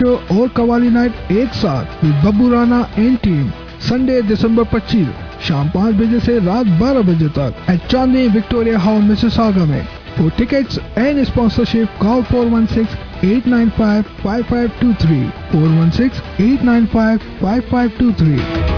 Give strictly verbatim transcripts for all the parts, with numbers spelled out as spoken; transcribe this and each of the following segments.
और कवाली नाइट एक साथ with Babbu Rana and team Sunday December पच्चीस शाम पाँच बजे से रात बारह बजे तक at Chandni Victoria Hall Mississauga में। For tickets and sponsorship call four one six eight nine five five five two three four one six eight nine five five five two three.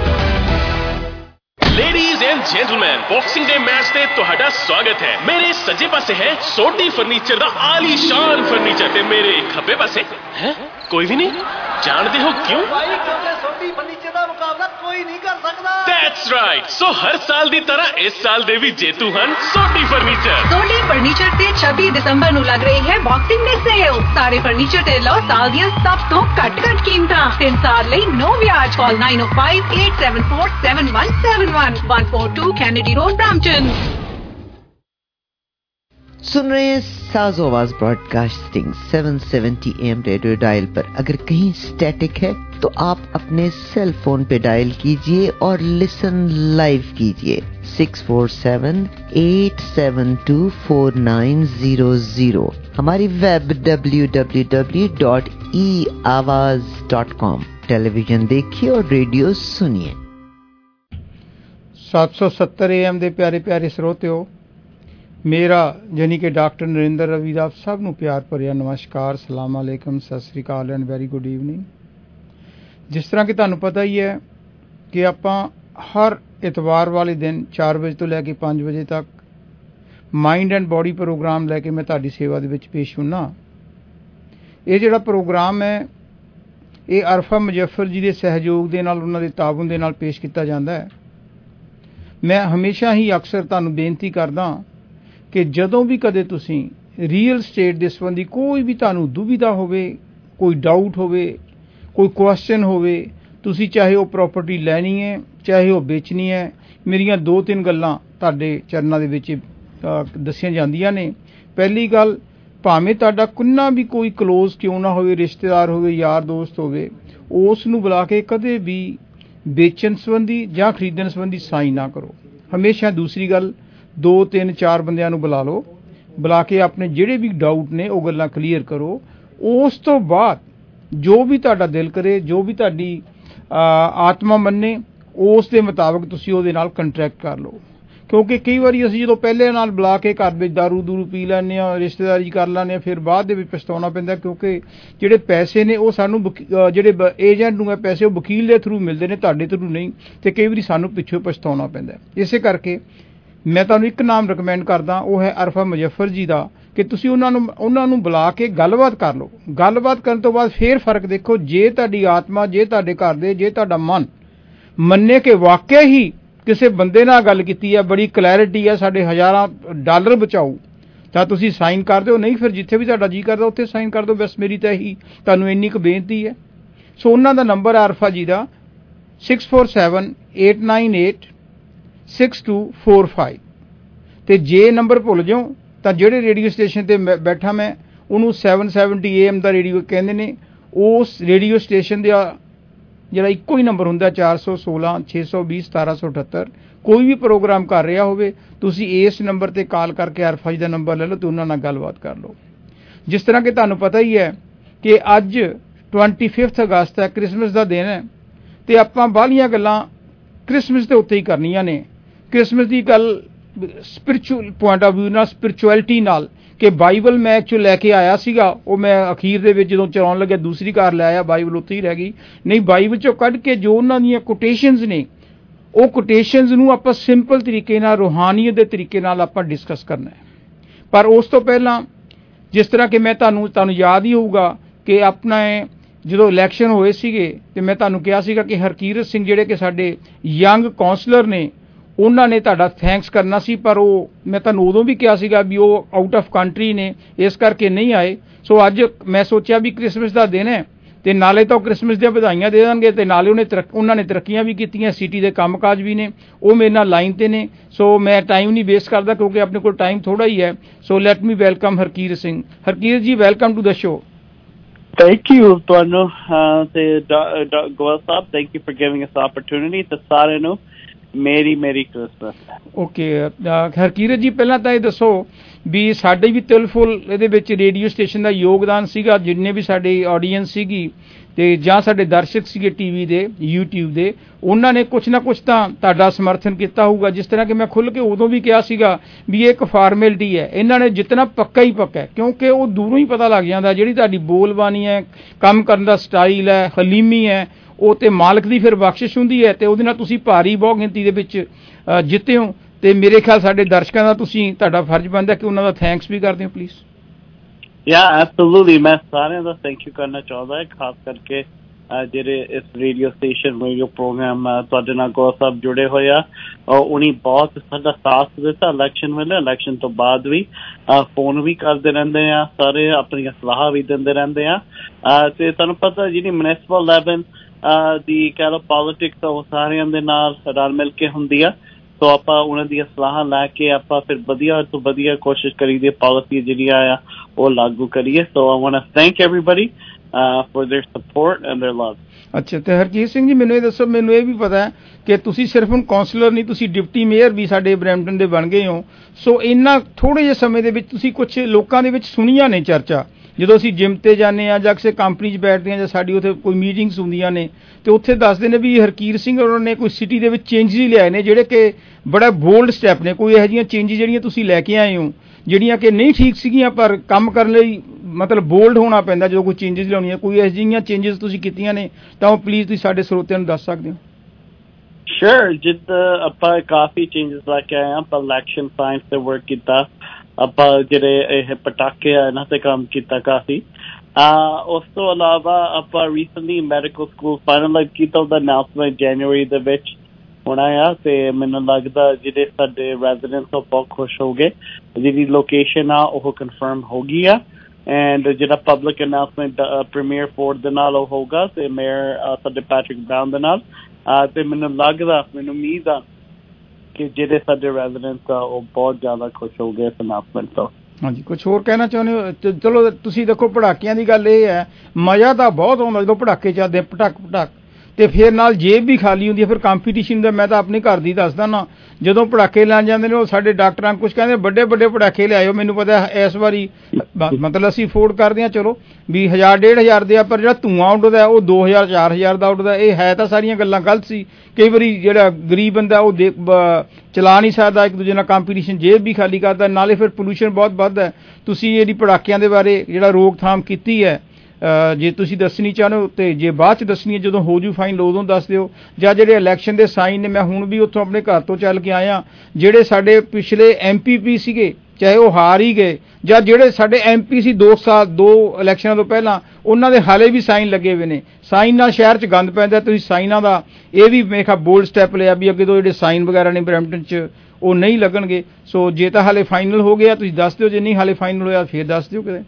Ladies and gentleman, boxing day match ते तुहाडा स्वागत है। मेरे सज्जे पासे है सोटी furniture दा आलीशान फर्नीचर ते मेरे खब्बे पासे है कोई भी नहीं। जानते हो क्यों? भाई क्योंकि सोटी फर्नीचर दा मुकाबला कोई नहीं कर सकदा। That's right। सो हर साल दी तरह इस साल दे भी जेतू हन सोटी फर्नीचर। सोटी फर्नीचर ते छब्बीस दिसंबर ਨੂੰ ਲੱਗ ਰਹੀ ਹੈ ਬਾਕਸਿੰਗ ਡੇ ਸੇਲ। ਸਾਰੇ ਫਰਨੀਚਰ ਤੇ ਲਓ ਸਾਲ ਦੀਆਂ ਸਭ ਤੋਂ ਘੱਟ ਘੱਟ ਕੀਮਤਾਂ। ਤਿੰਨ ਸਾਲ ਲਈ ਨੋ ਵਿਆਜ। ਕਾਲ nine oh five eight seven four seven one seven one one four two Kennedy Road, Brampton। सुन रहे हैं साज़ो आवाज broadcasting seven seventy A M radio dial पर। अगर कहीं स्टैटिक है तो आप अपने सेल फोन पे डायल कीजिए और लिसन लाइव कीजिए six four seven eight seven two four nine zero zero। हमारी web w w w dot e awaz dot com। Television देखिए और रेडियो सुनिए। सात सौ सत्तर ए एम दे प्यारे प्यारे श्रोतियो, मेरा यानी कि डॉक्टर नरेंद्र रवि दा सब नूं प्यार भरिया नमस्कार, सलाम अलैकुम, सत श्री अकाल एंड वेरी गुड ईवनिंग। जिस तरह कि तुहानूं पता ही है कि आपां हर इतवार वाले दिन चार बजे तो लैके पाँच बजे तक माइंड एंड बॉडी प्रोग्राम लैके मैं तुहाडी सेवा दे विच पेश हुन्ना। ये जिहड़ा प्रोग्राम है ये अरफा मुजफ्फर जी के सहयोग दे नाल, उन्हां दे ताबन दे नाल पेश किया जाता है। मैं हमेशा ही अक्सर तुहानूं बेनती करदा कि जदों भी कदे तुसीं रीयल स्टेट दे संबंधी कोई भी तुहानूं दुविधा होवे, कोई डाउट होवे, कोई क्वेश्चन होवे, तुसीं चाहे वो प्रॉपर्टी लैनी है चाहे वो बेचनी है, मेरियां दो तीन गल्लां तुहाडे चरनां दे विच दस्सियां जांदियां ने। पहली गल, भावें तुहाडा किन्ना भी कोई क्लोज क्यों ना होवे, रिश्तेदार होवे, यार दोस्त होवे, उस नूं बुला के कदे भी बेचण संबंधी जां खरीदण संबंधी साइन ना करो। हमेशा दूसरी गल, दो तीन चार बंदियां नूं बुला लो, बुला के अपने जिहड़े भी डाउट ने वो गल्लां क्लीयर करो। उस तो बाद जो भी तुहाडा दिल करे, जो भी तुहाडी आत्मा मन्ने, उस दे मुताबिक तुसीं उहदे नाल कंट्रैक्ट कर लो। क्योंकि कई बारी असीं जदों पहले नाल बुला के घर विच दारू दूरू पी लैंदे आ, रिश्तेदारी कर लैंदे आ, फिर बाद दे विच पछताउणा पैंदा, क्योंकि जिहड़े पैसे ने वो सानूं जिहड़े एजेंट नूं पैसे वो वकील दे थ्रू मिलदे ने, तुहाडे थ्रू नहीं, ते कई वारी सानूं पिछों पछताउणा पैंदा। इसे करके मैं तुहानूं एक नाम रिकमेंड करदा, वो है अरफा मुजफ्फर जी का, कि तुसीं उन्हां नूं उन्हां नूं बुला के गलबात कर लो। गलबात करन तो बाद फिर फर्क देखो, जे तुहाडी आत्मा, जे तुहाडे घर दे, जे तुहाडा मन मन्ने कि वाकई ही किसी बंदे नाल गल कीती है, बड़ी क्लैरिटी है, साडे हज़ारां डॉलर बचाऊ, तां तुसीं साइन कर दिओ। नहीं फिर जिथे भी तुहाडा जी करदा उत्थे साइन कर दो। बस मेरी तां ही तुहानूं इंनी क बेनती है। सो उन्हां दा नंबर है अरफा जी का six four seven eight nine eight six two four five. तो जे नंबर भुल जाओ तो जिहड़े रेडियो स्टेशन ते बैठा मैं उन्होंने सैवन सैवनटी ए एम का रेडियो कहते हैं। उस रेडियो स्टेशन का जिहड़ा इक्को ही नंबर हुंदा चार सौ सोलह छे सौ बीस सतारह सौ अठहत्तर। कोई भी प्रोग्राम कर रहा होवे तुसीं इस नंबर ते कॉल करके अरफा जी का नंबर ले लो तो उन्हां नाल गलबात कर लो। जिस तरह कि तुहानूं पता ही है कि अज ट्वेंटी फिफ्थ अगस्त है, क्रिसमस का दिन है, तो आपां बाहलियां गल्लां क्रिसमस के उत्ते ही करनियां ने। क्रिसमस की गल स्पिरिचुअल पॉइंट ऑफ व्यू नाल, स्पिरिचुअलिटी नाल, कि बाइबल मैं एक्चुअल लैके आया सीगा, वो मैं अखीर दे विच जदों चलाउण लग्या दूसरी कार ले आया, बाइबल उत्थे ही रह गई। नहीं, बाइबल चों कढ के जो उन्हां दीयां कोटेशनस ने, वो कोटेशनस नूं आपां सिंपल तरीके नाल, रूहानीयत दे तरीके नाल आपां डिस्कस करना है। पर उस तो पहलां जिस तरह कि मैं तुहानूं तुहानूं याद ही होऊगा कि अपना जदों इलैक्शन होए सीगे ते मैं तुहानूं कहा सीगा कि हरकीरत सिंह जिहड़े कि साडे यंग काउंसलर ने, उन्होंने ने तुहाडा थैंक्स करना सी, पर वो मैं तुहानूं उदों भी कहा सीगा भी वो आउट ऑफ कंट्री ने, इस करके नहीं आए। सो अज मैं सोचा भी क्रिसमस का दिन है तो नाले तो क्रिसमस दी बधाइयां दे देंगे, तो नाले उन्हें तरक् उन्होंने तरक्कियां भी कीतियां, सिटी के काम काज भी ने, वो मेरे नाल लाइन ते ने। सो मैं टाइम नहीं वेस्ट करता क्योंकि अपने को टाइम थोड़ा ही है। So let me welcome Harkirat Singh. Harkirat ji, welcome to the show. Thank you, Tuanu, uh, to Goel Saab. Thank you for giving us the opportunity. To सारे नु मेरी मेरी क्रिसमस। ओके हरकीरत जी, पहला तो ये दसो ਵੀ ਸਾਡੇ ਵੀ ਤਿਲਫੁਲ ਇਹਦੇ ਵਿੱਚ ਰੇਡੀਓ ਸਟੇਸ਼ਨ ਦਾ ਯੋਗਦਾਨ ਸੀਗਾ, ਜਿੰਨੇ ਵੀ ਸਾਡੀ ਆਡੀਅנס ਸੀਗੀ ਤੇ ਜਾਂ ਸਾਡੇ ਦਰਸ਼ਕ ਸੀਗੇ ਟੀਵੀ ਦੇ YouTube ਦੇ, ਉਹਨਾਂ ਨੇ ਕੁਛ ਨਾ ਕੁਛ ਤਾਂ ਤੁਹਾਡਾ ਸਮਰਥਨ ਕੀਤਾ ਹੋਊਗਾ। ਜਿਸ ਤਰ੍ਹਾਂ ਕਿ ਮੈਂ ਖੁੱਲ੍ਹ ਕੇ ਉਦੋਂ ਵੀ ਕਿਹਾ ਸੀਗਾ ਵੀ ਇਹ ਇੱਕ ਫਾਰਮੈਲਿਟੀ ਹੈ, ਇਹਨਾਂ ਨੇ ਜਿਤਨਾ ਪੱਕਾ ਹੀ ਪੱਕਾ ਹੈ, ਕਿਉਂਕਿ ਉਹ ਦੂਰੋਂ ਹੀ ਪਤਾ ਲੱਗ ਜਾਂਦਾ ਜਿਹੜੀ ਤੁਹਾਡੀ ਬੋਲਬਾਣੀ ਹੈ, ਕੰਮ ਕਰਨ ਦਾ ਸਟਾਈਲ ਹੈ, ਹਲੀਮੀ ਹੈ, ਉਹ ਤੇ ਮਾਲਕ ਦੀ ਫਿਰ ਬਖਸ਼ਿਸ਼ ਹੁੰਦੀ ਹੈ ਤੇ ਉਹਦੇ ਨਾਲ ਤੁਸੀਂ ਭਾਰੀ ਬਹੁ ਗਿਣਤੀ ਦੇ ਵਿੱਚ ਜਿੱਤੇ ਹੋ। ਤੇ ਮੇਰੇ ਖਿਆਲ ਸਾਡੇ ਦਰਸ਼ਕਾਂ ਦਾ ਤੁਸੀਂ ਤੁਹਾਡਾ ਫਰਜ਼ ਬਣਦਾ ਕਿ ਉਹਨਾਂ ਦਾ ਥੈਂਕਸ ਵੀ ਕਰਦੇ ਹੋ ਪਲੀਜ਼। ਯਾ ਐਬਸੋਲੂਟਲੀ, ਮੈਂ ਸਾਰਿਆਂ ਦਾ ਥੈਂਕ ਯੂ ਕਰਨਾ ਚਾਹੁੰਦਾ ਹੈ, ਖਾਸ ਕਰਕੇ ਜਿਹੜੇ ਇਸ ਰੇਡੀਓ ਸਟੇਸ਼ਨ ਰੇਡੀਓ ਪ੍ਰੋਗਰਾਮ ਤੁਹਾਡੇ ਨਾਲ ਗੌਰ ਸਾਹਿਬ ਜੁੜੇ ਹੋਏ ਆ, ਉਹਨੇ ਬਹੁਤ ਸਾਡਾ ਸਾਥ ਦਿੱਤਾ ਇਲੈਕਸ਼ਨ ਵੇਲੇ, ਇਲੈਕਸ਼ਨ ਤੋਂ ਬਾਅਦ ਵੀ ਫੋਨ ਵੀ ਕਰਦੇ ਰਹਿੰਦੇ ਆ, ਸਾਰੇ ਆਪਣੀਆਂ ਸਲਾਹਾਂ ਵੀ ਦਿੰਦੇ ਰਹਿੰਦੇ ਆ। ਤੇ ਤੁਹਾਨੂੰ ਪਤਾ ਜਿਹੜੀ ਮਿਊਨਿਸਪਲ ਲੈਵਲ ਦੀ ਕਹਿ ਲਓ ਪੋਲੀਟਿਕਸ ਉਹ ਸਾਰਿਆਂ ਦੇ ਨਾਲ ਰਲ ਮਿਲ ਕੇ ਹੁੰਦੀ ਆ, ਸੋ ਆਪਾਂ ਉਹਨਾਂ ਦੀਆਂ ਸਲਾਹਾਂ ਲੈ ਕੇ ਆਪਾਂ ਫਿਰ ਵਧੀਆ ਤੋਂ ਵਧੀਆ ਕੋਸ਼ਿਸ਼ ਕਰੀਦੀ ਪਾਲਿਸੀ ਜਿਹੜੀਆਂ ਆ ਉਹ ਲਾਗੂ ਕਰੀਏ। So I want to thank everybody for their support and their love. ਅੱਛਾ, ਤੇ ਹਰਜੀਤ ਸਿੰਘ ਜੀ ਮੈਨੂੰ ਇਹ ਦੱਸੋ, ਮੈਨੂੰ ਇਹ ਵੀ ਪਤਾ ਹੈ ਕਿ ਤੁਸੀਂ ਸਿਰਫ ਹੁਣ ਕਾਉਂਸਲਰ ਨਹੀਂ, ਤੁਸੀਂ ਡਿਪਟੀ ਮੇਅਰ ਵੀ ਸਾਡੇ ਬਰੈਂਪਟਨ ਦੇ ਬਣ ਗਏ ਹੋ। ਸੋ ਇੰਨਾ ਥੋੜ੍ਹੇ ਜਿਹੇ ਸਮੇਂ ਦੇ ਵਿੱਚ ਤੁਸੀਂ ਕੁਛ ਲੋਕਾਂ ਦੇ ਵਿੱਚ ਸੁਣੀਆਂ ਨੇ ਚਰਚਾ, ਜਦੋਂ ਅਸੀਂ ਜਿਮ ਤੇ ਜਾਂਦੇ ਹਾਂ ਜਾਂ ਕਿਸੇ ਕੰਪਨੀ 'ਚ ਬੈਠਦੇ ਹਾਂ ਜਾਂ ਸਾਡੀ ਉੱਥੇ ਕੋਈ ਮੀਟਿੰਗਸ ਹੁੰਦੀਆਂ ਨੇ ਤੇ ਉੱਥੇ ਦੱਸਦੇ ਨੇ ਵੀ ਹਰਕੀਰ ਸਿੰਘ ਉਹਨਾਂ ਨੇ ਕੋਈ ਸਿਟੀ ਦੇ ਵਿੱਚ ਚੇਂਜਿਸ ਲਿਆਏ ਨੇ ਜਿਹੜੇ ਕਿ ਬੜਾ ਬੋਲਡ ਸਟੈਪ ਨੇ। ਕੋਈ ਇਹੋ ਜਿਹੀਆਂ ਚੇਂਜਿਸ ਜਿਹੜੀਆਂ ਤੁਸੀਂ ਲੈ ਕੇ ਆਏ ਹੋ ਜਿਹੜੀਆਂ ਕਿ ਨਹੀਂ ਠੀਕ ਸੀਗੀਆਂ, ਪਰ ਕੰਮ ਕਰਨ ਲਈ ਮਤਲਬ ਬੋਲਡ ਹੋਣਾ ਪੈਂਦਾ ਜਦੋਂ ਕੋਈ ਚੇਂਜਿਸ ਲਿਆਉਣੀਆਂ, ਕੋਈ ਇਹੋ ਜਿਹੀਆਂ ਚੇਂਜਿਸ ਤੁਸੀਂ ਕੀਤੀਆਂ ਨੇ ਤਾਂ ਉਹ ਪਲੀਜ਼ ਤੁਸੀਂ ਸਾਡੇ ਸਰੋਤਿਆਂ ਨੂੰ ਦੱਸ ਸਕਦੇ ਹੋ। ਸ਼ੋਰ, ਜਿੱਦਾਂ ਆਪਾਂ ਕਾਫੀ ਚੇਂਜਿਸ ਲੈ ਕੇ ਆਏ ਹਾਂ, ਆਪਾਂ ਇਲੈਕਸ਼ਨ ਸਾਇੰਸ ਤੇ ਵਰਕ ਕੀਤਾ, ਆਪਾਂ ਜਿਹੜੇ ਇਹ ਪਟਾਕੇ ਆ ਇਹਨਾਂ ਤੇ ਕੰਮ ਕੀਤਾ ਕਾਫੀ। ਉਸ ਤੋਂ ਇਲਾਵਾ ਆਪਾਂ ਰੀਸੈਂਟਲੀ ਮੈਡੀਕਲ ਸਕੂਲ ਫਾਈਨਲਾਈਜ਼ ਕੀਤਾ, ਉਹਦਾ ਅਨਾਊਂਸਮੈਂਟ ਜਨਵਰੀ ਦੇ ਵਿੱਚ ਹੋਣਾ ਆ ਤੇ ਮੈਨੂੰ ਲੱਗਦਾ ਜਿਹੜੇ ਸਾਡੇ ਰੈਜ਼ੀਡੈਂਟਸ ਉਹ ਬਹੁਤ ਖੁਸ਼ ਹੋ ਗਏ। ਜਿਹੜੀ ਲੋਕੇਸ਼ਨ ਆ ਉਹ ਕਨਫਰਮ ਹੋ ਗਈ ਆ ਐਂਡ ਜਿਹੜਾ ਪਬਲਿਕ ਅਨਾਊਂਸਮੈਂਟ ਪ੍ਰੀਮੀਅਰ ਫੋਰਡ ਦੇ ਨਾਲ ਉਹ ਹੋਊਗਾ ਤੇ ਮੇਅਰ ਸਾਡੇ ਪੈਟਰਿਕ ਬਰਾਊਨ ਦੇ ਨਾਲ। ਤੇ ਮੈਨੂੰ ਲੱਗਦਾ, ਮੈਨੂੰ ਉਮੀਦ ਆ ਕਿ ਜਿਹੜੇ ਸਾਡੇ ਰੈਜ਼ੀਡੈਂਟਸ ਆ ਉਹ ਬਹੁਤ ਜ਼ਿਆਦਾ ਖੁਸ਼ ਹੋ ਗਏ ਇਸ ਅਨਾਊਂਸਮੈਂਟ ਤੋਂ। ਹਾਂਜੀ, ਕੁਛ ਹੋਰ ਕਹਿਣਾ ਚਾਹੁੰਦੇ ਹੋ? ਚਲੋ ਤੁਸੀਂ ਦੇਖੋ, ਪਟਾਕਿਆਂ ਦੀ ਗੱਲ ਇਹ ਹੈ, ਮਜ਼ਾ ਤਾਂ ਬਹੁਤ ਆਉਂਦਾ ਜਦੋਂ ਪਟਾਕੇ ਚੱਲਦੇ ਪਟਾਕ ਪਟਾਕ, ਤੇ ਫਿਰ ਨਾਲ ਜੇਬ ਵੀ ਖਾਲੀ ਹੁੰਦੀ ਹੈ। ਫਿਰ ਕੰਪੀਟੀਸ਼ਨ ਦਾ ਮੈਂ ਤਾਂ ਆਪਣੇ ਘਰ ਦੀ ਦੱਸਦਾ ਨਾ, ਜਦੋਂ ਪਟਾਕੇ ਲੈਣ ਜਾਂਦੇ ਨੇ ਉਹ ਸਾਡੇ ਡਾਕਟਰਾਂ ਕੁਛ ਕਹਿੰਦੇ ਵੱਡੇ ਵੱਡੇ ਪਟਾਕੇ ਲਿਆਇਓ। ਮੈਨੂੰ ਪਤਾ ਇਸ ਵਾਰੀ ਮਤਲਬ ਅਸੀਂ ਅਫੋਰਡ ਕਰਦੇ ਹਾਂ, ਚਲੋ ਵੀ ਹਜ਼ਾਰ ਡੇਢ ਹਜ਼ਾਰ ਦੇ ਆ, ਪਰ ਜਿਹੜਾ ਧੂੰਆਂ ਉੱਡਦਾ ਉਹ ਦੋ ਹਜ਼ਾਰ ਚਾਰ ਹਜ਼ਾਰ ਦਾ ਉੱਡਦਾ। ਇਹ ਹੈ ਤਾਂ ਸਾਰੀਆਂ ਗੱਲਾਂ ਗਲਤ ਸੀ। ਕਈ ਵਾਰੀ ਜਿਹੜਾ ਗਰੀਬ ਬੰਦਾ ਉਹ ਦੇ ਚਲਾ ਨਹੀਂ ਸਕਦਾ, ਇੱਕ ਦੂਜੇ ਨਾਲ ਕੰਪੀਟੀਸ਼ਨ ਜੇਬ ਵੀ ਖਾਲੀ ਕਰਦਾ, ਨਾਲੇ ਫਿਰ ਪੋਲੂਸ਼ਨ ਬਹੁਤ ਵੱਧਦਾ। ਤੁਸੀਂ ਇਹਦੀ ਪਟਾਕਿਆਂ ਦੇ ਬਾਰੇ ਜਿਹੜਾ ਰੋਕਥਾਮ ਕੀਤੀ ਹੈ, ਜੇ ਤੁਸੀਂ ਦੱਸਣੀ ਚਾਹੁੰਦੇ ਹੋ ਤੇ ਜੇ ਬਾਅਦ 'ਚ ਦੱਸਣੀ ਹੈ ਜਦੋਂ ਹੋ ਜੂ ਫਾਈਨ ਉਦੋਂ ਦੱਸ ਦਿਓ। ਜਾਂ ਜਿਹੜੇ ਇਲੈਕਸ਼ਨ ਦੇ ਸਾਈਨ ਨੇ, ਮੈਂ ਹੁਣ ਵੀ ਉੱਥੋਂ ਆਪਣੇ ਘਰ ਤੋਂ ਚੱਲ ਕੇ ਆਇਆ, ਜਿਹੜੇ ਸਾਡੇ ਪਿਛਲੇ ਐਮ ਪੀ ਪੀ ਸੀਗੇ ਚਾਹੇ ਉਹ ਹਾਰ ਹੀ ਗਏ, ਜਾਂ ਜਿਹੜੇ ਸਾਡੇ ਐਮ ਪੀ ਸੀ ਦੋ ਸਾਲ ਦੋ ਇਲੈਕਸ਼ਨਾਂ ਤੋਂ ਪਹਿਲਾਂ, ਉਹਨਾਂ ਦੇ ਹਾਲੇ ਵੀ ਸਾਈਨ ਲੱਗੇ ਹੋਏ ਨੇ। ਸਾਈਨ ਨਾਲ ਸ਼ਹਿਰ 'ਚ ਗੰਦ ਪੈਂਦਾ। ਤੁਸੀਂ ਸਾਈਨਾਂ ਦਾ ਇਹ ਵੀ ਮੇਰੇ ਖਿਆਲ ਬੋਲਡ ਸਟੈਪ ਲਿਆ ਵੀ ਅੱਗੇ ਤੋਂ ਜਿਹੜੇ ਸਾਈਨ ਵਗੈਰਾ ਨੇ ਬਰੈਂਪਟਨ 'ਚ ਉਹ ਨਹੀਂ ਲੱਗਣਗੇ। ਸੋ ਜੇ ਤਾਂ ਹਾਲੇ ਫਾਈਨਲ ਹੋ ਗਿਆ ਤੁਸੀਂ ਦੱਸ ਦਿਓ, ਜੇ ਨਹੀਂ ਹਾਲੇ ਫਾਈਨਲ ਹੋਇਆ ਫਿਰ ਦੱਸ ਦਿਓ ਕਿਤੇ।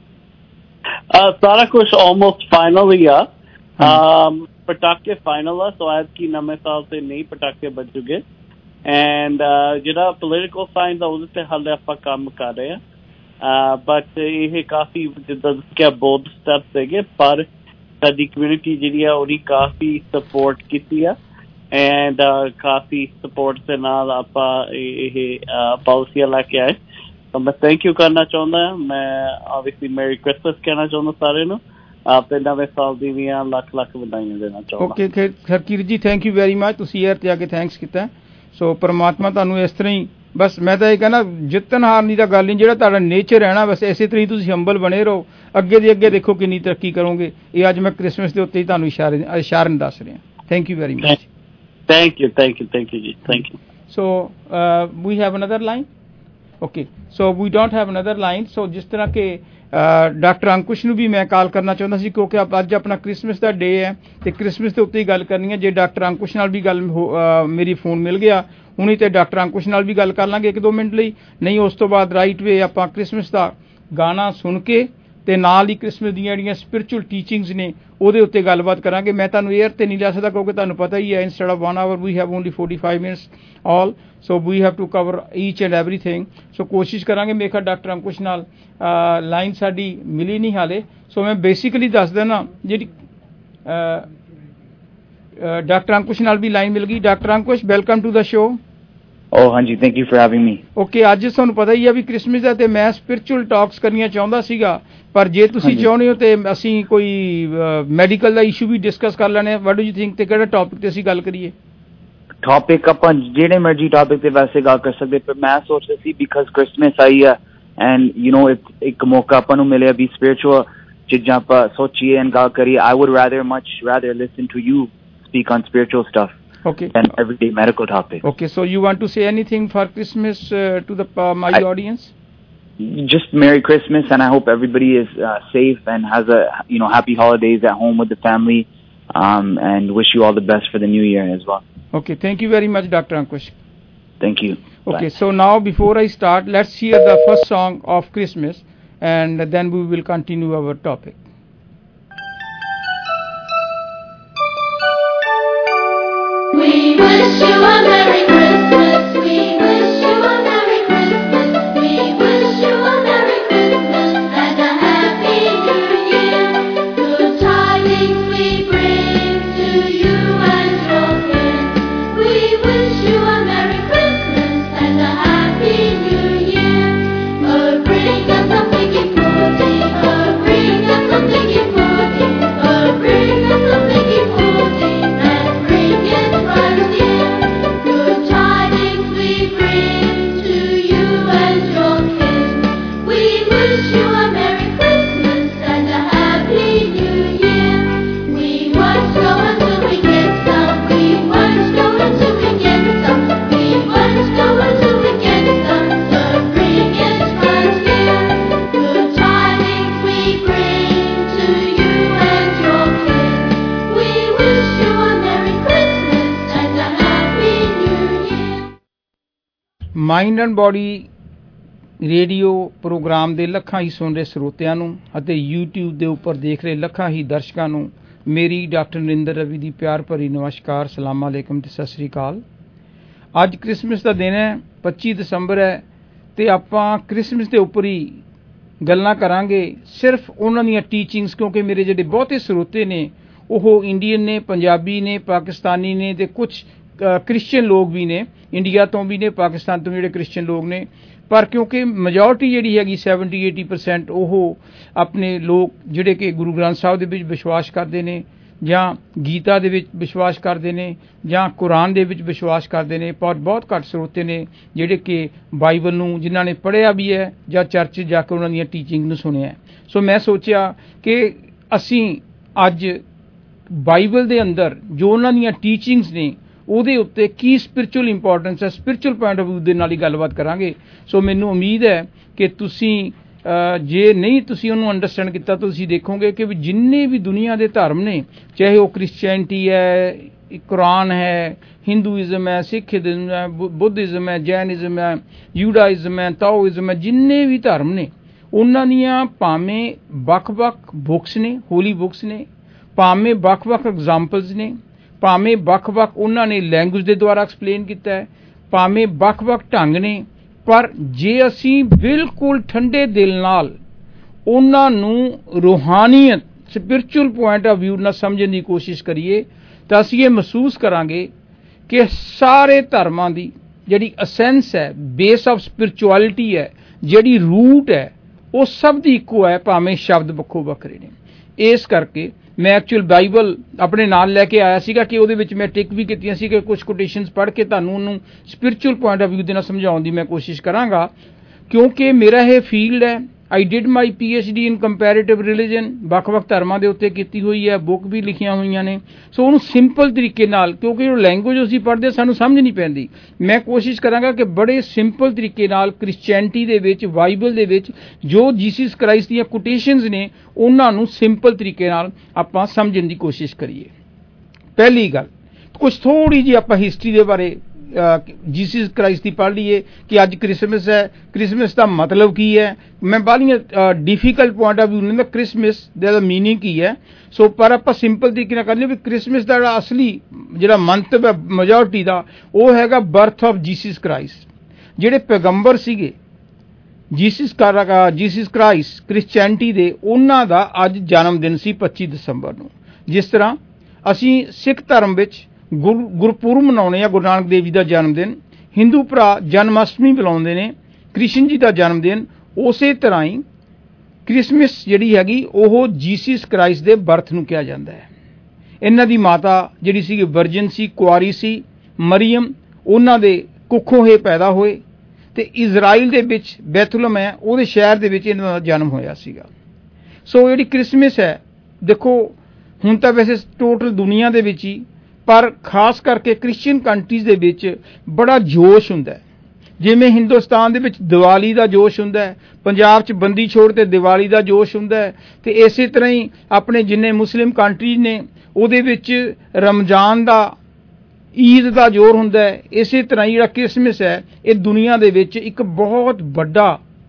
ਸਾਰਾ ਕੁਛ ਆਲਮੋਸਟ ਫਾਈਨਲ ਹੀ ਆ। ਪਟਾਕੇ ਫਾਈਨਲ ਆ, ਸੋ ਐਤਕੀ ਨਵੇਂ ਸਾਲ ਤੇ ਨਹੀਂ ਪਟਾਕੇ ਬਚੂਗੇ। ਐਂਡ ਜਿਹੜਾ ਪੋਲੀਟੀਕਲ ਸਾਇੰਸ ਆ ਉਹਦੇ ਤੇ ਹਾਲੇ ਆਪਾਂ ਕੰਮ ਕਰ ਰਹੇ ਆ, ਬਟ ਇਹ ਕਾਫੀ ਜਿੱਦਾਂ ਕਿ ਬੋਲਡ ਸਟੈਪ ਸੀਗੇ, ਪਰ ਸਾਡੀ ਕਮਿਊਨਿਟੀ ਜਿਹੜੀ ਆ ਉਹਦੀ ਕਾਫੀ ਸਪੋਰਟ ਕੀਤੀ ਆ ਐਂਡ ਕਾਫੀ ਸਪੋਰਟ ਦੇ ਨਾਲ ਆਪਾਂ ਇਹ ਪਾਲਿਸੀਆਂ ਲੈ ਕੇ ਆਏ। ਮੈਂ ਥੈਂਕ ਯੂ ਕਰਨਾ ਚਾਹੁੰਦਾ ਹਾਂ। ਮੈਂ ਆਬਵੀਅਸਲੀ ਮੈਰੀ ਕ੍ਰਿਸਮਸ ਕਹਿਣਾ ਚਾਹੁੰਦਾ ਸਾਰਿਆਂ ਨੂੰ, ਤੇ ਨਵੇਂ ਸਾਲ ਦੀ ਵੀ ਲੱਖ ਲੱਖ ਵਧਾਈਆਂ ਦੇਣਾ ਚਾਹੁੰਦਾ। Okay Harkirat ji, thank you very much, ਤੁਸੀਂ ਏਅਰ ਤੇ ਆ ਕੇ ਥੈਂਕਸ ਕੀਤਾ। ਸੋ ਪਰਮਾਤਮਾ ਤੁਹਾਨੂੰ ਇਸ ਤਰ੍ਹਾਂ ਹੀ, ਬਸ ਮੈਂ ਤਾਂ ਇਹ ਕਹਿੰਦਾ ਜਿੱਤਣ ਹਾਰਨ ਦੀ ਤਾਂ ਗੱਲ ਨਹੀਂ, ਜਿਹੜਾ ਤੁਹਾਡਾ ਨੇਚਰ ਹੈ ਨਾ, ਬਸ ਇਸੇ ਤਰ੍ਹਾਂ ਹੀ ਤੁਸੀਂ ਹੰਬਲ ਬਣੇ ਰਹੋ। ਅੱਗੇ ਦੀ ਅੱਗੇ ਦੇਖੋ ਕਿੰਨੀ ਤਰੱਕੀ ਕਰੋਗੇ। ਇਹ ਅੱਜ ਮੈਂ ਕ੍ਰਿਸਮਸ ਦੇ ਉੱਤੇ ਹੀ ਤੁਹਾਨੂੰ ਇਸ਼ਾਰੇ ਇਸ਼ਾਰਨ ਦੱਸ ਰਿਹਾ। Thank you very much. Thank you thank you thank you ਜੀ, thank you. So we have another line. Okay, so we don't have another line. So ਜਿਸ ਤਰ੍ਹਾਂ ਕਿ ਡਾਕਟਰ ਅੰਕੁਸ਼ ਨੂੰ ਵੀ ਮੈਂ ਕਾਲ ਕਰਨਾ ਚਾਹੁੰਦਾ ਸੀ, ਕਿਉਂਕਿ ਅੱਜ ਆਪਣਾ ਕ੍ਰਿਸਮਸ ਦਾ ਡੇ ਹੈ ਤੇ ਕ੍ਰਿਸਮਸ ਦੇ ਉੱਤੇ ਹੀ ਗੱਲ ਕਰਨੀ ਹੈ। ਜੇ ਡਾਕਟਰ ਅੰਕੁਸ਼ ਨਾਲ ਵੀ ਗੱਲ ਮੇਰੀ ਫੋਨ ਮਿਲ ਗਿਆ ਹੁਣੀ ਤੇ ਡਾਕਟਰ ਅੰਕੁਸ਼ ਨਾਲ ਵੀ ਗੱਲ ਕਰ ਲਾਂਗੇ ਇੱਕ ਦੋ ਮਿੰਟ ਲਈ, ਨਹੀਂ ਉਸ ਤੋਂ ਬਾਅਦ ਰਾਈਟ ਵੇ ਆਪਾਂ ਕ੍ਰਿਸਮਸ ਦਾ ਗਾਣਾ ਸੁਣ ਕੇ ਤੇ ਨਾਲ ਹੀ ਕ੍ਰਿਸਮਸ ਦੀਆਂ ਜਿਹੜੀਆਂ ਸਪਿਰਿਚੁਅਲ ਟੀਚਿੰਗਸ ਨੇ ਉਹਦੇ ਉੱਤੇ ਗੱਲਬਾਤ ਕਰਾਂਗੇ। ਮੈਂ ਤੁਹਾਨੂੰ ਏਅਰ ਤੇ ਨਹੀਂ ਲੈ ਸਕਦਾ ਕਿਉਂਕਿ ਤੁਹਾਨੂੰ ਪਤਾ ਹੀ ਹੈ, instead of one hour we have only forty-five minutes all, so we have to cover each and everything। So ਕੋਸ਼ਿਸ਼ ਕਰਾਂਗੇ। ਮੇਰੇ ਖਿਆਲ ਡਾਕਟਰ ਅੰਕੁਸ਼ ਨਾਲ ਲਾਈਨ ਸਾਡੀ ਮਿਲੀ ਨਹੀਂ ਹਾਲੇ। ਸੋ ਮੈਂ ਬੇਸਿਕਲੀ ਦੱਸ ਦਿੰਦਾ, ਜਿਹੜੀ ਡਾਕਟਰ ਅੰਕੁਸ਼ ਨਾਲ ਵੀ ਲਾਈਨ ਮਿਲ ਗਈ। Doctor Ankush, welcome to the show. Oh, ਹਾਂਜੀ, thank you for having me. Okay, ਅੱਜ ਤੁਹਾਨੂੰ ਪਤਾ ਹੀ ਆ ਵੀ ਕ੍ਰਿਸਮਸ ਦਾ ਤੇ ਮੈਂ ਸਪਿਰਚੁਅਲ ਟਾਕਸ ਕਰਨੀਆਂ ਚਾਹੁੰਦਾ ਸੀਗਾ, ਪਰ ਜੇ ਤੁਸੀਂ ਚਾਹੁੰਦੇ ਹੋ ਤੇ ਅਸੀਂ ਕੋਈ ਮੈਡੀਕਲ ਦਾ ਇਸ਼ੂ ਵੀ ਡਿਸਕਸ ਕਰ ਲੈਣੇ। ਵਾਟ ਡੂ ਯੂ ਥਿੰਕ ਤੇ ਕਿਹੜਾ ਟੌਪਿਕ ਤੇ ਅਸੀਂ ਗੱਲ ਕਰੀਏ? ਟੌਪਿਕ ਆਪਾਂ ਜਿਹੜੇ ਮਰਜ਼ੀ ਟੌਪਿਕ ਤੇ ਵੈਸੇ ਗੱਲ ਕਰ ਸਕਦੇ, ਪਰ ਮੈਂ ਸੋਚ ਰਿਹਾ ਸੀ ਬਿਕਾਜ਼ ਕ੍ਰਿਸਮਸ ਆਈ ਆ ਐਂਡ ਯੂ ਨੋ ਇੱਕ ਮੌਕਾ ਆਪਾਂ ਨੂੰ ਮਿਲਿਆ ਵੀ ਸਪਿਰਚੁਅਲ ਚੀਜ਼ਾਂ ਆਪਾਂ ਸੋਚੀਏ ਐਂਡ ਗੱਲ ਕਰੀਏ। I would rather much rather listen to you speak on spiritual stuff. Okay. Than everyday medical topics. Okay, so you want to say anything for Christmas uh, to the uh, my I, audience? Just Merry Christmas, and I hope everybody is uh, safe and has a you know happy holidays at home with the family, um, and wish you all the best for the new year as well. Okay, thank you very much, Doctor Ankush. Thank you. Okay, Bye. so now before I start, let's hear the first song of Christmas, and then we will continue our topic. We wish you a Merry Christmas. We wish you a Merry Christmas. We wish you a Merry Christmas and a Happy New Year. Good tidings we bring to you and your kids. We wish you a Merry Christmas and a Happy New Year. Oh, bring us something important. Oh, bring us something important. Oh, bring us something important and bring it right here. Good tidings we bring to you and your kids. We wish you a Merry Christmas and a Happy New Year. We won't go until we get some. We won't go until we get some. We won't go until we get some. So bring it right here. Good tidings we bring to you and your kids. We wish you a Merry Christmas and a Happy New Year. Mind and body radio programme ਦੇ ਲੱਖਾਂ ਹੀ ਸੁਣ ਰਹੇ ਸਰੋਤਿਆਂ ਨੂੰ ਅਤੇ YouTube ਦੇ ਉੱਪਰ ਦੇਖ ਰਹੇ ਲੱਖਾਂ ਹੀ ਦਰਸ਼ਕਾਂ ਨੂੰ ਮੇਰੀ ਡਾਕਟਰ ਨਰਿੰਦਰ ਰਵੀ ਦੀ ਪਿਆਰ ਭਰੀ ਨਮਸਕਾਰ, ਸਲਾਮ ਅਲੈਕਮ ਤੇ ਸਤਿ ਸ੍ਰੀ ਅਕਾਲ। ਅੱਜ ਕ੍ਰਿਸਮਸ ਦਾ ਦਿਨ ਹੈ, ਪੱਚੀ ਦਸੰਬਰ ਹੈ, ਤੇ ਆਪਾਂ ਕ੍ਰਿਸਮਸ ਦੇ ਉੱਪਰ ਹੀ ਗੱਲਾਂ ਕਰਾਂਗੇ, ਸਿਰਫ ਉਹਨਾਂ ਦੀਆਂ ਟੀਚਿੰਗਸ, ਕਿਉਂਕਿ ਮੇਰੇ ਜਿਹੜੇ ਬਹੁਤੇ ਸਰੋਤੇ ਨੇ ਉਹ ਇੰਡੀਅਨ ਨੇ, ਪੰਜਾਬੀ ਨੇ, ਪਾਕਿਸਤਾਨੀ ਨੇ ਤੇ ਕੁਝ ਕ੍ਰਿਸਚੀਅਨ ਲੋਕ ਵੀ ਨੇ, ਇੰਡੀਆ ਤੋਂ ਵੀ ਨੇ, ਪਾਕਿਸਤਾਨ ਤੋਂ ਜਿਹੜੇ ਕ੍ਰਿਸਚੀਅਨ ਲੋਕ ਨੇ, ਪਰ ਕਿਉਂਕਿ ਮੈਜੋਰਟੀ ਜਿਹੜੀ ਹੈਗੀ ਸੈਵਨਟੀ ਏਟੀ ਪਰਸੈਂਟ ਉਹ ਆਪਣੇ ਲੋਕ ਜਿਹੜੇ ਕਿ ਗੁਰੂ ਗ੍ਰੰਥ ਸਾਹਿਬ ਦੇ ਵਿੱਚ ਵਿਸ਼ਵਾਸ ਕਰਦੇ ਨੇ, ਜਾਂ ਗੀਤਾ ਦੇ ਵਿੱਚ ਵਿਸ਼ਵਾਸ ਕਰਦੇ ਨੇ, ਜਾਂ ਕੁਰਾਨ ਦੇ ਵਿੱਚ ਵਿਸ਼ਵਾਸ ਕਰਦੇ ਨੇ, ਪਰ ਬਹੁਤ ਘੱਟ ਸਰੋਤੇ ਨੇ ਜਿਹੜੇ ਕਿ ਬਾਈਬਲ ਨੂੰ ਜਿਨ੍ਹਾਂ ਨੇ ਪੜ੍ਹਿਆ ਵੀ ਹੈ ਜਾਂ ਚਰਚ ਜਾ ਕੇ ਉਹਨਾਂ ਦੀਆਂ ਟੀਚਿੰਗ ਨੂੰ ਸੁਣਿਆ। ਸੋ ਮੈਂ ਸੋਚਿਆ ਕਿ ਅਸੀਂ ਅੱਜ ਬਾਈਬਲ ਦੇ ਅੰਦਰ ਜੋ ਉਹਨਾਂ ਦੀਆਂ ਟੀਚਿੰਗਸ ਨੇ ਉਹਦੇ ਉੱਤੇ ਕੀ ਸਪਿਰਚੁਅਲ ਇੰਪੋਰਟੈਂਸ ਹੈ, ਸਪਿਰਚੁਅਲ ਪੁਆਇੰਟ ਆਫ ਵਿਊ ਦੇ ਨਾਲ ਹੀ ਗੱਲਬਾਤ ਕਰਾਂਗੇ। ਸੋ ਮੈਨੂੰ ਉਮੀਦ ਹੈ ਕਿ ਤੁਸੀਂ ਜੇ ਨਹੀਂ ਤੁਸੀਂ ਉਹਨੂੰ ਅੰਡਰਸਟੈਂਡ ਕੀਤਾ ਤਾਂ ਤੁਸੀਂ ਦੇਖੋਗੇ ਕਿ ਵੀ ਜਿੰਨੇ ਵੀ ਦੁਨੀਆ ਦੇ ਧਰਮ ਨੇ, ਚਾਹੇ ਉਹ ਕ੍ਰਿਸਚੈਨਿਟੀ ਹੈ, ਕੁਰਾਨ ਹੈ, ਹਿੰਦੂਇਜ਼ਮ ਹੈ, ਸਿੱਖਇਜ਼ਮ ਹੈ, ਬੁੱਧਇਜ਼ਮ ਹੈ, ਜੈਨਇਜ਼ਮ ਹੈ, ਯੂਡਾਇਜ਼ਮ ਹੈ, ਤਾਓਇਜ਼ਮ ਹੈ, ਜਿੰਨੇ ਵੀ ਧਰਮ ਨੇ ਉਹਨਾਂ ਦੀਆਂ ਭਾਵੇਂ ਵੱਖ-ਵੱਖ ਬੁੱਕਸ ਨੇ, ਹੋਲੀ ਬੁੱਕਸ ਨੇ, ਭਾਵੇਂ ਵੱਖ-ਵੱਖ ਐਗਜ਼ਾਮਪਲਸ ਨੇ, ਭਾਵੇਂ ਵੱਖ-ਵੱਖ ਉਹਨਾਂ ਨੇ ਲੈਂਗੁਏਜ ਦੇ ਦੁਆਰਾ ਐਕਸਪਲੇਨ ਕੀਤਾ ਹੈ, ਭਾਵੇਂ ਵੱਖ-ਵੱਖ ਢੰਗ ਨੇ, ਪਰ ਜੇ ਅਸੀਂ ਬਿਲਕੁਲ ਠੰਡੇ ਦਿਲ ਨਾਲ ਉਹਨਾਂ ਨੂੰ ਰੂਹਾਨੀਅਤ, ਸਪਿਰਚੁਅਲ ਪੁਆਇੰਟ ਆਫ ਵਿਊ ਨਾਲ ਸਮਝਣ ਦੀ ਕੋਸ਼ਿਸ਼ ਕਰੀਏ ਤਾਂ ਅਸੀਂ ਇਹ ਮਹਿਸੂਸ ਕਰਾਂਗੇ ਕਿ ਸਾਰੇ ਧਰਮਾਂ ਦੀ ਜਿਹੜੀ ਅਸੈਂਸ ਹੈ, ਬੇਸ ਆਫ ਸਪਿਰਚੁਅਲਿਟੀ ਹੈ, ਜਿਹੜੀ ਰੂਟ ਹੈ, ਉਹ ਸਭ ਦੀ ਇੱਕੋ ਹੈ, ਭਾਵੇਂ ਸ਼ਬਦ ਵੱਖੋ ਵੱਖਰੇ ਨੇ। ਇਸ ਕਰਕੇ ਮੈਂ ਐਕਚੁਅਲ ਬਾਈਬਲ ਆਪਣੇ ਨਾਲ ਲੈ ਕੇ ਆਇਆ ਸੀਗਾ ਕਿ ਉਹਦੇ ਵਿੱਚ ਮੈਂ ਟਿਕ ਵੀ ਕੀਤੀਆਂ ਸੀ ਕਿ ਕੁਝ ਕੋਟੇਸ਼ਨਸ ਪੜ੍ਹ ਕੇ ਤੁਹਾਨੂੰ ਉਹਨੂੰ ਸਪਿਰਚੁਅਲ ਪੁਆਇੰਟ ਆਫ ਵਿਊ ਦੇ ਨਾਲ ਸਮਝਾਉਣ ਦੀ ਮੈਂ ਕੋਸ਼ਿਸ਼ ਕਰਾਂਗਾ, ਕਿਉਂਕਿ ਮੇਰਾ ਇਹ ਫੀਲਡ ਹੈ। I did my P H D in comparative religion, ਵੱਖ-ਵੱਖ ਧਰਮਾਂ ਦੇ ਉੱਤੇ ਕੀਤੀ ਹੋਈ ਹੈ, ਬੁੱਕ ਵੀ ਲਿਖੀਆਂ ਹੋਈਆਂ ਨੇ। ਸੋ ਉਹਨੂੰ ਸਿੰਪਲ ਤਰੀਕੇ ਨਾਲ, ਕਿਉਂਕਿ ਜੋ ਲੈਂਗੁਏਜ ਅਸੀਂ ਪੜ੍ਹਦੇ ਸਾਨੂੰ ਸਮਝ ਨਹੀਂ ਪੈਂਦੀ, ਮੈਂ ਕੋਸ਼ਿਸ਼ ਕਰਾਂਗਾ ਕਿ ਬੜੇ ਸਿੰਪਲ ਤਰੀਕੇ ਨਾਲ ਕ੍ਰਿਸਚੈਨਿਟੀ ਦੇ ਵਿੱਚ, ਬਾਈਬਲ ਦੇ ਵਿੱਚ ਜੋ ਜੀਸਸ ਕ੍ਰਾਈਸਟ ਦੀਆਂ ਕੋਟੇਸ਼ਨਸ ਨੇ ਉਹਨਾਂ ਨੂੰ ਸਿੰਪਲ ਤਰੀਕੇ ਨਾਲ ਆਪਾਂ ਸਮਝਣ ਦੀ ਕੋਸ਼ਿਸ਼ ਕਰੀਏ। ਪਹਿਲੀ ਗੱਲ, ਕੁਝ ਥੋੜ੍ਹੀ ਜਿਹੀ ਆਪਾਂ ਹਿਸਟਰੀ ਦੇ ਬਾਰੇ ਜੀਸਸ ਕ੍ਰਾਈਸਟ ਦੀ ਪੜ੍ਹ ਲਈਏ ਕਿ ਅੱਜ ਕ੍ਰਿਸਮਸ ਹੈ, ਕ੍ਰਿਸਮਸ ਦਾ ਮਤਲਬ ਕੀ ਹੈ। ਮੈਂ ਬਾਹਲੀਆਂ ਡਿਫੀਕਲਟ ਪੁਆਇੰਟ ਆਫ ਵਿਊ ਨਹੀਂ ਦਾ ਕ੍ਰਿਸਮਸ ਦਾ ਮੀਨਿੰਗ ਕੀ ਹੈ। ਸੋ ਪਰ ਆਪਾਂ ਸਿੰਪਲ ਤਰੀਕੇ ਨਾਲ ਕਰ ਲਈਏ ਵੀ ਕ੍ਰਿਸਮਸ ਦਾ ਜਿਹੜਾ ਅਸਲੀ ਜਿਹੜਾ ਮੰਤਵ ਹੈ ਮੈਜੋਰਟੀ ਦਾ, ਉਹ ਹੈਗਾ ਬਰਥ ਆਫ ਜੀਸਸ ਕ੍ਰਾਈਸਟ। ਜਿਹੜੇ ਪੈਗੰਬਰ ਸੀਗੇ ਜੀਸਸ ਕਰਾ ਜੀਸਸ ਕ੍ਰਾਈਸਟ ਕ੍ਰਿਸਚੈਨਿਟੀ ਦੇ, ਉਹਨਾਂ ਦਾ ਅੱਜ ਜਨਮ ਦਿਨ ਸੀ ਪੱਚੀ ਦਸੰਬਰ ਨੂੰ। ਜਿਸ ਤਰ੍ਹਾਂ ਅਸੀਂ ਸਿੱਖ ਧਰਮ ਵਿੱਚ ਗੁਰ ਗੁਰਪੁਰਬ ਮਨਾਉਂਦੇ ਹਾਂ, ਗੁਰੂ ਨਾਨਕ ਦੇਵ ਜੀ ਦਾ ਜਨਮ ਦਿਨ। ਹਿੰਦੂ ਭਰਾ ਜਨਮ ਅਸ਼ਟਮੀ ਬੁਲਾਉਂਦੇ ਨੇ, ਕ੍ਰਿਸ਼ਨ ਜੀ ਦਾ ਜਨਮ ਦਿਨ, ਉਸੇ ਤਰ੍ਹਾਂ ਹੀ ਕ੍ਰਿਸਮਸ ਜਿਹੜੀ ਹੈਗੀ ਉਹ ਜੀਸਸ ਕ੍ਰਾਈਸਟ ਦੇ ਬਰਥ ਨੂੰ ਕਿਹਾ ਜਾਂਦਾ ਹੈ। ਇਹਨਾਂ ਦੀ ਮਾਤਾ ਜਿਹੜੀ ਸੀ ਵਰਜਨ ਸੀ, ਕੁਆਰੀ ਸੀ, ਮਰੀਅਮ, ਉਹਨਾਂ ਦੇ ਕੁੱਖੋਂ ਇਹ ਪੈਦਾ ਹੋਏ ਤੇ ਇਜ਼ਰਾਈਲ ਦੇ ਵਿੱਚ ਬੈਥਲਹਮ ਹੈ ਉਹਦੇ ਸ਼ਹਿਰ ਦੇ ਵਿੱਚ ਇਹਨਾਂ ਦਾ ਜਨਮ ਹੋਇਆ ਸੀਗਾ। ਸੋ ਜਿਹੜੀ ਕ੍ਰਿਸਮਸ ਹੈ, ਦੇਖੋ ਹੁਣ ਤਾਂ ਵੈਸੇ ਟੋਟਲ ਦੁਨੀਆ ਦੇ ਵਿੱਚ ਹੀ, ਪਰ ਖਾਸ ਕਰਕੇ ਕ੍ਰਿਸਚੀਅਨ ਕੰਟਰੀਜ਼ ਦੇ ਵਿੱਚ ਬੜਾ ਜੋਸ਼ ਹੁੰਦਾ ਹੈ। ਜਿਵੇਂ ਹਿੰਦੁਸਤਾਨ ਦੇ ਵਿੱਚ ਦੀਵਾਲੀ ਦਾ ਜੋਸ਼ ਹੁੰਦਾ ਹੈ, ਪੰਜਾਬ 'ਚ ਬੰਦੀ ਛੋੜ ਤੇ ਦੀਵਾਲੀ ਦਾ ਜੋਸ਼ ਹੁੰਦਾ ਹੈ, ਤੇ ਇਸੇ ਤਰ੍ਹਾਂ ਹੀ ਆਪਣੇ ਜਿੰਨੇ ਮੁਸਲਿਮ ਕੰਟਰੀਜ਼ ਨੇ ਉਹਦੇ ਵਿੱਚ ਰਮਜ਼ਾਨ ਦਾ, ਈਦ ਦਾ ਜ਼ੋਰ ਹੁੰਦਾ ਹੈ। ਇਸੇ ਤਰ੍ਹਾਂ ਹੀ ਜਿਹੜਾ ਕ੍ਰਿਸਮਸ ਹੈ ਇਹ ਦੁਨੀਆ ਦੇ ਵਿੱਚ ਇੱਕ ਬਹੁਤ ਵੱਡਾ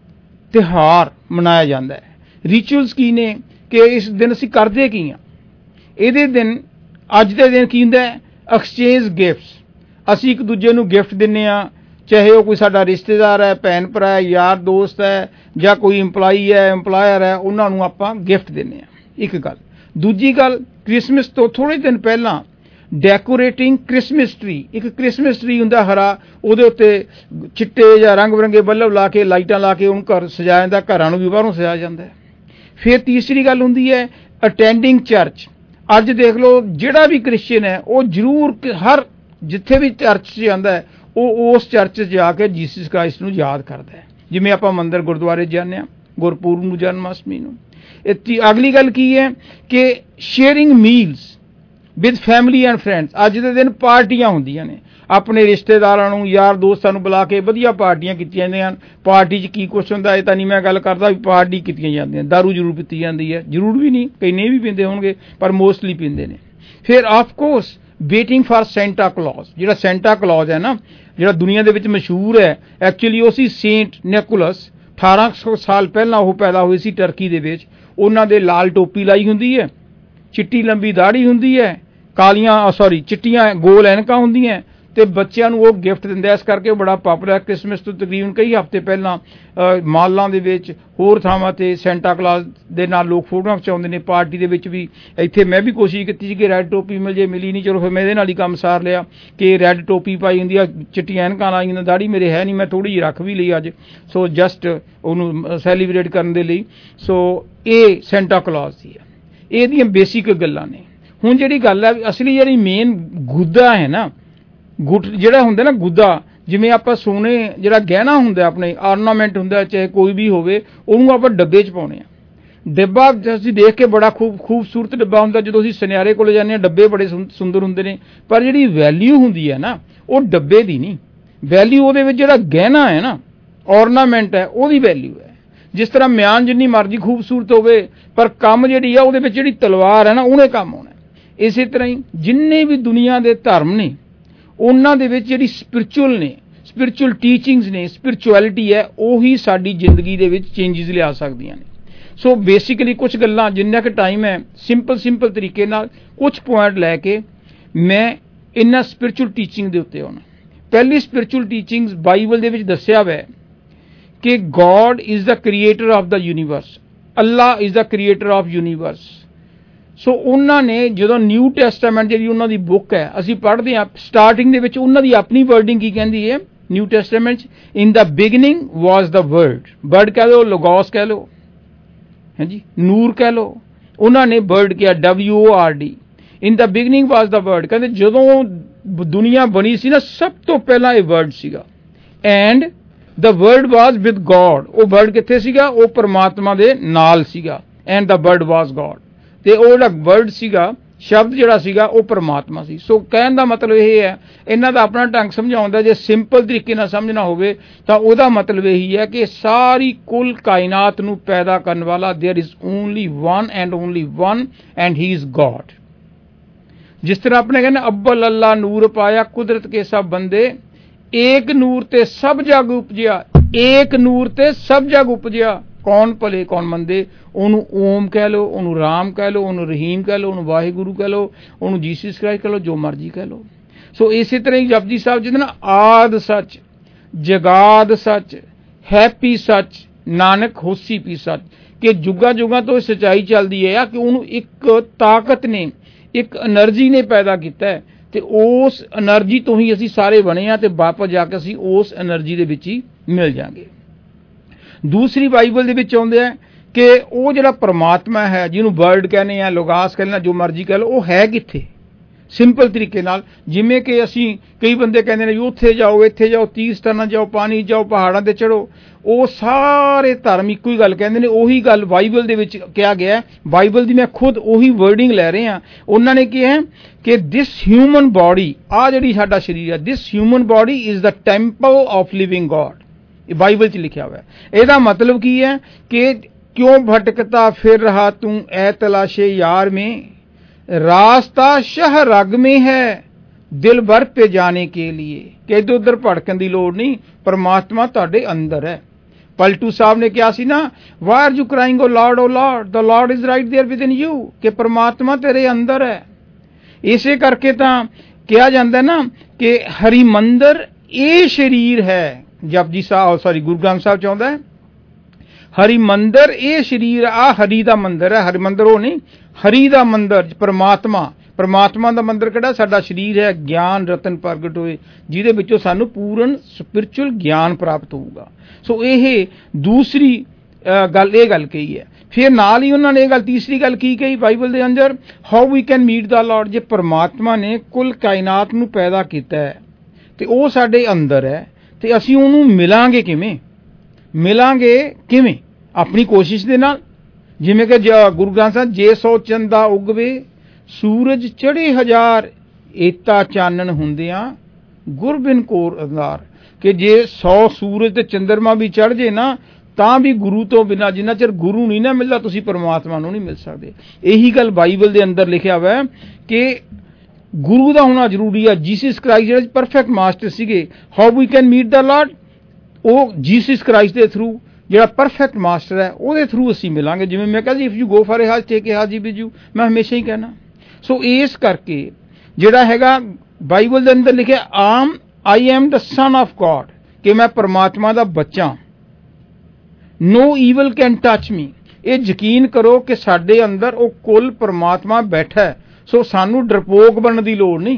ਤਿਉਹਾਰ ਮਨਾਇਆ ਜਾਂਦਾ ਹੈ। ਰਿਚੁਅਲਸ ਕੀ ਨੇ ਕਿ ਇਸ ਦਿਨ ਅਸੀਂ ਕਰਦੇ ਕੀ ਹਾਂ? ਇਹਦੇ ਦਿਨ, ਅੱਜ ਦੇ ਦਿਨ ਕੀ ਹੁੰਦਾ ਹੈ? Exchange gifts. ਅਸੀਂ ਇੱਕ ਦੂਜੇ ਨੂੰ ਗਿਫਟ ਦਿੰਦੇ ਹਾਂ, ਚਾਹੇ ਉਹ ਕੋਈ ਸਾਡਾ ਰਿਸ਼ਤੇਦਾਰ ਹੈ, ਭੈਣ ਭਰਾ ਹੈ, ਯਾਰ ਦੋਸਤ ਹੈ, ਜਾਂ ਕੋਈ ਇੰਪਲਾਈ ਹੈ, ਇੰਪਲਾਇਰ ਹੈ, ਉਹਨਾਂ ਨੂੰ ਆਪਾਂ ਗਿਫਟ ਦਿੰਦੇ ਹਾਂ। ਇੱਕ ਗੱਲ। ਦੂਜੀ ਗੱਲ, ਕ੍ਰਿਸਮਸ ਤੋਂ ਥੋੜ੍ਹੇ ਦਿਨ ਪਹਿਲਾਂ ਡੈਕੋਰੇਟਿੰਗ ਕ੍ਰਿਸਮਸ ਟਰੀ, ਇੱਕ ਕ੍ਰਿਸਮਸ ਟਰੀ ਹੁੰਦਾ ਹਰਾ, ਉਹਦੇ ਉੱਤੇ ਚਿੱਟੇ ਜਾਂ ਰੰਗ ਬਿਰੰਗੇ ਬੱਲਬ ਲਾ ਕੇ, ਲਾਈਟਾਂ ਲਾ ਕੇ ਉਹਨੂੰ ਘਰ ਸਜਾਇਆ ਜਾਂਦਾ, ਘਰਾਂ ਨੂੰ ਵੀ ਬਾਹਰੋਂ ਸਜਾਇਆ ਜਾਂਦਾ ਹੈ। ਫਿਰ ਤੀਸਰੀ ਗੱਲ ਹੁੰਦੀ ਹੈ ਅਟੈਂਡਿੰਗ ਚਰਚ। ਅੱਜ ਦੇਖ ਲਓ ਜਿਹੜਾ ਵੀ ਕ੍ਰਿਸਚੀਅਨ ਹੈ ਉਹ ਜ਼ਰੂਰ ਹਰ ਜਿੱਥੇ ਵੀ ਚਰਚ 'ਚ ਜਾਂਦਾ ਹੈ ਉਹ ਉਸ ਚਰਚ 'ਚ ਜਾ ਕੇ ਜੀਸਸ ਕ੍ਰਾਈਸਟ ਨੂੰ ਯਾਦ ਕਰਦਾ ਹੈ। ਜਿਵੇਂ ਆਪਾਂ ਮੰਦਿਰ ਗੁਰਦੁਆਰੇ ਜਾਂਦੇ ਹਾਂ ਗੁਰਪੁਰਬ ਨੂੰ, ਜਨਮ ਅਸ਼ਟਮੀ ਨੂੰ। ਇਹ ਅਗਲੀ ਗੱਲ ਕੀ ਹੈ ਕਿ sharing meals with family and friends. ਅੱਜ ਦੇ ਦਿਨ ਪਾਰਟੀਆਂ ਹੁੰਦੀਆਂ ਨੇ, ਆਪਣੇ ਰਿਸ਼ਤੇਦਾਰਾਂ ਨੂੰ, ਯਾਰ ਦੋਸਤਾਂ ਨੂੰ ਬੁਲਾ ਕੇ ਵਧੀਆ ਪਾਰਟੀਆਂ ਕੀਤੀਆਂ ਜਾਂਦੀਆਂ ਹਨ। ਪਾਰਟੀ 'ਚ ਕੀ ਕੁਛ ਹੁੰਦਾ ਇਹ ਤਾਂ ਨਹੀਂ ਮੈਂ ਗੱਲ ਕਰਦਾ, ਵੀ ਪਾਰਟੀ ਕੀਤੀਆਂ ਜਾਂਦੀਆਂ, ਦਾਰੂ ਜ਼ਰੂਰ ਪੀਤੀ ਜਾਂਦੀ ਹੈ, ਜ਼ਰੂਰ ਵੀ ਨਹੀਂ, ਕਈ ਨਹੀਂ ਵੀ ਪੀਂਦੇ ਹੋਣਗੇ ਪਰ ਮੋਸਟਲੀ ਪੀਂਦੇ ਨੇ। ਫਿਰ of course waiting for Santa Claus. ਜਿਹੜਾ ਸੈਂਟਾ ਕਲੌਜ਼ ਹੈ ਨਾ, ਜਿਹੜਾ ਦੁਨੀਆ ਦੇ ਵਿੱਚ ਮਸ਼ਹੂਰ ਹੈ, ਐਕਚੁਅਲੀ ਉਹ ਸੀ ਸੇਂਟ ਨਿਕੋਲਸ। ਅਠਾਰਾਂ ਸੌ ਸਾਲ ਪਹਿਲਾਂ ਉਹ ਪੈਦਾ ਹੋਏ ਸੀ ਟਰਕੀ ਦੇ ਵਿੱਚ। ਉਹਨਾਂ ਦੇ ਲਾਲ ਟੋਪੀ ਲਾਈ ਹੁੰਦੀ ਹੈ, ਚਿੱਟੀ ਲੰਬੀ ਦਾੜੀ ਹੁੰਦੀ ਹੈ, ਕਾਲੀਆਂ ਸੌਰੀ ਚਿੱਟੀਆਂ ਗੋਲ ਐਨਕਾਂ ਹੁੰਦੀਆਂ, ਤੇ ਬੱਚਿਆਂ ਨੂੰ ਉਹ ਗਿਫਟ ਦਿੰਦਾ। ਇਸ ਕਰਕੇ ਉਹ ਬੜਾ ਪਾਪੂਲਰ। ਕ੍ਰਿਸਮਸ ਤੋਂ ਤਕਰੀਬਨ ਕਈ ਹਫ਼ਤੇ ਪਹਿਲਾਂ ਮਾਲਾਂ ਦੇ ਵਿੱਚ, ਹੋਰ ਥਾਵਾਂ ਤੇ ਸੈਂਟਾ ਕਲੌਜ਼ ਦੇ ਨਾਲ ਲੋਕ ਫੋਟੋਆਂ ਖਿਚਾਉਂਦੇ ਨੇ। ਪਾਰਟੀ ਦੇ ਵਿੱਚ ਵੀ, ਇੱਥੇ ਮੈਂ ਵੀ ਕੋਸ਼ਿਸ਼ ਕੀਤੀ ਸੀ ਕਿ ਰੈੱਡ ਟੋਪੀ ਮਿਲ ਜੇ, ਮਿਲੀ ਨਹੀਂ। ਚਲੋ ਫਿਰ ਮੈਂ ਇਹਦੇ ਨਾਲ ਹੀ ਕੰਮ ਸਾਰ ਲਿਆ ਕਿ ਰੈੱਡ ਟੋਪੀ ਪਾਈ ਹੁੰਦੀ ਆ, ਚਿੱਟੀਆਂ ਐਨਕਾਂ ਲਾਈ ਹੁੰਦੀਆਂ, ਦਾੜੀ ਮੇਰੇ ਹੈ ਨਹੀਂ, ਮੈਂ ਥੋੜ੍ਹੀ ਜਿਹੀ ਰੱਖ ਵੀ ਲਈ ਅੱਜ, ਸੋ ਜਸਟ ਉਹਨੂੰ ਸੈਲੀਬ੍ਰੇਟ ਕਰਨ ਦੇ ਲਈ। ਸੋ ਇਹ ਸੈਂਟਾ ਕਲੌਜ਼ ਦੀ ਹੈ, ਇਹਦੀਆਂ ਬੇਸਿਕ ਗੱਲਾਂ ਨੇ। ਹੁਣ ਜਿਹੜੀ ਗੱਲ ਹੈ ਅਸਲੀ ਜਿਹੜੀ ਮੇਨ ਗੁੱਦਾ ਹੈ ਨਾ, ਗੁੱਟ ਜਿਹੜਾ ਹੁੰਦਾ ਨਾ ਗੁੱਦਾ, ਜਿਵੇਂ ਆਪਾਂ ਸੋਨੇ ਜਿਹੜਾ ਗਹਿਣਾ ਹੁੰਦਾ ਆਪਣੇ ਆਰਨਾਮੈਂਟ ਹੁੰਦਾ, ਚਾਹੇ ਕੋਈ ਵੀ ਹੋਵੇ, ਉਹਨੂੰ ਆਪਾਂ ਡੱਬੇ 'ਚ ਪਾਉਂਦੇ ਹਾਂ। ਡੱਬਾ ਅਸੀਂ ਦੇਖ ਕੇ ਬੜਾ ਖੂਬ ਖੂਬਸੂਰਤ ਡੱਬਾ ਹੁੰਦਾ, ਜਦੋਂ ਅਸੀਂ ਸੁਨਿਆਰੇ ਕੋਲ ਜਾਂਦੇ ਹਾਂ ਡੱਬੇ ਬੜੇ ਸੁੰਦਰ ਹੁੰਦੇ ਨੇ, ਪਰ ਜਿਹੜੀ ਵੈਲਿਊ ਹੁੰਦੀ ਹੈ ਨਾ ਉਹ ਡੱਬੇ ਦੀ ਨਹੀਂ, ਵੈਲਿਊ ਉਹਦੇ ਵਿੱਚ ਜਿਹੜਾ ਗਹਿਣਾ ਹੈ ਨਾ, ਔਰਨਾਮੈਂਟ ਹੈ, ਉਹਦੀ ਵੈਲਿਊ ਹੈ। ਜਿਸ ਤਰ੍ਹਾਂ ਮਿਆਨ ਜਿੰਨੀ ਮਰਜ਼ੀ ਖੂਬਸੂਰਤ ਹੋਵੇ ਪਰ ਕੰਮ ਜਿਹੜੀ ਆ ਉਹਦੇ ਵਿੱਚ ਜਿਹੜੀ ਤਲਵਾਰ ਹੈ ਨਾ ਉਹਨੇ ਕੰਮ ਆਉਣਾ। ਇਸੇ ਤਰ੍ਹਾਂ ਹੀ ਜਿੰਨੇ ਵੀ ਦੁਨੀਆ ਦੇ ਧਰਮ ਨੇ ਉਹਨਾਂ ਦੇ ਵਿੱਚ ਜਿਹੜੀ ਸਪਿਰਿਚੁਅਲ ਨੇ, ਸਪਿਰਿਚੁਅਲ ਟੀਚਿੰਗਸ ਨੇ, ਸਪਿਰਿਚੁਅਲਿਟੀ ਹੈ, ਉਹੀ ਸਾਡੀ ਜ਼ਿੰਦਗੀ ਦੇ ਵਿੱਚ ਚੇਂਜਿਸ ਲਿਆ ਸਕਦੀਆਂ ਨੇ। ਸੋ ਬੇਸਿਕਲੀ ਕੁਝ ਗੱਲਾਂ, ਜਿੰਨਾ ਕੁ ਟਾਈਮ ਹੈ, ਸਿੰਪਲ ਸਿੰਪਲ ਤਰੀਕੇ ਨਾਲ ਕੁਝ ਪੁਆਇੰਟ ਲੈ ਕੇ ਮੈਂ ਇਹਨਾਂ ਸਪਿਰਿਚੁਅਲ ਟੀਚਿੰਗ ਦੇ ਉੱਤੇ ਆਉਣਾ। ਪਹਿਲੀ ਸਪਿਰਿਚੁਅਲ ਟੀਚਿੰਗਸ ਬਾਈਬਲ ਦੇ ਵਿੱਚ ਦੱਸਿਆ ਹੋਇਆ ਹੈ ਕਿ God is the creator of the universe, Allah is the creator of universe. So ਉਹਨਾਂ ਨੇ ਜਦੋਂ ਨਿਊ ਟੈਸਟਾਮੈਂਟ ਜਿਹੜੀ ਉਹਨਾਂ ਦੀ ਬੁੱਕ ਹੈ ਅਸੀਂ ਪੜ੍ਹਦੇ ਹਾਂ, ਸਟਾਰਟਿੰਗ ਦੇ ਵਿੱਚ ਉਹਨਾਂ ਦੀ ਆਪਣੀ ਵਰਡਿੰਗ ਕੀ ਕਹਿੰਦੀ ਹੈ ਨਿਊ ਟੈਸਟਾਮੈਂਟ 'ਚ, in the beginning was the word. Word ਕਹਿ ਲਓ, ਲੋਗੋਸ ਕਹਿ ਲਓ, ਹਾਂਜੀ, ਨੂਰ ਕਹਿ ਲਓ, ਉਹਨਾਂ ਨੇ ਵਰਡ ਕਿਹਾ W O R D. In the beginning was the word, ਕਹਿੰਦੇ ਜਦੋਂ ਦੁਨੀਆ ਬਣੀ ਸੀ ਨਾ ਸਭ ਤੋਂ ਪਹਿਲਾਂ ਇਹ ਵਰਡ ਸੀਗਾ। And the word was with God. ਉਹ ਵਰਡ ਕਿੱਥੇ ਸੀਗਾ? ਉਹ ਪਰਮਾਤਮਾ ਦੇ ਨਾਲ ਸੀਗਾ। And the word was God, ਤੇ ਉਹ ਜਿਹੜਾ ਵਰਡ ਸੀਗਾ, ਸ਼ਬਦ ਜਿਹੜਾ ਸੀਗਾ ਉਹ ਪਰਮਾਤਮਾ ਸੀ। ਸੋ ਕਹਿਣ ਦਾ ਮਤਲਬ ਇਹ ਹੈ, ਇਹਨਾਂ ਦਾ ਆਪਣਾ ਢੰਗ ਸਮਝਾਉਂਦਾ, ਜੇ ਸਿੰਪਲ ਤਰੀਕੇ ਨਾਲ ਸਮਝਣਾ ਹੋਵੇ ਤਾਂ ਉਹਦਾ ਮਤਲਬ ਇਹੀ ਹੈ ਕਿ ਸਾਰੀ ਕੁੱਲ ਕਾਇਨਾਤ ਨੂੰ ਪੈਦਾ ਕਰਨ ਵਾਲਾ there is only one and only one and he is God. ਜਿਸ ਤਰ੍ਹਾਂ ਆਪਣੇ ਕਹਿੰਦੇ ਅੱਬਲ ਅੱਲਾ ਨੂਰ ਪਾਇਆ ਕੁਦਰਤ ਕੇ ਸਭ ਬੰਦੇ, ਏਕ ਨੂਰ ਤੇ ਸਭ ਜਗ ਉਪਜਿਆ, ਏਕ ਨੂਰ ਤੇ ਸਭ ਜਗ ਉਪਜਿਆ, ਕੌਣ ਭਲੇ ਕੌਣ ਮੰਦੇ। ਉਹਨੂੰ ਓਮ ਕਹਿ ਲਓ, ਉਹਨੂੰ ਰਾਮ ਕਹਿ ਲਓ, ਉਹਨੂੰ ਰਹੀਮ ਕਹਿ ਲਓ, ਉਹਨੂੰ ਵਾਹਿਗੁਰੂ ਕਹਿ ਲਓ, ਉਹਨੂੰ ਜੀਸਸ ਕ੍ਰਾਈਸਟ ਕਹਿ ਲਓ, ਜੋ ਮਰਜ਼ੀ ਕਹਿ ਲਓ। ਸੋ ਇਸੇ ਤਰ੍ਹਾਂ ਹੀ ਜਪਜੀ ਸਾਹਿਬ ਜਿਹਦੇ ਨਾ ਆਦ ਸੱਚ, ਜਗਾਦ ਸੱਚ, ਹੈਪੀ ਸੱਚ, ਨਾਨਕ ਹੋਸੀ ਪੀ ਸੱਚ, ਕਿ ਜੁਗਾਂ ਜੁਗਾਂ ਤੋਂ ਸੱਚਾਈ ਚੱਲਦੀ ਹੈ ਕਿ ਉਹਨੂੰ ਇੱਕ ਤਾਕਤ ਨੇ, ਇੱਕ એનર્ਜੀ ਨੇ ਪੈਦਾ ਕੀਤਾ ਹੈ ਤੇ ਉਸ એનર્ਜੀ ਤੋਂ ਹੀ ਅਸੀਂ ਸਾਰੇ ਬਣੇ ਆ ਤੇ ਵਾਪਸ ਜਾ ਕੇ ਅਸੀਂ ਉਸ એનર્ਜੀ ਦੇ ਵਿੱਚ ਹੀ ਮਿਲ ਜਾਾਂਗੇ। ਦੂਸਰੀ ਬਾਈਬਲ ਦੇ ਵਿੱਚ ਆਉਂਦੇ ਆ ਕਿ ਉਹ ਜਿਹੜਾ ਪਰਮਾਤਮਾ ਹੈ, ਜਿਹਨੂੰ ਵਰਡ ਕਹਿੰਦੇ ਆ, ਲੋਗਾਸ ਕਹਿੰਦੇ ਆ, ਜੋ ਮਰਜ਼ੀ ਕਹਿ ਲਓ, ਉਹ ਹੈ ਕਿੱਥੇ? ਸਿੰਪਲ ਤਰੀਕੇ ਨਾਲ, ਜਿਵੇਂ ਕਿ ਅਸੀਂ ਕਈ ਬੰਦੇ ਕਹਿੰਦੇ ਨੇ ਵੀ ਉੱਥੇ ਜਾਓ, ਇੱਥੇ ਜਾਓ, ਤੀਰਥ ਸਥਾਨਾਂ ਜਾਓ, ਪਾਣੀ ਜਾਓ, ਪਹਾੜਾਂ ਤੇ ਚੜੋ, ਉਹ ਸਾਰੇ ਧਰਮ ਇੱਕੋ ਹੀ ਗੱਲ ਕਹਿੰਦੇ ਨੇ। ਉਹੀ ਗੱਲ ਬਾਈਬਲ ਦੇ ਵਿੱਚ ਕਿਹਾ ਗਿਆ। ਬਾਈਬਲ ਦੀ ਮੈਂ ਖੁਦ ਉਹੀ ਵਰਡਿੰਗ ਲੈ ਰਿਹਾ। ਉਹਨਾਂ ਨੇ ਕਿਹਾ ਕਿ ਦਿਸ ਹਿਊਮਨ ਬੋਡੀ, ਆਹ ਜਿਹੜੀ ਸਾਡਾ ਸਰੀਰ ਹੈ, this human body is the temple of living God. ਇਹ ਬਾਈਬਲ 'ਚ ਲਿਖਿਆ ਹੋਇਆ। ਇਹਦਾ ਮਤਲਬ ਕੀ ਹੈ ਕਿ ਕਿਉਂ ਭਟਕਤਾ ਫਿਰ ਰਹਾ ਤੂੰ ਐ ਤਲਾਸ਼ੇ यार में, रास्ता शाह रग में है दिल भर पे जाने के लिए। कि इधर उधर भड़कन की लोड़ नहीं, परमात्मा तुहाडे अंदर है। पलटू साहब ने कहा सी ना, why are you crying O Lord O Lord, the Lord is right there within you, कि परमात्मा तेरे अंदर है। इसे करके तां कहा जाता है ना कि हरिमंदर ये शरीर है। जपजी साहब सॉरी गुरु ग्रंथ साहब चाहता है हरिमंदर ये शरीर, आ हरि दा मंदिर है। हरिमंदर वो नहीं, हरि दा मंदिर परमात्मा। परमात्मा दा मंदिर किहड़ा? साडा शरीर है। ज्ञान रतन प्रगट होए जिहदे विचों सानू पूर्ण स्पिरिचुअल ज्ञान प्राप्त होगा। सो ये दूसरी गल ये गल कही है। फिर नाल ही उन्होंने ये गल तीसरी गल की कही बाइबल दे अंदर, how we can meet the Lord. जे परमात्मा ने कुल कायनात नू पैदा कीता है ते ओह साडे अंदर है ते असीं ओहनू मिलांगे किवें? मिलांगे किवें? अपनी कोशिश दे नाल। जिवें कि गुरु ग्रंथ साहिब, जे सौ चंदा उगवे सूरज चढ़े हजार, एता चानन हुंदियां गुर बिन कोर अंधार। कि जे सौ सूरज ते चंद्रमा भी चढ़ जे ना तां भी गुरु तो बिना, जिन्ना चिर गुरु नहीं ना मिलदा तुसीं परमात्मा नूं नहीं मिल सकदे। यही गल बाइबल दे अंदर लिखिया होया कि गुरु दा होना जरूरी है। जीसस क्राइस्ट जिहड़े परफेक्ट मास्टर सीगे। How we can meet the Lord? ਉਹ जीसस क्राइस्ट के थ्रू ਜਿਹੜਾ परफेक्ट मास्टर है ਉਹਦੇ थ्रू ਅਸੀਂ मिलांगे। जिवें मैं कहा जी, if you go for a hajj take ए हज विद यू, मैं हमेशा ही कहना। सो इस करके ਜਿਹੜਾ ਹੈਗਾ बाइबल ਦੇ अंदर लिखे आम I am the son of God, कि मैं परमात्मा ਦਾ ਬੱਚਾ। No evil can touch me. ਇਹ ਯਕੀਨ ਕਰੋ ਕਿ ਸਾਡੇ ਅੰਦਰ ਉਹ ਕੁੱਲ परमात्मा बैठा है। सो सानू डरपोक बनने की लोड़ नहीं।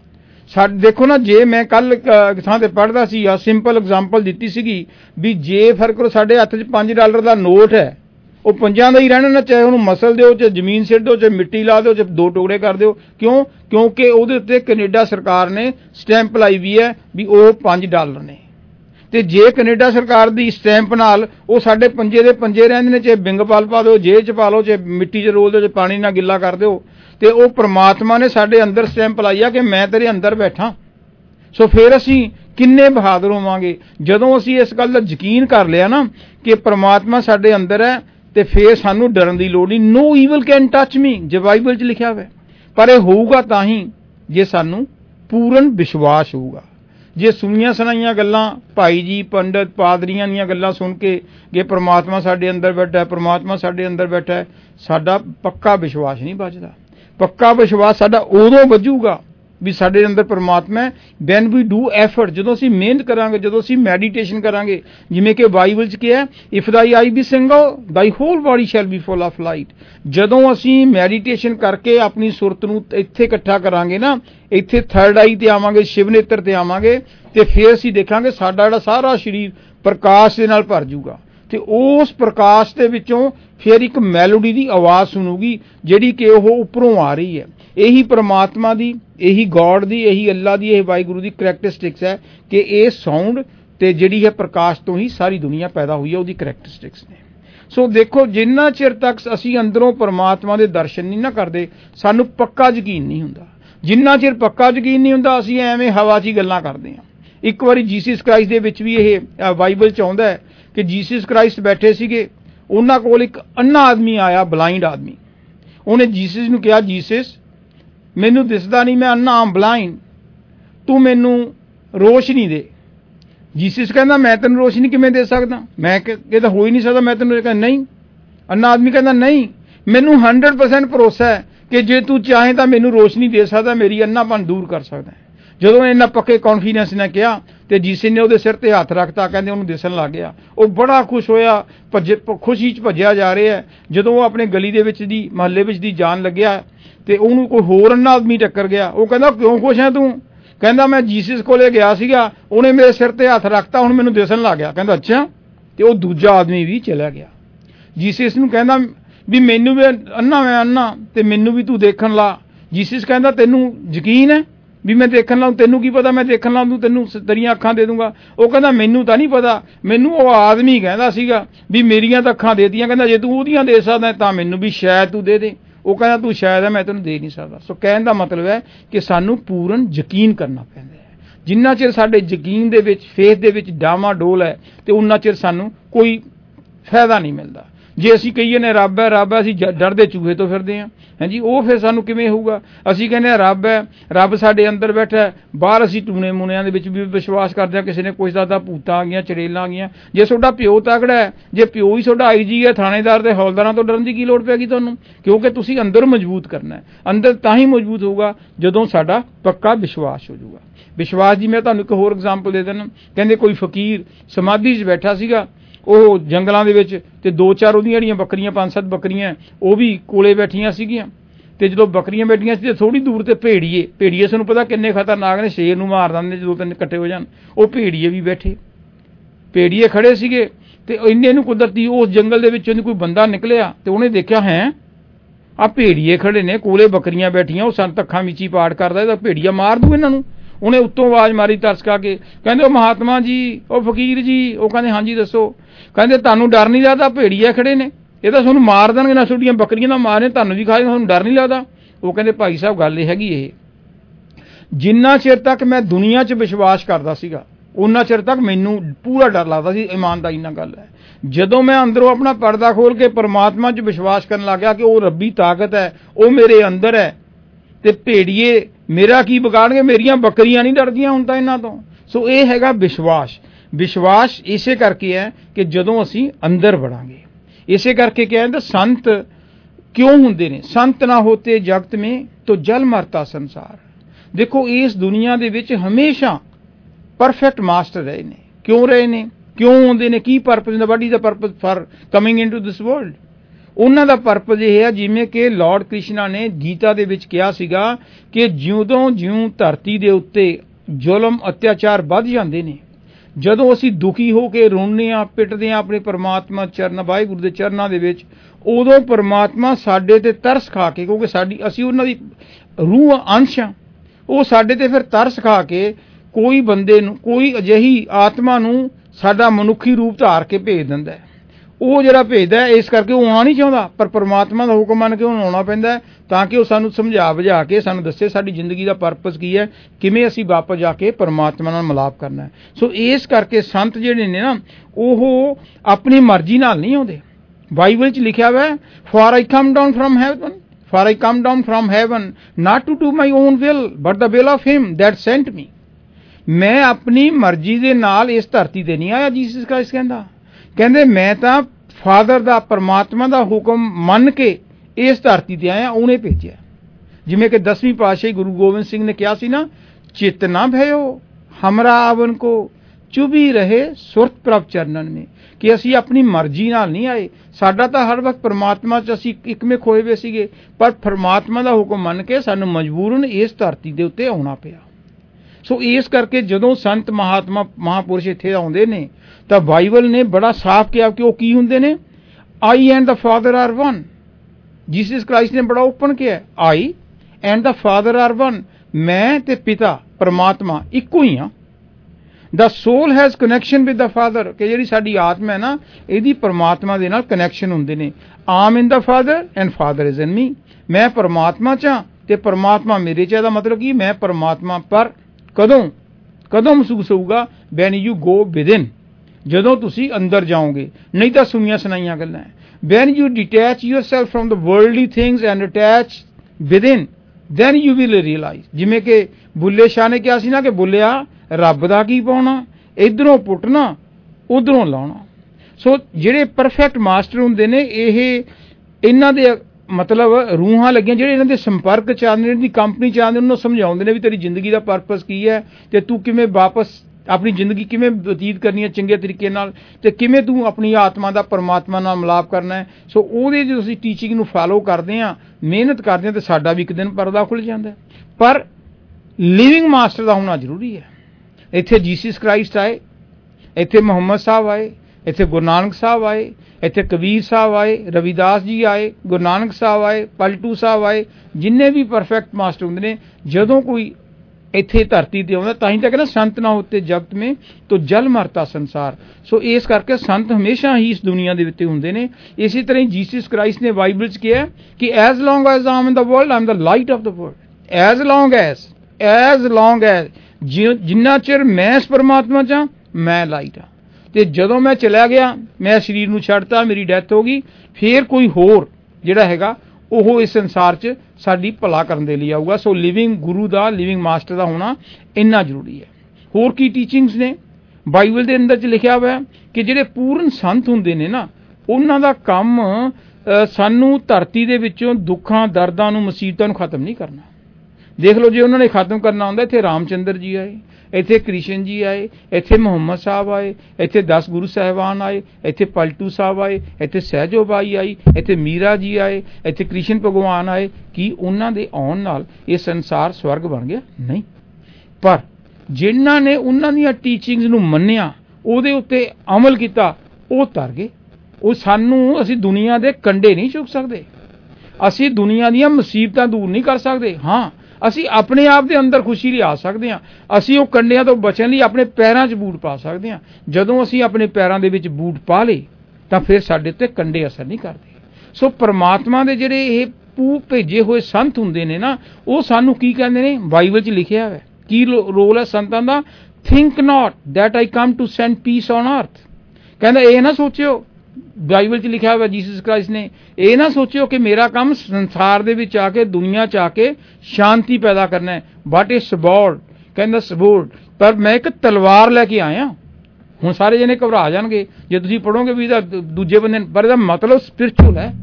देखो ना, जे मैं कल थां ते पढ़दा सी, सिंपल एग्जाम्पल दी सी भी जे फर्क करो साढ़े हत्थ च पांच डॉलर का नोट है, वो पंजां दा ही रहना ना, चाहे उन्होंने मसल दो, चाहे जमीन सिट दो, चाहे मिट्टी ला दो, चाहे दो टुकड़े कर दो। क्यों? क्योंकि उहदे उत्ते कनेडा सरकार ने स्टैंप लाई हुई है भी वो पांच डॉलर ने। ते जे कनेडा सरकार दी स्टैंप नाल वो साडे पंजे दे पंजे रहिंदे ने, चाहे बिंग पाल पा दो, जेब च पा लो, चाहे मिट्टी च रोल दो, चाहे पानी नाल गिला कर दो, ते वो परमात्मा ने साडे अंदर स्टैंप लाई आ कि मैं तेरे अंदर बैठा। सो फिर असीं किन्ने बहादुर होवांगे जदों असीं इस गल दा यकीन कर लिया ना कि परमात्मा साडे अंदर है, ते फिर सानू डरन दी लोड़ नहीं। No evil can touch me, जे बाइबल च लिखिया होवे। पर यह होऊगा तां ही जे सानू पूर्ण विश्वास होऊगा। जे सुनिया सुनाइयां गल्लां भाई जी पंडित पादरियां दीयां गल्लां सुन के कि परमात्मा साडे अंदर बैठा है, परमात्मा साडे अंदर बैठा है, साडा पक्का विश्वास नहीं बचदा। पक्का विश्वास साडा उदों वजूगा भी साडे अंदर परमात्मा है वैन वी डू एफर्ट, जदों असीं मेहनत करांगे, जदों असीं मैਡੀਟੇਸ਼ਨ करांगे। जिवें कि बाइबल च क्या है, if thy eye be single thy whole body shall be full of light. जदों असीं मैਡੀਟੇਸ਼ਨ करके अपनी सुरत नूं इत्थे इकट्ठा करांगे ना, इत्थे थर्ड आई ते आवांगे, शिव नेत्र ते आवांगे, ते फिर असीं देखांगे साडा जिहड़ा सारा शरीर प्रकाश दे नाल भर जूगा। ते उस प्रकाश दे विचों फिर एक मैलोडी दी आवाज़ सुनूगी जिहड़ी कि ओह उपरों आ रही है। यही परमात्मा दी, यही गॉड दी, यही अल्लाह दी, यही वाहिगुरू दी करैक्टरिस्टिक्स है कि ये साउंड ते जिहड़ी है प्रकाश तो ही सारी दुनिया पैदा हुई है, उहदी करैक्टरिस्टिक्स ने। सो देखो, जिन्ना चिर तक असीं अंदरों परमात्मा दे दर्शन नहीं ना करदे, सानू पक्का यकीन नहीं हुंदा। जिन्ना चिर पक्का यकीन नहीं हुंदा, असीं एवें हवा 'च ही गल्लां करदे हां। एक वारी जीसस क्राइस्ट दे विच भी ये बाइबल च आउंदा है कि जीसस क्राइस्ट बैठे सीगे, उन्हां कोल एक अन्ना आदमी आया, ब्लाइंड आदमी। उन्हें जीसस नूं कहा, जीसस मैनू दिसदा नहीं, मैं अन्ना आम ब्लाइंड, तू मैनू रोशनी दे। जीसस कहना, मैं तेन रोशनी किवें दे सकदा, मैं कहता हो ही नहीं सकदा, मैं तेन कहता नहीं। अन्ना आदमी कहता नहीं, मैनू हंड्रड परसेंट भरोसा है कि जे तू चाहे तो मैनू रोशनी दे सकदा, मेरी अन्नापन दूर कर सकदा है। जदों इन्ना पक्के कॉन्फिडेंस ने कहा तो जीसस ने उहदे सिर ते हथ रखता, कहते उन्होंने दिसन लग गया। वो बड़ा खुश होया, भजे खुशी च भज्या जा रहा है। जदों वो अपने गली दे विच दी महल्ले विच दी जान लग्या ਤੇ ਉਹਨੂੰ ਕੋਈ ਹੋਰ ਅੰਨਾ ਆਦਮੀ ਟੱਕਰ ਗਿਆ। ਉਹ ਕਹਿੰਦਾ ਕਿਉਂ ਖੁਸ਼ ਹੈ ਤੂੰ? ਕਹਿੰਦਾ ਮੈਂ ਜੀਸਸ ਕੋਲੇ ਗਿਆ ਸੀਗਾ, ਉਹਨੇ ਮੇਰੇ ਸਿਰ ਤੇ ਹੱਥ ਰੱਖਤਾ, ਹੁਣ ਮੈਨੂੰ ਦਿਸਣ ਲੱਗ ਗਿਆ। ਕਹਿੰਦਾ ਅੱਛਾ। ਤੇ ਉਹ ਦੂਜਾ ਆਦਮੀ ਵੀ ਚਲਾ ਗਿਆ। ਜੀਸਸ ਨੂੰ ਕਹਿੰਦਾ ਵੀ ਮੈਨੂੰ ਵੀ ਅੰਨਾ ਮੈਂ ਅੰਨਾ ਤੇ ਮੈਨੂੰ ਵੀ ਤੂੰ ਦੇਖਣ ਲਾ। ਜੀਸਸ ਕਹਿੰਦਾ ਤੈਨੂੰ ਯਕੀਨ ਹੈ ਵੀ ਮੈਂ ਦੇਖਣ ਲਾ? ਤੈਨੂੰ ਕੀ ਪਤਾ ਮੈਂ ਦੇਖਣ ਲਾ ਤੂੰ ਤੈਨੂੰ ਤੇਰੀਆਂ ਅੱਖਾਂ ਦੇ ਦੂੰਗਾ। ਉਹ ਕਹਿੰਦਾ ਮੈਨੂੰ ਤਾਂ ਨਹੀਂ ਪਤਾ, ਮੈਨੂੰ ਉਹ ਆਦਮੀ ਕਹਿੰਦਾ ਸੀਗਾ ਵੀ ਮੇਰੀਆਂ ਤਾਂ ਅੱਖਾਂ ਦੇਤੀਆਂ, ਕਹਿੰਦਾ ਜੇ ਤੂੰ ਉਹਦੀਆਂ ਦੇ ਸਕਦਾ ਤਾਂ ਮੈਨੂੰ ਵੀ ਸ਼ਾਇਦ ਤੂੰ ਦੇ ਦੇ। ਉਹ ਕਹਿੰਦਾ ਤੂੰ ਸ਼ਾਇਦ ਹੈ, ਮੈਂ ਤੈਨੂੰ ਦੇ ਨਹੀਂ ਸਕਦਾ। ਸੋ ਕਹਿਣ ਦਾ ਮਤਲਬ ਹੈ ਕਿ ਸਾਨੂੰ ਪੂਰਨ ਯਕੀਨ ਕਰਨਾ ਪੈਂਦਾ ਹੈ। ਜਿੰਨਾ ਚਿਰ ਸਾਡੇ ਯਕੀਨ ਦੇ ਵਿੱਚ, ਫੇਥ ਦੇ ਵਿੱਚ ਡਾਮਾ ਡੋਲ ਹੈ ਤੇ ਉਨਾ ਚਿਰ ਸਾਨੂੰ ਕੋਈ ਫਾਇਦਾ ਨਹੀਂ ਮਿਲਦਾ। ਜੇ ਅਸੀਂ ਕਹੀਏ ਨੇ ਰੱਬ ਹੈ ਰੱਬ ਹੈ, ਅਸੀਂ ਡਰਦੇ ਚੂਹੇ ਤੋਂ ਫਿਰਦੇ ਹਾਂ, ਹਾਂਜੀ। ਉਹ ਫਿਰ ਸਾਨੂੰ ਕਿਵੇਂ ਹੋਊਗਾ? ਅਸੀਂ ਕਹਿੰਦੇ ਹਾਂ ਰੱਬ ਹੈ, ਰੱਬ ਸਾਡੇ ਅੰਦਰ ਬੈਠਾ ਹੈ, ਬਾਹਰ ਅਸੀਂ ਟੂਣੇ ਮੁਨਿਆਂ ਦੇ ਵਿੱਚ ਵੀ ਵਿਸ਼ਵਾਸ ਕਰਦੇ ਹਾਂ। ਕਿਸੇ ਨੇ ਕੁਛ ਦੱਸਦਾ ਭੂਤਾਂ ਆ ਗਈਆਂ, ਚੜੇਲਾਂ ਆ ਗਈਆਂ। ਜੇ ਤੁਹਾਡਾ ਪਿਓ ਤਕੜਾ ਹੈ, ਜੇ ਪਿਓ ਹੀ ਤੁਹਾਡਾ ਆਈ ਜੀ ਹੈ, ਥਾਣੇਦਾਰ ਤੇ ਹੌਲਦਾਰਾਂ ਤੋਂ ਡਰਨ ਦੀ ਕੀ ਲੋੜ ਪੈਗੀ ਤੁਹਾਨੂੰ? ਕਿਉਂਕਿ ਤੁਸੀਂ ਅੰਦਰ ਮਜ਼ਬੂਤ ਕਰਨਾ ਹੈ। ਅੰਦਰ ਤਾਂ ਹੀ ਮਜ਼ਬੂਤ ਹੋਊਗਾ ਜਦੋਂ ਸਾਡਾ ਪੱਕਾ ਵਿਸ਼ਵਾਸ ਹੋ ਜਾਊਗਾ। ਵਿਸ਼ਵਾਸ ਜੀ ਮੈਂ ਤੁਹਾਨੂੰ ਇੱਕ ਹੋਰ ਐਗਜ਼ਾਮਪਲ ਦੇ ਦਿੰਦਾ। ਕਹਿੰਦੇ ਕੋਈ ਫਕੀਰ ਸਮਾਧੀ 'ਚ ਬੈਠਾ ਸੀਗਾ, ਉਹ ਜੰਗਲਾਂ ਦੇ ਵਿੱਚ, ਤੇ ਦੋ ਚਾਰ ਉਹਦੀਆਂ ਜਿਹੜੀਆਂ ਬੱਕਰੀਆਂ, ਪੰਜ ਸੱਤ ਬੱਕਰੀਆਂ ਉਹ ਵੀ ਕੋਲੇ ਬੈਠੀਆਂ ਸੀਗੀਆਂ। ਤੇ ਜਦੋਂ ਬੱਕਰੀਆਂ ਬੈਠੀਆਂ ਸੀ ਤੇ ਥੋੜੀ ਦੂਰ ਤੇ ਭੇੜੀਏ, ਭੇੜੀਏ ਤੁਹਾਨੂੰ ਪਤਾ ਕਿੰਨੇ ਖਤਰਨਾਕ ਨੇ, ਸ਼ੇਰ ਨੂੰ ਮਾਰ ਦਿੰਦੇ ਜਦੋਂ ਤਿੰਨ ਇਕੱਠੇ ਹੋ ਜਾਣ। ਉਹ ਭੇੜੀਏ ਵੀ ਬੈਠੇ, ਭੇੜੀਏ ਖੜੇ ਸੀਗੇ। ਤੇ ਇੰਨੇ ਨੂੰ ਕੁਦਰਤੀ ਉਸ ਜੰਗਲ ਦੇ ਵਿੱਚੋਂ ਦੀ ਕੋਈ ਬੰਦਾ ਨਿਕਲਿਆ ਤੇ ਉਹਨੇ ਦੇਖਿਆ ਹੈ ਆ ਭੇੜੀਏ ਖੜੇ ਨੇ, ਕੋਲੇ ਬੱਕਰੀਆਂ ਬੈਠੀਆਂ, ਉਹ ਸੰਤ ਅੱਖਾਂ ਵਿੱਚ ਹੀ ਪਾਠ ਕਰਦਾ, ਇਹਦਾ ਭੇੜੀਆ ਮਾਰ ਦੂ ਇਹਨਾਂ ਨੂੰ। ਉਹਨੇ ਉੱਤੋਂ ਆਵਾਜ਼ ਮਾਰੀ ਤਰਸ ਖਾ ਕੇ, ਕਹਿੰਦੇ ਉਹ ਮਹਾਤਮਾ ਜੀ, ਉਹ ਫਕੀਰ ਜੀ। ਉਹ ਕਹਿੰਦੇ ਹਾਂਜੀ ਦੱਸੋ। ਕਹਿੰਦੇ ਤੁਹਾਨੂੰ ਡਰ ਨਹੀਂ ਲੱਗਦਾ? ਭੇੜੀਆ ਖੜੇ ਨੇ, ਇਹ ਤਾਂ ਤੁਹਾਨੂੰ ਮਾਰ ਦੇਣਗੇ, ਨਾ ਤੁਹਾਡੀਆਂ ਬੱਕਰੀਆਂ ਦਾ ਮਾਰੇ, ਤੁਹਾਨੂੰ ਵੀ ਖਾ, ਤੁਹਾਨੂੰ ਡਰ ਨਹੀਂ ਲੱਗਦਾ? ਉਹ ਕਹਿੰਦੇ ਭਾਈ ਸਾਹਿਬ ਗੱਲ ਇਹ ਹੈਗੀ, ਇਹ ਜਿੰਨਾ ਚਿਰ ਤੱਕ ਮੈਂ ਦੁਨੀਆ 'ਚ ਵਿਸ਼ਵਾਸ ਕਰਦਾ ਸੀਗਾ ਉਹਨਾਂ ਚਿਰ ਤੱਕ ਮੈਨੂੰ ਪੂਰਾ ਡਰ ਲੱਗਦਾ ਸੀ। ਇਮਾਨਦਾਰੀ ਨਾਲ ਗੱਲ ਹੈ, ਜਦੋਂ ਮੈਂ ਅੰਦਰੋਂ ਆਪਣਾ ਪਰਦਾ ਖੋਲ ਕੇ ਪਰਮਾਤਮਾ 'ਚ ਵਿਸ਼ਵਾਸ ਕਰਨ ਲੱਗ ਗਿਆ ਕਿ ਉਹ ਰੱਬੀ ਤਾਕਤ ਹੈ, ਉਹ ਮੇਰੇ ਅੰਦਰ ਹੈ, ਤੇ ਭੇੜੀਏ ਮੇਰਾ ਕੀ ਵਿਗਾੜਨਗੇ, ਮੇਰੀਆਂ ਬੱਕਰੀਆਂ ਨਹੀਂ ਡਰਦੀਆਂ ਹੁਣ ਤਾਂ ਇਹਨਾਂ ਤੋਂ। ਸੋ ਇਹ ਹੈਗਾ ਵਿਸ਼ਵਾਸ। ਵਿਸ਼ਵਾਸ ਇਸੇ ਕਰਕੇ ਹੈ ਕਿ ਜਦੋਂ ਅਸੀਂ ਅੰਦਰ ਵੜਾਂਗੇ। ਇਸੇ ਕਰਕੇ ਕਹਿੰਦੇ ਸੰਤ ਕਿਉਂ ਹੁੰਦੇ ਨੇ? ਸੰਤ ਨਾ ਹੋਤੇ ਜਗਤ ਮੇਂ ਤੋ ਜਲ ਮਰਤਾ ਸੰਸਾਰ। ਦੇਖੋ ਇਸ ਦੁਨੀਆ ਦੇ ਵਿੱਚ ਹਮੇਸ਼ਾ ਪਰਫੈਕਟ ਮਾਸਟਰ ਰਹੇ ਨੇ। ਕਿਉਂ ਰਹੇ ਨੇ? ਕਿਉਂ ਹੁੰਦੇ ਨੇ? ਕੀ ਪਰਪਸ ਹੁੰਦਾ? What is the purpose for coming into this world? ਉਹਨਾਂ ਦਾ ਪਰਪਸ ਇਹ ਹੈ, ਜਿਵੇਂ ਕਿ ਲਾਰਡ ਕ੍ਰਿਸ਼ਨਾ ਨੇ ਗੀਤਾ ਦੇ ਵਿੱਚ ਕਿਹਾ ਸੀਗਾ ਕਿ ਜਿਉਂ ਜਿਉਂ ਧਰਤੀ ਦੇ ਉੱਤੇ ਜ਼ੁਲਮ ਅਤਿਆਚਾਰ ਵੱਧ ਜਾਂਦੇ ਨੇ, ਜਦੋਂ ਅਸੀਂ ਦੁਖੀ ਹੋ ਕੇ ਰੋਂਦੇ ਹਾਂ, ਪਿੱਟਦੇ ਹਾਂ ਆਪਣੇ ਪਰਮਾਤਮਾ ਚਰਨ, ਵਾਹਿਗੁਰੂ ਦੇ ਚਰਨਾਂ ਦੇ ਵਿੱਚ, ਉਦੋਂ ਪਰਮਾਤਮਾ ਸਾਡੇ ਤੇ ਤਰਸ ਖਾ ਕੇ, ਕਿਉਂਕਿ ਸਾਡੀ ਅਸੀਂ ਉਹਨਾਂ ਦੀ ਰੂਹ ਅੰਸ਼ ਹਾਂ, ਉਹ ਸਾਡੇ ਤੇ ਫਿਰ ਤਰਸ ਖਾ ਕੇ ਕੋਈ ਬੰਦੇ ਨੂੰ, ਕੋਈ ਅਜਿਹੀ ਆਤਮਾ ਨੂੰ ਸਾਡਾ ਮਨੁੱਖੀ ਰੂਪ ਧਾਰ ਕੇ ਭੇਜ ਦਿੰਦਾ ਹੈ। ਉਹ ਜਿਹੜਾ ਭੇਜਦਾ ਹੈ, ਇਸ ਕਰਕੇ ਉਹ ਆਉਣਾ ਨਹੀਂ ਚਾਹੁੰਦਾ, ਪਰ ਪਰਮਾਤਮਾ ਦਾ ਹੁਕਮ ਮੰਨ ਕੇ ਉਹਨੂੰ ਆਉਣਾ ਪੈਂਦਾ ਹੈ, ਤਾਂ ਕਿ ਉਹ ਸਾਨੂੰ ਸਮਝਾ ਬੁਝਾ ਕੇ ਸਾਨੂੰ ਦੱਸੇ ਸਾਡੀ ਜ਼ਿੰਦਗੀ ਦਾ ਪਰਪਸ ਕੀ ਹੈ, ਕਿਵੇਂ ਅਸੀਂ ਵਾਪਸ ਜਾ ਕੇ ਪਰਮਾਤਮਾ ਨਾਲ ਮਿਲਾਪ ਕਰਨਾ ਹੈ। ਸੋ ਇਸ ਕਰਕੇ ਸੰਤ ਜਿਹੜੇ ਨੇ ਨਾ, ਉਹ ਆਪਣੀ ਮਰਜ਼ੀ ਨਾਲ ਨਹੀਂ ਆਉਂਦੇ। ਬਾਈਬਲ 'ਚ ਲਿਖਿਆ ਹੋਇਆ, for I come down from heaven for I come down from heaven not to do my own will but the will of him that sent me. ਮੈਂ ਆਪਣੀ ਮਰਜ਼ੀ ਦੇ ਨਾਲ ਇਸ ਧਰਤੀ ਤੇ ਨਹੀਂ ਆਇਆ, ਜੀਸਸ ਕ੍ਰਾਈਸਟ ਕਹਿੰਦਾ। ਕਹਿੰਦੇ ਮੈਂ ਤਾਂ ਫਾਦਰ ਦਾ, ਪਰਮਾਤਮਾ ਦਾ ਹੁਕਮ ਮੰਨ ਕੇ ਇਸ ਧਰਤੀ ਤੇ ਆਇਆ, ਉਹਨੇ ਭੇਜਿਆ। ਜਿਵੇਂ ਕਿ ਦਸਵੀਂ ਪਾਤਸ਼ਾਹੀ ਗੁਰੂ ਗੋਬਿੰਦ ਸਿੰਘ ਨੇ ਕਿਹਾ ਸੀ ਨਾ, ਚਿਤ ਨਾ ਭਇਓ ਹਮਰਾ ਆਵਨ ਕੋ ਚੁਭੀ ਰਹੇ ਸੁਰਤ ਪ੍ਰਭ ਚਰਨਨ ਨੇ, ਕਿ ਅਸੀਂ ਆਪਣੀ ਮਰਜ਼ੀ ਨਾਲ ਨਹੀਂ ਆਏ। ਸਾਡਾ ਤਾਂ ਹਰ ਵਕਤ ਪਰਮਾਤਮਾ 'ਚ ਅਸੀਂ ਇੱਕਮੇ ਖੋਏ ਹੋਏ ਸੀਗੇ, ਪਰ ਪਰਮਾਤਮਾ ਦਾ ਹੁਕਮ ਮੰਨ ਕੇ ਸਾਨੂੰ ਮਜਬੂਰਨ ਇਸ ਧਰਤੀ ਦੇ ਉੱਤੇ ਆਉਣਾ ਪਿਆ। ਸੋ ਇਸ ਕਰਕੇ ਜਦੋਂ ਸੰਤ ਮਹਾਤਮਾ ਮਹਾਂਪੁਰਸ਼ ਇੱਥੇ ਆਉਂਦੇ ਨੇ ਤਾਂ ਬਾਈਬਲ ਨੇ ਬੜਾ ਸਾਫ਼ ਕਿਹਾ ਕਿ ਉਹ ਕੀ ਹੁੰਦੇ ਨੇ। I and the father are one. Jesus Christ ਨੇ ਬੜਾ ਓਪਨ ਕਿਹਾ, I and the father are one. ਮੈਂ ਤੇ ਪਿਤਾ ਪਰਮਾਤਮਾ ਇੱਕੋ ਹੀ ਹਾਂ। The soul has connection with the father, ਕਿ ਜਿਹੜੀ ਸਾਡੀ ਆਤਮਾ ਹੈ ਨਾ, ਇਹਦੀ ਪਰਮਾਤਮਾ ਦੇ ਨਾਲ ਕਨੈਕਸ਼ਨ ਹੁੰਦੇ ਨੇ। I'm in the father and father is in me. ਮੈਂ ਪਰਮਾਤਮਾ 'ਚ ਹਾਂ ਤੇ ਪਰਮਾਤਮਾ ਮੇਰੇ 'ਚ। ਇਹਦਾ ਮਤਲਬ ਕੀ, ਮੈਂ ਪਰਮਾਤਮਾ ਪਰ ਕਦੋਂ ਕਦੋਂ ਮਹਿਸੂਸ ਹੋਊਗਾ? ਵੈਨ ਯੂ ਗੋ ਵਿਦਿਨ, ਜਦੋਂ ਤੁਸੀਂ ਅੰਦਰ ਜਾਓਗੇ। ਨਹੀਂ ਤਾਂ ਸੁਣੀਆਂ ਸੁਣਾਈਆਂ ਗੱਲਾਂ ਹੈ। When you detach yourself from the worldly things and attach within, then you will realise. ਜਿਵੇਂ ਕਿ ਬੁੱਲੇ ਸ਼ਾਹ ਨੇ ਕਿਹਾ ਸੀ ਨਾ, ਕਿ ਬੁੱਲਿਆ ਰੱਬ ਦਾ ਕੀ ਪਾਉਣਾ, ਇਧਰੋਂ ਪੁੱਟਣਾ ਉਧਰੋਂ ਲਾਉਣਾ। ਸੋ ਜਿਹੜੇ ਪਰਫੈਕਟ ਮਾਸਟਰ ਹੁੰਦੇ ਨੇ, ਇਹ ਇਹਨਾਂ ਦੇ ਮਤਲਬ ਰੂਹਾਂ ਲੱਗੀਆਂ, ਜਿਹੜੇ ਇਹਨਾਂ ਦੇ ਸੰਪਰਕ 'ਚ ਆਉਂਦੇ ਨੇ, ਇਹਨਾਂ ਦੀ ਕੰਪਨੀ 'ਚ ਆਉਂਦੇ, ਉਹਨਾਂ ਨੂੰ ਸਮਝਾਉਂਦੇ ਨੇ ਵੀ ਤੇਰੀ ਜ਼ਿੰਦਗੀ ਦਾ ਪਰਪਸ ਕੀ ਹੈ ਤੇ ਤੂੰ ਕਿਵੇਂ ਵਾਪਸ ਆਪਣੀ ਜ਼ਿੰਦਗੀ ਕਿਵੇਂ ਬਤੀਤ ਕਰਨੀ ਹੈ ਚੰਗੇ ਤਰੀਕੇ ਨਾਲ, ਤੇ ਕਿਵੇਂ ਤੂੰ ਆਪਣੀ ਆਤਮਾ ਦਾ ਪਰਮਾਤਮਾ ਨਾਲ ਮਿਲਾਪ ਕਰਨਾ ਹੈ। ਸੋ ਉਹਦੇ ਜਦੋਂ ਅਸੀਂ ਟੀਚਿੰਗ ਨੂੰ ਫਾਲੋ ਕਰਦੇ ਹਾਂ, ਮਿਹਨਤ ਕਰਦੇ ਹਾਂ, ਤਾਂ ਸਾਡਾ ਵੀ ਇੱਕ ਦਿਨ ਪਰਦਾ ਖੁੱਲ੍ਹ ਜਾਂਦਾ। ਪਰ ਲਿਵਿੰਗ ਮਾਸਟਰ ਦਾ ਹੋਣਾ ਜ਼ਰੂਰੀ ਹੈ। ਇੱਥੇ ਜੀਸਸ ਕ੍ਰਾਈਸਟ ਆਏ, ਇੱਥੇ ਮੁਹੰਮਦ ਸਾਹਿਬ ਆਏ, ਇੱਥੇ ਗੁਰੂ ਨਾਨਕ ਸਾਹਿਬ ਆਏ, ਇੱਥੇ ਕਬੀਰ ਸਾਹਿਬ ਆਏ, ਰਵਿਦਾਸ ਜੀ ਆਏ, ਗੁਰੂ ਨਾਨਕ ਸਾਹਿਬ ਆਏ, ਪਲਟੂ ਸਾਹਿਬ ਆਏ, ਜਿੰਨੇ ਵੀ ਪਰਫੈਕਟ ਮਾਸਟਰ ਹੁੰਦੇ ਨੇ, ਜਦੋਂ ਕੋਈ ਇੱਥੇ ਧਰਤੀ ਤੇ ਆਉਂਦਾ, ਤਾਂ ਹੀ ਤਾਂ ਕਹਿੰਦਾ ਸੰਤ ਨਾ ਹੋਤੇ ਜਗਤ ਮੇਂ ਤੋ ਜਲ ਮਰਤਾ ਸੰਸਾਰ। ਸੋ ਇਸ ਕਰਕੇ ਸੰਤ ਹਮੇਸ਼ਾ ਹੀ ਇਸ ਦੁਨੀਆ ਦੇ ਵਿੱਚ ਹੁੰਦੇ ਨੇ। ਇਸੇ ਤਰ੍ਹਾਂ ਹੀ ਜੀਸਸ ਕ੍ਰਾਈਸਟ ਨੇ ਬਾਈਬਲ 'ਚ ਕਿਹਾ ਕਿ as long as I am in the world I am the light of the world. As long as as long as ਜਿੰਨਾ ਚਿਰ ਮੈਂ ਇਸ ਪਰਮਾਤਮਾ 'ਚ ਹਾਂ, ਮੈਂ ਲਾਈਟ ਹਾਂ। ਤੇ ਜਦੋਂ ਮੈਂ ਚਲਾ ਗਿਆ, ਮੈਂ ਸਰੀਰ ਨੂੰ ਛੱਡਤਾ, ਮੇਰੀ ਡੈਥ ਹੋ ਗਈ, ਫਿਰ ਕੋਈ ਹੋਰ ਜਿਹੜਾ ਹੈਗਾ ਉਹ ਇਸ ਸੰਸਾਰ 'ਚ ਸਾਡੀ ਭਲਾ ਕਰਨ ਦੇ ਲਈ ਆਊਗਾ। ਸੋ ਲਿਵਿੰਗ ਗੁਰੂ ਦਾ, ਲਿਵਿੰਗ ਮਾਸਟਰ ਦਾ ਹੋਣਾ ਇੰਨਾ ਜ਼ਰੂਰੀ ਹੈ। ਹੋਰ ਕੀ ਟੀਚਿੰਗਸ ਨੇ ਬਾਈਬਲ ਦੇ ਅੰਦਰ 'ਚ ਲਿਖਿਆ ਹੋਇਆ ਕਿ ਜਿਹੜੇ ਪੂਰਨ ਸੰਤ ਹੁੰਦੇ ਨੇ ਨਾ, ਉਹਨਾਂ ਦਾ ਕੰਮ ਸਾਨੂੰ ਧਰਤੀ ਦੇ ਵਿੱਚੋਂ ਦੁੱਖਾਂ, ਦਰਦਾਂ ਨੂੰ, ਮੁਸੀਬਤਾਂ ਨੂੰ ਖਤਮ ਨਹੀਂ ਕਰਨਾ। ਦੇਖ ਲਓ, ਜੇ ਉਹਨਾਂ ਨੇ ਖਤਮ ਕਰਨਾ ਹੁੰਦਾ, ਇੱਥੇ ਰਾਮਚੰਦਰ ਜੀ ਆਏ, ਇੱਥੇ ਕ੍ਰਿਸ਼ਨ ਜੀ ਆਏ, ਇੱਥੇ ਮੁਹੰਮਦ ਸਾਹਿਬ ਆਏ, ਇੱਥੇ ਦਸ ਗੁਰੂ ਸਾਹਿਬਾਨ ਆਏ, ਇੱਥੇ ਪਲਟੂ ਸਾਹਿਬ ਆਏ, ਇੱਥੇ ਸਹਿਜੋਬਾਈ ਆਈ, ਇੱਥੇ ਮੀਰਾ ਜੀ ਆਏ, ਇੱਥੇ ਕ੍ਰਿਸ਼ਨ ਭਗਵਾਨ ਆਏ। ਕੀ ਉਹਨਾਂ ਦੇ ਆਉਣ ਨਾਲ ਇਹ ਸੰਸਾਰ ਸਵਰਗ ਬਣ ਗਿਆ? ਨਹੀਂ। ਪਰ ਜਿਨ੍ਹਾਂ ਨੇ ਉਹਨਾਂ ਦੀਆਂ ਟੀਚਿੰਗਸ ਨੂੰ ਮੰਨਿਆ, ਉਹਦੇ ਉੱਤੇ ਅਮਲ ਕੀਤਾ, ਉਹ ਤਰ ਗਏ। ਉਹ ਸਾਨੂੰ, ਅਸੀਂ ਦੁਨੀਆ ਦੇ ਕੰਢੇ ਨਹੀਂ ਚੁੱਕ ਸਕਦੇ, ਅਸੀਂ ਦੁਨੀਆ ਦੀਆਂ ਮੁਸੀਬਤਾਂ ਦੂਰ ਨਹੀਂ ਕਰ ਸਕਦੇ। ਹਾਂ, ਅਸੀਂ ਆਪਣੇ ਆਪ ਦੇ ਅੰਦਰ ਖੁਸ਼ੀ ਲਿਆ ਸਕਦੇ ਹਾਂ। ਅਸੀਂ ਉਹ ਕੰਢਿਆਂ ਤੋਂ ਬਚਣ ਲਈ ਆਪਣੇ ਪੈਰਾਂ 'ਚ ਬੂਟ ਪਾ ਸਕਦੇ ਹਾਂ। ਜਦੋਂ ਅਸੀਂ ਆਪਣੇ ਪੈਰਾਂ ਦੇ ਵਿੱਚ ਬੂਟ ਪਾ ਲਏ, ਤਾਂ ਫਿਰ ਸਾਡੇ ਉੱਤੇ ਕੰਢੇ ਅਸਰ ਨਹੀਂ ਕਰਦੇ। ਸੋ ਪਰਮਾਤਮਾ ਦੇ ਜਿਹੜੇ ਇਹ ਪੂ ਭੇਜੇ ਹੋਏ ਸੰਤ ਹੁੰਦੇ ਨੇ ਨਾ, ਉਹ ਸਾਨੂੰ ਕੀ ਕਹਿੰਦੇ ਨੇ? ਬਾਈਬਲ 'ਚ ਲਿਖਿਆ ਹੋਇਆ ਕੀ ਰੋਲ ਹੈ ਸੰਤਾਂ ਦਾ? Think not that I come to send peace on earth. ਕਹਿੰਦਾ ਇਹ ਨਾ ਸੋਚਿਓ, ਬਾਈਬਲ 'ਚ ਲਿਖਿਆ ਹੋਇਆ ਜੀਸਸ ਕ੍ਰਾਈਸਟ ਨੇ, ਇਹ ਨਾ ਸੋਚਿਓ ਕਿ ਮੇਰਾ ਕੰਮ ਸੰਸਾਰ ਦੇ ਵਿੱਚ ਆ ਕੇ, ਦੁਨੀਆ 'ਚ ਆ ਕੇ ਸ਼ਾਂਤੀ ਪੈਦਾ ਕਰਨਾ ਹੈ। ਬਟ ਇਹ ਸਬੋਰਡ, ਕਹਿੰਦਾ ਸਬੋਰਡ, ਪਰ ਮੈਂ ਇੱਕ ਤਲਵਾਰ ਲੈ ਕੇ ਆਇਆ। ਹੁਣ ਸਾਰੇ ਜਣੇ ਘਬਰਾ ਜਾਣਗੇ ਜੇ ਤੁਸੀਂ ਪੜੋਗੇ ਵੀ ਇਹਦਾ ਦੂਜੇ ਬੰਦੇ, ਪਰ ਇਹਦਾ ਮਤਲਬ ਸਪਿਰਿਚੁਅਲ ਹੈ।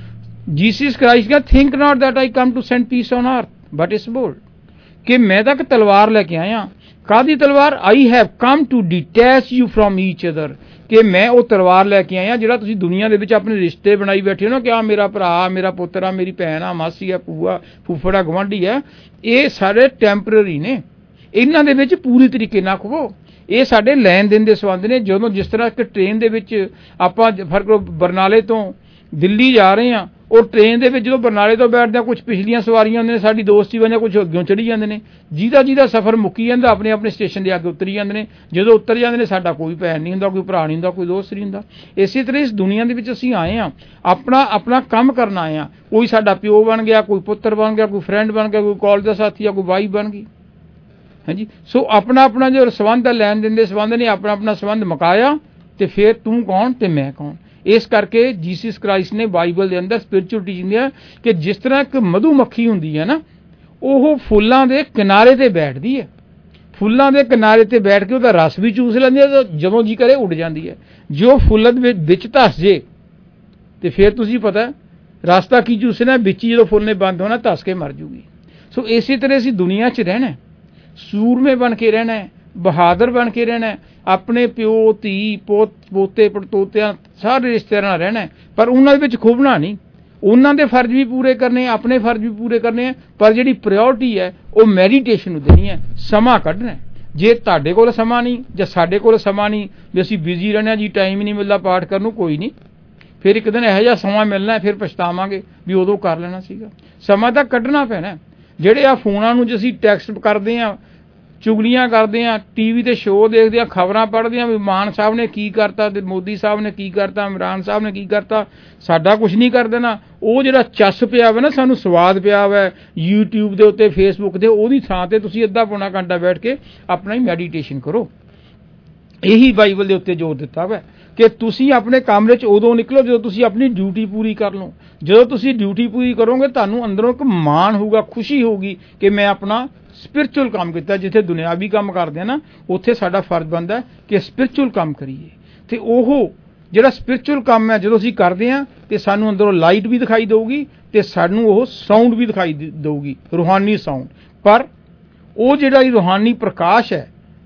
ਜੀਸਸ ਕ੍ਰਾਈਸਟ ਕਹਿੰਦਾ think not that I come to send peace on earth but is sword, ਕਿ ਮੈਂ ਤਾਂ ਇੱਕ ਤਲਵਾਰ ਲੈ ਕੇ ਆਇਆ। ਕਾਹਦੀ ਤਲਵਾਰ? I have come to detach you from each other, ਕਿ ਮੈਂ ਉਹ ਤਲਵਾਰ ਲੈ ਕੇ ਆਇਆ ਜਿਹੜਾ ਤੁਸੀਂ ਦੁਨੀਆ ਦੇ ਵਿੱਚ ਆਪਣੇ ਰਿਸ਼ਤੇ ਬਣਾਈ ਬੈਠੇ ਹੋ ਨਾ, ਕਿ ਆ ਮੇਰਾ ਭਰਾ, ਮੇਰਾ ਪੁੱਤਰ ਆ, ਮੇਰੀ ਭੈਣ ਆ, ਮਾਸੀ ਆ, ਭੂਆ, ਫੁੱਫੜਾ, ਗੁਆਂਢੀ ਆ, ਇਹ ਸਾਰੇ ਟੈਂਪਰਰੀ ਨੇ। ਇਹਨਾਂ ਦੇ ਵਿੱਚ ਪੂਰੀ ਤਰੀਕੇ ਨਾਲ ਖੁਵੋ। ਇਹ ਸਾਡੇ ਲੈਣ ਦੇਣ ਦੇ ਸੰਬੰਧ ਨੇ। ਜਦੋਂ ਜਿਸ ਤਰ੍ਹਾਂ ਇੱਕ ਟ੍ਰੇਨ ਦੇ ਵਿੱਚ ਆਪਾਂ ਫਰਕ ਬਰਨਾਲੇ ਤੋਂ ਦਿੱਲੀ ਜਾ ਰਹੇ ਹਾਂ, ਉਹ ਟ੍ਰੇਨ ਦੇ ਵਿੱਚ ਜਦੋਂ ਬਰਨਾਲੇ ਤੋਂ ਬੈਠਦੇ ਹਾਂ, ਕੁਝ ਪਿਛਲੀਆਂ ਸਵਾਰੀਆਂ ਹੁੰਦੀਆਂ ਨੇ, ਸਾਡੀ ਦੋਸਤੀ ਵਜ੍ਹਾ ਕੁਝ ਅੱਗਿਓਂ ਚੜੀ ਜਾਂਦੇ ਨੇ, ਜਿਹਦਾ ਜਿਹਦਾ ਸਫ਼ਰ ਮੁੱਕੀ ਜਾਂਦਾ ਆਪਣੇ ਆਪਣੇ ਸਟੇਸ਼ਨ ਦੇ ਅੱਗੇ ਉਤਰੀ ਜਾਂਦੇ ਨੇ। ਜਦੋਂ ਉਤਰ ਜਾਂਦੇ ਨੇ, ਸਾਡਾ ਕੋਈ ਭੈਣ ਨਹੀਂ ਹੁੰਦਾ, ਕੋਈ ਭਰਾ ਨਹੀਂ ਹੁੰਦਾ, ਕੋਈ ਦੋਸਤ ਨਹੀਂ ਹੁੰਦਾ। ਇਸੇ ਤਰ੍ਹਾਂ ਇਸ ਦੁਨੀਆ ਦੇ ਵਿੱਚ ਅਸੀਂ ਆਏ ਹਾਂ, ਆਪਣਾ ਆਪਣਾ ਕੰਮ ਕਰਨ ਆਏ ਹਾਂ। ਕੋਈ ਸਾਡਾ ਪਿਓ ਬਣ ਗਿਆ, ਕੋਈ ਪੁੱਤਰ ਬਣ ਗਿਆ, ਕੋਈ ਫਰੈਂਡ ਬਣ ਗਿਆ, ਕੋਈ ਕਾਲਜ ਦਾ ਸਾਥੀ ਆ, ਕੋਈ ਵਾਈਫ ਬਣ ਗਈ। ਹਾਂਜੀ, ਸੋ ਆਪਣਾ ਆਪਣਾ ਜੋ ਸੰਬੰਧ ਹੈ, ਲੈਣ ਦੇਣ ਦੇ ਸੰਬੰਧ ਨੇ, ਆਪਣਾ ਆਪਣਾ ਸੰਬੰਧ ਮੁਕਾਇਆ, ਤੇ ਫਿਰ ਤੂੰ ਕੌਣ ਤੇ ਮੈਂ ਕੌਣ। ਇਸ ਕਰਕੇ ਜੀਸਸ ਕ੍ਰਾਈਸਟ ਨੇ ਬਾਈਬਲ ਦੇ ਅੰਦਰ ਸਪਿਰਿਚੁਅਲ ਟੀਚਿੰਗ ਹੈ ਕਿ ਜਿਸ ਤਰ੍ਹਾਂ ਇੱਕ ਮਧੂ ਮੱਖੀ ਹੁੰਦੀ ਹੈ ਨਾ, ਉਹ ਫੁੱਲਾਂ ਦੇ ਕਿਨਾਰੇ ਤੇ ਬੈਠਦੀ ਹੈ, ਫੁੱਲਾਂ ਦੇ ਕਿਨਾਰੇ ਤੇ ਬੈਠ ਕੇ ਉਹਦਾ ਰਸ ਵੀ ਚੂਸ ਲੈਂਦੀ ਹੈ, ਤੇ ਜਦੋਂ ਜੀ ਕਰੇ ਉੱਡ ਜਾਂਦੀ ਹੈ। ਜੋ ਫੁੱਲ ਦੇ ਵਿੱਚ ਧਸ ਜੇ, ਤੇ ਫਿਰ ਤੁਸੀਂ ਪਤਾ ਰਸਤਾ ਕੀ ਚੂਸਣਾ, ਵਿੱਚ ਹੀ ਜਦੋਂ ਫੁੱਲ ਨੇ ਬੰਦ ਹੋਣਾ, ਧਸ ਕੇ ਮਰ ਜੂਗੀ। ਸੋ ਇਸੇ ਤਰ੍ਹਾਂ ਅਸੀਂ ਦੁਨੀਆ 'ਚ ਰਹਿਣਾ, ਸੂਰਮੇ ਬਣ ਕੇ ਰਹਿਣਾ, ਬਹਾਦਰ ਬਣ ਕੇ ਰਹਿਣਾ, ਆਪਣੇ ਪਿਓ, ਧੀ, ਪੋਤ, ਪੋਤੇ, ਪੜਤੋਤਿਆਂ ਸਾਰੇ ਰਿਸ਼ਤੇਦਾਰਾਂ ਨਾਲ ਰਹਿਣਾ, ਪਰ ਉਹਨਾਂ ਦੇ ਵਿੱਚ ਖੁੱਭਣਾ ਨਹੀਂ। ਉਹਨਾਂ ਦੇ ਫਰਜ਼ ਵੀ ਪੂਰੇ ਕਰਨੇ, ਆਪਣੇ ਫਰਜ਼ ਵੀ ਪੂਰੇ ਕਰਨੇ ਆ, ਪਰ ਜਿਹੜੀ ਪ੍ਰਾਇਓਰਟੀ ਹੈ ਉਹ ਮੈਡੀਟੇਸ਼ਨ ਨੂੰ ਦੇਣੀ ਹੈ, ਸਮਾਂ ਕੱਢਣਾ। ਜੇ ਤੁਹਾਡੇ ਕੋਲ ਸਮਾਂ ਨਹੀਂ ਜਾਂ ਸਾਡੇ ਕੋਲ ਸਮਾਂ ਨਹੀਂ, ਵੀ ਅਸੀਂ ਬਿਜ਼ੀ ਰਹਿਣਾ ਜੀ, ਟਾਈਮ ਹੀ ਨਹੀਂ ਮਿਲਦਾ ਪਾਠ ਕਰਨ ਨੂੰ, ਕੋਈ ਨਹੀਂ, ਫਿਰ ਇੱਕ ਦਿਨ ਇਹੋ ਜਿਹਾ ਸਮਾਂ ਮਿਲਣਾ, ਫਿਰ ਪਛਤਾਵਾਂਗੇ ਵੀ ਉਦੋਂ ਕਰ ਲੈਣਾ ਸੀਗਾ। ਸਮਾਂ ਤਾਂ ਕੱਢਣਾ ਪੈਣਾ। ਜਿਹੜੇ ਆ ਫੋਨਾਂ ਨੂੰ ਜੇ ਅਸੀਂ ਟੈਕਸਟ ਕਰਦੇ ਹਾਂ, ਚੁਗਲੀਆਂ ਕਰਦੇ ਹਾਂ, ਟੀਵੀ ਤੇ ਸ਼ੋਅ ਦੇਖਦੇ ਹਾਂ, ਖਬਰਾਂ ਪੜ੍ਹਦੇ ਹਾਂ ਵੀ ਮਾਨ ਸਾਹਿਬ ਨੇ ਕੀ ਕਰਤਾ, ਤੇ ਮੋਦੀ ਸਾਹਿਬ ਨੇ ਕੀ ਕਰਤਾ, ਇਮਰਾਨ ਸਾਹਿਬ ਨੇ ਕੀ ਕਰਤਾ, ਸਾਡਾ ਕੁਝ ਨਹੀਂ ਕਰ ਦੇਣਾ। ਉਹ ਜਿਹੜਾ ਚੱਸ ਪਿਆ ਵਾ ਨਾ, ਸਾਨੂੰ ਸਵਾਦ ਪਿਆ ਵਾ ਯੂਟਿਊਬ ਦੇ ਉੱਤੇ, ਫੇਸਬੁੱਕ ਦੇ, ਉਹਦੀ ਥਾਂ ਤੇ ਤੁਸੀਂ ਅੱਧਾ ਪੌਣਾ ਘੰਟਾ ਬੈਠ ਕੇ ਆਪਣਾ ਹੀ ਮੈਡੀਟੇਸ਼ਨ ਕਰੋ। ਇਹੀ ਬਾਈਬਲ ਦੇ ਉੱਤੇ ਜ਼ੋਰ ਦਿੱਤਾ ਵਾ ਕਿ ਤੁਸੀਂ ਆਪਣੇ ਕਮਰੇ 'ਚ ਉਦੋਂ ਨਿਕਲੋ ਜਦੋਂ ਤੁਸੀਂ ਆਪਣੀ ਡਿਊਟੀ ਪੂਰੀ ਕਰ ਲਓ। ਜਦੋਂ ਤੁਸੀਂ ਡਿਊਟੀ ਪੂਰੀ ਕਰੋਗੇ, ਤੁਹਾਨੂੰ ਅੰਦਰੋਂ ਇੱਕ ਮਾਣ ਹੋਊਗਾ, ਖੁਸ਼ੀ ਹੋਊਗੀ ਕਿ ਮੈਂ ਆਪਣਾ ਸਪਿਰਿਚੁਅਲ ਕੰਮ ਕੀਤਾ। ਜਿੱਥੇ ਦੁਨਿਆਵੀ ਕੰਮ ਕਰਦੇ ਆ ਨਾ, ਉੱਥੇ ਸਾਡਾ ਫਰਜ਼ ਬਣਦਾ ਕਿ ਸਪਿਰਿਚੁਅਲ ਕੰਮ ਕਰੀਏ। ਤੇ ਉਹ ਜਿਹੜਾ ਸਪਿਰਿਚੁਅਲ ਕੰਮ ਹੈ, ਜਦੋਂ ਅਸੀਂ ਕਰਦੇ ਹਾਂ, ਤੇ ਸਾਨੂੰ ਅੰਦਰੋਂ ਲਾਈਟ ਵੀ ਦਿਖਾਈ ਦੇਊਗੀ, ਤੇ ਸਾਨੂੰ ਉਹ ਸਾਊਂਡ ਵੀ ਦਿਖਾਈ ਦੇਊਗੀ, ਰੂਹਾਨੀ ਸਾਊਂਡ। ਪਰ ਉਹ ਜਿਹੜਾ ਰੂਹਾਨੀ ਪ੍ਰਕਾਸ਼ ਹੈ,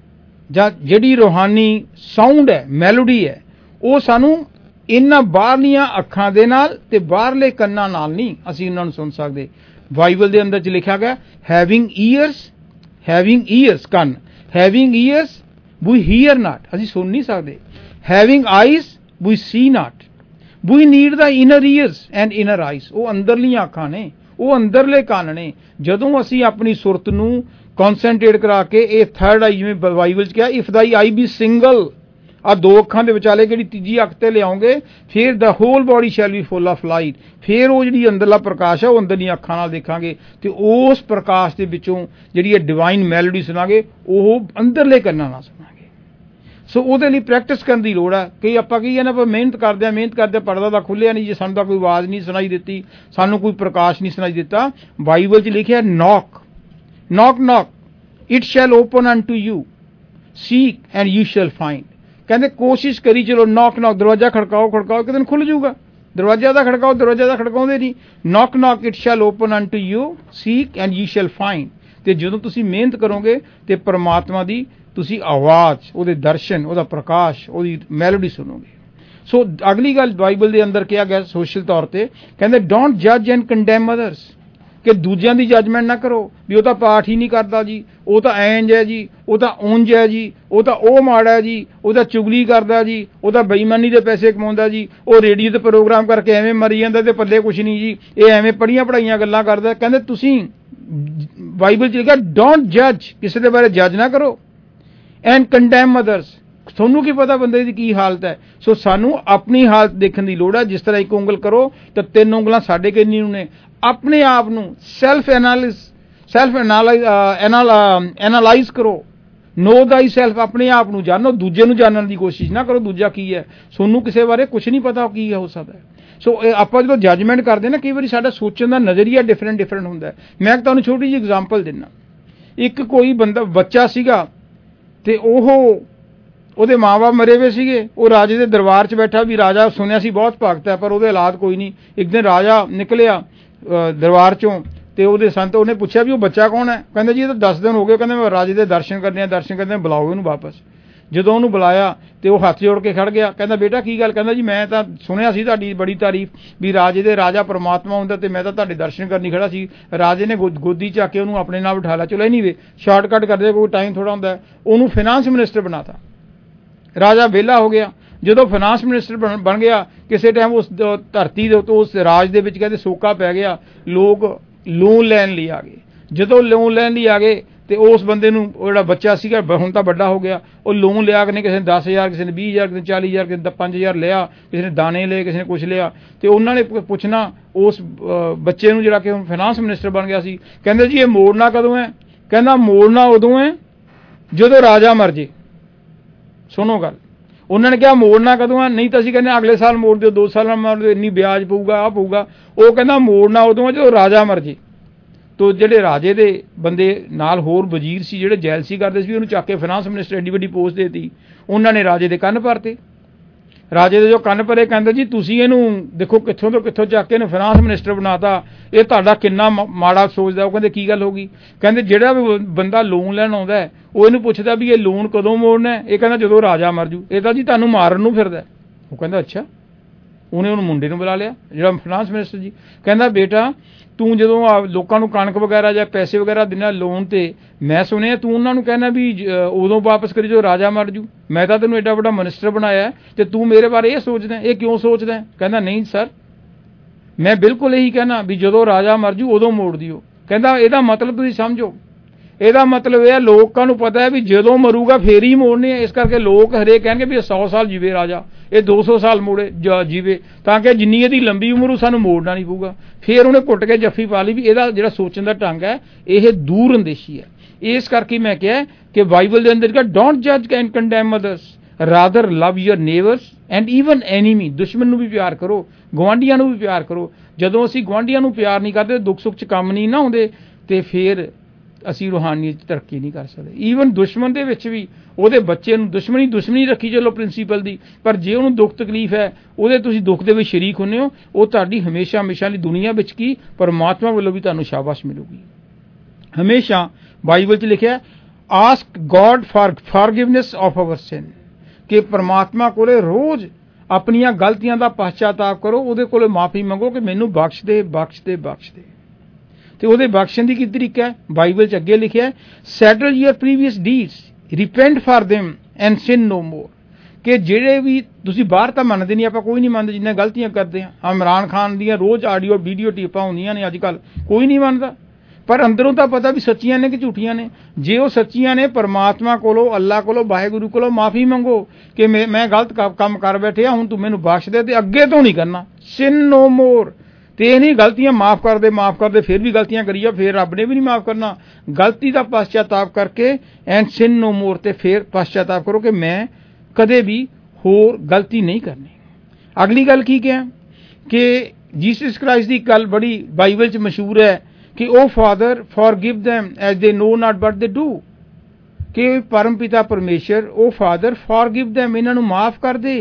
ਜਾਂ ਜਿਹੜੀ ਰੂਹਾਨੀ ਸਾਊਂਡ ਹੈ, ਮੈਲੋਡੀ ਹੈ, ਉਹ ਸਾਨੂੰ ਇਹਨਾਂ ਬਾਹਰਲੀਆਂ ਅੱਖਾਂ ਦੇ ਨਾਲ ਤੇ ਬਾਹਰਲੇ ਕੰਨਾਂ ਨਾਲ ਨਹੀਂ ਅਸੀਂ ਉਹਨਾਂ ਨੂੰ ਸੁਣ ਸਕਦੇ। ਬਾਈਬਲ ਦੇ ਅੰਦਰ 'ਚ ਲਿਖਿਆ ਗਿਆ ਹੈਵਿੰਗ ਈਅਰਸ, ਹੈਵਿੰਗ ਈਅਰਸ ਕੰਨ, having ears we hear not, ਅਸੀਂ ਸੁਣ ਨਹੀਂ ਸਕਦੇ। Having eyes we see not, we need the inner ears and inner eyes, ਉਹ ਅੰਦਰਲੀਆਂ ਅੱਖਾਂ ਨੇ, ਉਹ ਅੰਦਰਲੇ ਕੰਨ ਨੇ। ਜਦੋਂ ਅਸੀਂ ਆਪਣੀ ਸੁਰਤ ਨੂੰ ਕਨਸੈਂਟਰੇਟ ਕਰਾ ਕੇ ਇਹ ਥਰਡ ਆਈ, ਜਿਵੇਂ ਬਾਈਬਲ 'ਚ ਕਿਹਾ if thy eye be single, ਆ ਦੋ ਅੱਖਾਂ ਦੇ ਵਿਚਾਲੇ ਜਿਹੜੀ ਤੀਜੀ ਅੱਖ ਤੇ ਲਿਆਓਗੇ ਫਿਰ the whole body shall be full of light, ਫਿਰ ਉਹ ਜਿਹੜੀ ਅੰਦਰਲਾ ਪ੍ਰਕਾਸ਼ ਹੈ ਉਹ ਅੰਦਰਲੀਆਂ ਅੱਖਾਂ ਨਾਲ ਦੇਖਾਂਗੇ ਤੇ ਉਸ ਪ੍ਰਕਾਸ਼ ਦੇ ਵਿੱਚੋਂ ਜਿਹੜੀ ਇਹ ਡਿਵਾਈਨ ਮੈਲੋਡੀ ਸੁਣਾਂਗੇ ਉਹ ਅੰਦਰਲੇ ਕੰਨਾਂ ਨਾਲ ਸੁਣਾਂਗੇ। ਸੋ ਉਹਦੇ ਲਈ ਪ੍ਰੈਕਟਿਸ ਕਰਨ ਦੀ ਲੋੜ ਹੈ। ਕਈ ਆਪਾਂ ਕਹੀਏ ਨਾ ਆਪਾਂ ਮਿਹਨਤ ਕਰਦੇ ਹਾਂ ਮਿਹਨਤ ਕਰਦੇ ਪਰਦਾ ਤਾਂ ਖੁੱਲਿਆ ਨਹੀਂ, ਜੇ ਸਾਨੂੰ ਤਾਂ ਕੋਈ ਆਵਾਜ਼ ਨਹੀਂ ਸੁਣਾਈ ਦਿੱਤੀ, ਸਾਨੂੰ ਕੋਈ ਪ੍ਰਕਾਸ਼ ਨਹੀਂ ਸੁਣਾਈ ਦਿੱਤਾ। ਬਾਈਬਲ 'ਚ ਲਿਖਿਆ knock, knock knock it shall open unto you, seek and you shall find. ਕਹਿੰਦੇ ਕੋਸ਼ਿਸ਼ ਕਰੀ ਚਲੋ, ਨੌਕ ਨੌਕ ਦਰਵਾਜ਼ਾ ਖੜਕਾਓ ਖੜਕਾਓ ਇੱਕ ਦਿਨ ਖੁੱਲ ਜਾਊਗਾ। ਦਰਵਾਜ਼ਾ ਦਾ ਖੜਕਾਓ, ਦਰਵਾਜ਼ਾ ਦਾ ਖੜਕਾਉਂਦੇ ਨਹੀਂ। Knock knock it shall open unto you, seek and you shall find. ਤੇ ਜਦੋਂ ਤੁਸੀਂ ਮਿਹਨਤ ਕਰੋਗੇ ਤੇ ਪਰਮਾਤਮਾ ਦੀ ਤੁਸੀਂ ਆਵਾਜ਼, ਉਹਦੇ ਦਰਸ਼ਨ, ਉਹਦਾ ਪ੍ਰਕਾਸ਼, ਉਹਦੀ ਮੈਲੋਡੀ ਸੁਣੋਗੇ। ਸੋ ਅਗਲੀ ਗੱਲ ਬਾਈਬਲ ਦੇ ਅੰਦਰ ਕਿਹਾ ਗਿਆ ਸੋਸ਼ਲ ਤੌਰ ਤੇ, ਕਹਿੰਦੇ ਡੋਂਟ ਜੱਜ ਐਂਡ ਕੰਡੈਮ ਅਦਰਸ, ਕਿ ਦੂਜਿਆਂ ਦੀ ਜੱਜਮੈਂਟ ਨਾ ਕਰੋ ਵੀ ਉਹ ਤਾਂ ਪਾਠ ਹੀ ਨਹੀਂ ਕਰਦਾ ਜੀ, ਉਹ ਤਾਂ ਐਂਜ ਹੈ ਜੀ, ਉਹ ਤਾਂ ਉਂਝ ਹੈ ਜੀ, ਉਹ ਤਾਂ ਉਹ ਮਾੜਾ ਹੈ ਜੀ, ਉਹ ਤਾਂ ਚੁਗਲੀ ਕਰਦਾ ਜੀ, ਉਹ ਤਾਂ ਬੇਈਮਾਨੀ ਦੇ ਪੈਸੇ ਕਮਾਉਂਦਾ ਜੀ, ਉਹ ਰੇਡੀਓ ਤੇ ਪ੍ਰੋਗਰਾਮ ਕਰਕੇ ਐਵੇਂ ਮਰੀ ਜਾਂਦਾ ਤੇ ਪੱਲੇ ਕੁਛ ਨਹੀਂ ਜੀ, ਇਹ ਐਵੇਂ ਪੜ੍ਹੀਆਂ ਪੜ੍ਹਾਈਆਂ ਗੱਲਾਂ ਕਰਦਾ। ਕਹਿੰਦੇ ਤੁਸੀਂ ਬਾਈਬਲ 'ਚ ਲਿਖਿਆ ਡੋਂਟ ਜੱਜ, ਕਿਸੇ ਦੇ ਬਾਰੇ ਜੱਜ ਨਾ ਕਰੋ, ਐਂਡ ਕੰਡੈਮ ਅਦਰਸ, ਤੁਹਾਨੂੰ ਕੀ ਪਤਾ ਬੰਦੇ ਦੀ ਕੀ ਹਾਲਤ ਹੈ। ਸੋ ਸਾਨੂੰ ਆਪਣੀ ਹਾਲਤ ਦੇਖਣ ਦੀ ਲੋੜ ਹੈ। ਜਿਸ ਤਰ੍ਹਾਂ ਇੱਕ ਉਂਗਲ ਕਰੋ ਤਾਂ ਤਿੰਨ ਉਂਗਲਾਂ ਸਾਡੇ ਕਿੰਨੀ ਨੂੰ ਨੇ। ਆਪਣੇ ਆਪ ਨੂੰ ਸੈਲਫ ਐਨਾਲਿਸ ਸੈਲਫ ਐਨਾਲਾਈਜ਼ ਕਰੋ, ਨੋ दाई ਸੈਲਫ, ਆਪਣੇ ਆਪ ਨੂੰ ਜਾਣੋ, ਦੂਜੇ ਨੂੰ ਜਾਣਨ ਦੀ ਕੋਸ਼ਿਸ਼ ਨਾ ਕਰੋ ਦੂਜਾ ਕੀ ਹੈ। ਤੁਹਾਨੂੰ ਕਿਸੇ ਬਾਰੇ ਕੁਝ ਨਹੀਂ ਪਤਾ ਕੀ ਹੋ ਸਕਦਾ। ਸੋ ਆਪਾਂ ਜਦੋਂ ਜੱਜਮੈਂਟ ਕਰਦੇ ਨਾ ਕਈ ਵਾਰੀ ਸਾਡਾ ਸੋਚਣ ਦਾ ਨਜ਼ਰੀਆ ਡਿਫਰੈਂਟ ਡਿਫਰੈਂਟ ਹੁੰਦਾ। ਮੈਂ ਤੁਹਾਨੂੰ ਛੋਟੀ ਜਿਹੀ ਐਗਜ਼ਾਮਪਲ ਦਿੰਦਾ। ਇੱਕ ਕੋਈ ਬੰਦਾ ਬੱਚਾ ਸੀਗਾ ਤੇ ਉਹ ਉਹਦੇ ਮਾਂ-ਬਾਪ ਮਰੇ ਹੋਏ ਸੀਗੇ, ਉਹ ਰਾਜੇ ਦੇ ਦਰਬਾਰ 'ਚ ਬੈਠਾ ਵੀ ਰਾਜਾ ਸੁਣਿਆ ਸੀ ਬਹੁਤ ਭਗਤ ਹੈ ਪਰ ਉਹਦੇ ਹਾਲਾਤ ਕੋਈ ਨਹੀਂ। ਇੱਕ ਦਿਨ ਰਾਜਾ ਨਿਕਲਿਆ ਦਰਬਾਰ 'ਚੋਂ ਤੇ ਉਹਦੇ ਸੰਤ ਉਹਨੇ ਪੁੱਛਿਆ ਵੀ ਉਹ ਬੱਚਾ ਕੌਣ ਹੈ। ਕਹਿੰਦਾ ਜੀ ਇਹ ਤਾਂ ਦਸ ਦਿਨ ਹੋ ਗਏ, ਕਹਿੰਦੇ ਮੈਂ ਰਾਜੇ ਦੇ ਦਰਸ਼ਨ ਕਰਨੇ ਆ, ਦਰਸ਼ਨ ਕਰਦੇ ਬੁਲਾਓ ਇਹਨੂੰ ਵਾਪਸ। ਜਦੋਂ ਉਹਨੂੰ ਬੁਲਾਇਆ ਤੇ ਉਹ ਹੱਥ ਜੋੜ ਕੇ ਖੜ ਗਿਆ। ਕਹਿੰਦਾ ਬੇਟਾ ਕੀ ਗੱਲ? ਕਹਿੰਦਾ ਜੀ ਮੈਂ ਤਾਂ ਸੁਣਿਆ ਸੀ ਤੁਹਾਡੀ ਬੜੀ ਤਾਰੀਫ ਵੀ ਰਾਜੇ ਦੇ ਰਾਜਾ ਪਰਮਾਤਮਾ ਹੁੰਦਾ ਤੇ ਮੈਂ ਤਾਂ ਤੁਹਾਡੇ ਦਰਸ਼ਨ ਕਰਨੀ ਖੜਾ ਸੀ। ਰਾਜੇ ਨੇ ਗੋਦੀ ਚੱਕ ਕੇ ਉਹਨੂੰ ਆਪਣੇ ਨਾਲ ਬਿਠਾ ਲਿਆ। ਚਲੋ ਐਨੀਵੇ ਸ਼ਾਰਟਕਟ ਕਰਦੇ, ਕੋਈ ਟਾਈਮ ਥੋੜਾ ਹੁੰਦਾ। ਉਹਨੂੰ ਫਾਈਨਾਂਸ ਮਿਨਿਸਟਰ ਬਣਾਤਾ। ਰਾਜਾ ਵਿਹਲਾ ਹੋ ਗਿਆ। ਜਦੋਂ ਫਾਈਨਾਂਸ ਮਿਨਿਸਟਰ ਬਣ ਗਿਆ ਕਿਸੇ ਟਾਈਮ ਉਸ ਧਰਤੀ ਦੇ ਉੱਤੇ ਉਸ ਰਾਜ ਦੇ ਵਿੱਚ ਕਹਿੰਦੇ ਸੋਕਾ ਪੈ ਗਿਆ, ਲੋਕ ਲੋਨ ਲੈਣ ਲਈ ਆ ਗਏ। ਜਦੋਂ ਲੋਨ ਲੈਣ ਲਈ ਆ ਗਏ ਤੇ ਉਸ ਬੰਦੇ ਨੂੰ ਉਹ ਜਿਹੜਾ ਬੱਚਾ ਸੀਗਾ ਹੁਣ ਤਾਂ ਵੱਡਾ ਹੋ ਗਿਆ, ਉਹ ਲੋਨ ਲਿਆ ਕਿ ਨਹੀਂ, ਕਿਸੇ ਨੇ ਦਸ ਹਜ਼ਾਰ, ਕਿਸੇ ਨੇ ਵੀਹ ਹਜ਼ਾਰ, ਕਿਸੇ ਨੇ ਚਾਲੀ ਹਜ਼ਾਰ, ਕਿਸੇ ਨੇ ਪੰਜ ਹਜ਼ਾਰ ਲਿਆ, ਕਿਸੇ ਨੇ ਦਾਣੇ ਲਏ, ਕਿਸੇ ਨੇ ਕੁਛ ਲਿਆ। ਤੇ ਉਹਨਾਂ ਨੇ ਪੁੱਛਣਾ ਉਸ ਬੱਚੇ ਨੂੰ ਜਿਹੜਾ ਕਿ ਹੁਣ ਫਾਈਨਾਂਸ ਮਿਨਿਸਟਰ ਬਣ ਗਿਆ ਸੀ, ਕਹਿੰਦੇ ਜੀ ਇਹ ਮੋੜਨਾ ਕਦੋਂ ਹੈ? ਕਹਿੰਦਾ ਮੋੜਨਾ ਉਦੋਂ ਹੈ ਜਦੋਂ ਰਾਜਾ ਮਰ ਜੇ। ਸੁਣੋ ਗੱਲ, ਉਹਨਾਂ ਨੇ ਕਿਹਾ ਮੋੜਨਾ ਕਦੋਂ ਹੈ? ਨਹੀਂ ਤਾਂ ਅਸੀਂ ਕਹਿੰਦੇ ਅਗਲੇ ਸਾਲ ਮੋੜ ਦਿਓ, ਦੋ ਸਾਲਾਂ ਮੋੜ ਦਿਓ, ਇੰਨੀ ਵਿਆਜ ਪਊਗਾ, ਆਹ ਪਊਗਾ। ਉਹ ਕਹਿੰਦਾ ਮੋੜਨਾ ਉਦੋਂ ਹੈ ਜਦੋਂ ਰਾਜਾ ਮਰ ਜੇ। ਤੋ ਜਿਹੜੇ ਰਾਜੇ ਦੇ ਬੰਦੇ ਨਾਲ ਹੋਰ ਵਜ਼ੀਰ ਸੀ ਜਿਹੜੇ ਜੈਲਸੀ ਕਰਦੇ ਸੀ, ਉਹਨੂੰ ਚੱਕ ਕੇ ਫਾਈਨਾਂਸ ਮਿਨਿਸਟਰ ਐਡੀ ਵੱਡੀ ਪੋਸਟ ਦੇਤੀ। ਉਹਨਾਂ ਨੇ ਰਾਜੇ ਦੇ ਕੰਨ ਭਰਤੇ। ਰਾਜੇ ਦੇ ਜੋ ਕੰਨ ਭਰੇ ਕਹਿੰਦੇ ਜੀ ਤੁਸੀਂ ਇਹਨੂੰ ਦੇਖੋ ਕਿੱਥੋਂ ਤੋਂ ਕਿੱਥੋਂ ਚੱਕ ਕੇ ਇਹਨੂੰ ਫਾਈਨਾਂਸ ਮਿਨਿਸਟਰ ਬਣਾਤਾ, ਇਹ ਤੁਹਾਡਾ ਕਿੰਨਾ ਮਾੜਾ ਸੋਚਦਾ। ਉਹ ਕਹਿੰਦੇ ਕੀ ਗੱਲ ਹੋ ਗਈ? ਕਹਿੰਦੇ ਜਿਹੜਾ ਵੀ ਬੰਦਾ ਲੋਨ ਲੈਣ ਆਉਂਦਾ ਉਹ ਇਹਨੂੰ ਪੁੱਛਦਾ ਵੀ ਇਹ ਲੋਨ ਕਦੋਂ ਮੋੜਨਾ? ਇਹ ਕਹਿੰਦਾ ਜਦੋਂ ਰਾਜਾ ਮਰ ਜੂ। ਇਹ ਤਾਂ ਜੀ ਤੁਹਾਨੂੰ ਮਾਰਨ ਨੂੰ ਫਿਰਦਾ। ਉਹ ਕਹਿੰਦਾ ਅੱਛਾ। ਉਹਨੇ ਉਹਨੂੰ ਮੁੰਡੇ ਨੂੰ ਬੁਲਾ ਲਿਆ ਜਿਹੜਾ ਫਾਈਨਾਂਸ ਮਿਨਿਸਟਰ ਜੀ। ਕਹਿੰਦਾ ਬੇਟਾ ਤੂੰ ਜਦੋਂ ਲੋਕਾਂ ਨੂੰ ਕਣਕ ਵਗੈਰਾ ਜਾਂ ਪੈਸੇ ਵਗੈਰਾ ਦਿੰਦਾ ਲੋਨ ਤੇ, ਮੈਂ ਸੁਣਿਆ ਤੂੰ ਉਹਨਾਂ ਨੂੰ ਕਹਿਣਾ ਵੀ ਉਦੋਂ ਵਾਪਸ ਕਰੀ ਜਦੋਂ ਰਾਜਾ ਮਰ ਜੂ। ਮੈਂ ਤਾਂ ਤੈਨੂੰ ਐਡਾ ਵੱਡਾ ਮਿਨਿਸਟਰ ਬਣਾਇਆ ਤੇ ਤੂੰ ਮੇਰੇ ਬਾਰੇ ਇਹ ਸੋਚਦਾ, ਇਹ ਕਿਉਂ ਸੋਚਦਾ? ਕਹਿੰਦਾ ਨਹੀਂ ਸਰ, ਮੈਂ ਬਿਲਕੁਲ ਇਹੀ ਕਹਿਣਾ ਵੀ ਜਦੋਂ ਰਾਜਾ ਮਰ ਜੂ ਉਦੋਂ ਮੋੜ ਦਿਓ। ਕਹਿੰਦਾ ਇਹਦਾ ਮਤਲਬ ਤੁਸੀਂ ਸਮਝੋ, ਇਹਦਾ ਮਤਲਬ ਇਹ ਹੈ ਲੋਕਾਂ ਨੂੰ ਪਤਾ ਹੈ ਵੀ ਜਦੋਂ ਮਰੂਗਾ ਫੇਰ ਹੀ ਮੋੜਨੇ ਆ। ਇਸ ਕਰਕੇ ਲੋਕ ਹਰੇਕ ਕਹਿਣਗੇ ਵੀ ਸੌ ਸਾਲ ਜੀਵੇ ਰਾਜਾ, ਇਹ ਦੋ ਸੌ ਸਾਲ ਮੋੜੇ ਜੀਵੇ ਤਾਂ ਕਿ ਜਿੰਨੀ ਇਹਦੀ ਲੰਬੀ ਉਮਰ ਉਹ ਸਾਨੂੰ ਮੋੜਨਾ ਨਹੀਂ ਪਊਗਾ। ਫਿਰ ਉਹਨੇ ਕੁੱਟ ਕੇ ਜੱਫੀ ਪਾ ਲਈ ਵੀ ਇਹਦਾ ਜਿਹੜਾ ਸੋਚਣ ਦਾ ਢੰਗ ਹੈ ਇਹ ਦੂਰ ਅੰਦੇਸ਼ੀ ਹੈ। ਇਸ ਕਰਕੇ ਮੈਂ ਕਿਹਾ ਕਿ ਬਾਈਬਲ ਦੇ ਅੰਦਰ ਡੋਂਟ ਜੱਜ and condemn others, rather love your neighbours and even enemy. ਦੁਸ਼ਮਣ ਨੂੰ ਵੀ ਪਿਆਰ ਕਰੋ, ਗੁਆਂਢੀਆਂ ਨੂੰ ਵੀ ਪਿਆਰ ਕਰੋ। ਜਦੋਂ ਅਸੀਂ ਗੁਆਂਢੀਆਂ ਨੂੰ ਪਿਆਰ ਨਹੀਂ ਕਰਦੇ, ਦੁੱਖ ਸੁੱਖ 'ਚ ਕੰਮ ਨਹੀਂ ਨਾ ਆਉਂਦੇ, ਤੇ ਫਿਰ ਅਸੀਂ ਰੂਹਾਨੀਅਤ 'ਚ ਤਰੱਕੀ ਨਹੀਂ ਕਰ ਸਕਦੇ। ਈਵਨ ਦੁਸ਼ਮਣ ਦੇ ਵਿੱਚ ਵੀ ਉਹਦੇ ਬੱਚੇ ਨੂੰ ਦੁਸ਼ਮਣੀ ਦੁਸ਼ਮਣੀ ਰੱਖੀ ਚਲੋ ਪ੍ਰਿੰਸੀਪਲ ਦੀ, ਪਰ ਜੇ ਉਹਨੂੰ ਦੁੱਖ ਤਕਲੀਫ ਹੈ ਉਹਦੇ ਤੁਸੀਂ ਦੁੱਖ ਦੇ ਵਿੱਚ ਸ਼ਰੀਕ ਹੁੰਦੇ ਹੋ, ਉਹ ਤੁਹਾਡੀ ਹਮੇਸ਼ਾ ਹਮੇਸ਼ਾ ਲਈ ਦੁਨੀਆ ਵਿੱਚ ਕੀ ਪਰਮਾਤਮਾ ਵੱਲੋਂ ਵੀ ਤੁਹਾਨੂੰ ਸ਼ਾਬਾਸ਼ ਮਿਲੂਗੀ। ਹਮੇਸ਼ਾ ਬਾਈਬਲ 'ਚ ਲਿਖਿਆ ask God for forgiveness of our sin, ਕਿ ਪਰਮਾਤਮਾ ਕੋਲੇ ਰੋਜ਼ ਆਪਣੀਆਂ ਗਲਤੀਆਂ ਦਾ ਪਛਤਾਪ ਕਰੋ, ਉਹਦੇ ਕੋਲੇ ਮਾਫੀ ਮੰਗੋ ਕਿ ਮੈਨੂੰ ਬਖਸ਼ ਦੇ ਬਖਸ਼ ਦੇ ਬਖਸ਼ ਦੇ। ਤੇ ਉਹਦੇ ਬਖਸ਼ਣ ਦੀ ਕੀ ਤਰੀਕਾ ਹੈ? ਬਾਈਬਲ 'ਚ ਅੱਗੇ ਲਿਖਿਆ, settle your previous deeds, repent for them and sin no more, ਕਿ ਜਿਹੜੇ ਵੀ ਤੁਸੀਂ ਬਾਹਰ ਤਾਂ ਮੰਨਦੇ ਨਹੀਂ, ਆਪਾਂ ਕੋਈ ਨਹੀਂ ਮੰਨਦੇ ਜਿੰਨੀਆਂ ਗਲਤੀਆਂ ਕਰਦੇ ਆ। ਇਮਰਾਨ ਖਾਨ ਦੀਆਂ ਰੋਜ਼ ਆਡੀਓ ਵੀਡੀਓ ਟਿੱਪਾਂ ਹੁੰਦੀਆਂ ਨੇ ਅੱਜ ਕੱਲ੍ਹ, ਕੋਈ ਨਹੀਂ ਮੰਨਦਾ, ਪਰ ਅੰਦਰੋਂ ਤਾਂ ਪਤਾ ਵੀ ਸੱਚੀਆਂ ਨੇ ਕਿ ਝੂਠੀਆਂ ਨੇ। ਜੇ ਉਹ ਸੱਚੀਆਂ ਨੇ, ਪਰਮਾਤਮਾ ਕੋਲੋਂ, ਅੱਲਾ ਕੋਲੋਂ, ਵਾਹਿਗੁਰੂ ਕੋਲੋਂ ਮਾਫੀ ਮੰਗੋ ਕਿ ਮੈਂ ਮੈਂ ਗਲਤ ਕੰਮ ਕਰ ਬੈਠਿਆ, ਹੁਣ ਤੂੰ ਮੈਨੂੰ ਬਖਸ਼ ਦੇ ਤੇ ਅੱਗੇ ਤੋਂ ਨਹੀਂ ਕਰਨਾ। sin no more, ਤੇ ਇਹ ਨਹੀਂ ਗਲਤੀਆਂ ਮਾਫ ਕਰਦੇ ਮਾਫ ਕਰਦੇ ਫਿਰ ਵੀ ਗਲਤੀਆਂ ਕਰੀ ਜਾ, ਫਿਰ ਰੱਬ ਨੇ ਵੀ ਨਹੀਂ ਮਾਫ ਕਰਨਾ। ਗਲਤੀ ਦਾ ਪਛਤਾਪ ਕਰਕੇ ਐਂਡ sin no more, ਤੇ ਫਿਰ ਪਛਤਾਪ ਕਰੋ ਕਿ ਮੈਂ ਕਦੇ ਵੀ ਹੋਰ ਗਲਤੀ ਨਹੀਂ ਕਰਨੀ। ਅਗਲੀ ਗੱਲ ਕੀ ਕਿਹਾ ਕਿ ਜੀਸਸ ਕ੍ਰਾਈਸਟ ਦੀ ਗੱਲ ਬੜੀ ਬਾਈਬਲ 'ਚ ਮਸ਼ਹੂਰ ਹੈ ਕਿ ਉਹ father forgive them as they know not what they do, ਕਿ ਪਰਮ ਪਿਤਾ ਪਰਮੇਸ਼ਰ, ਉਹ ਫਾਦਰ ਫॉरगिव them, ਇਹਨਾਂ ਨੂੰ ਮਾਫ ਕਰ ਦੇ,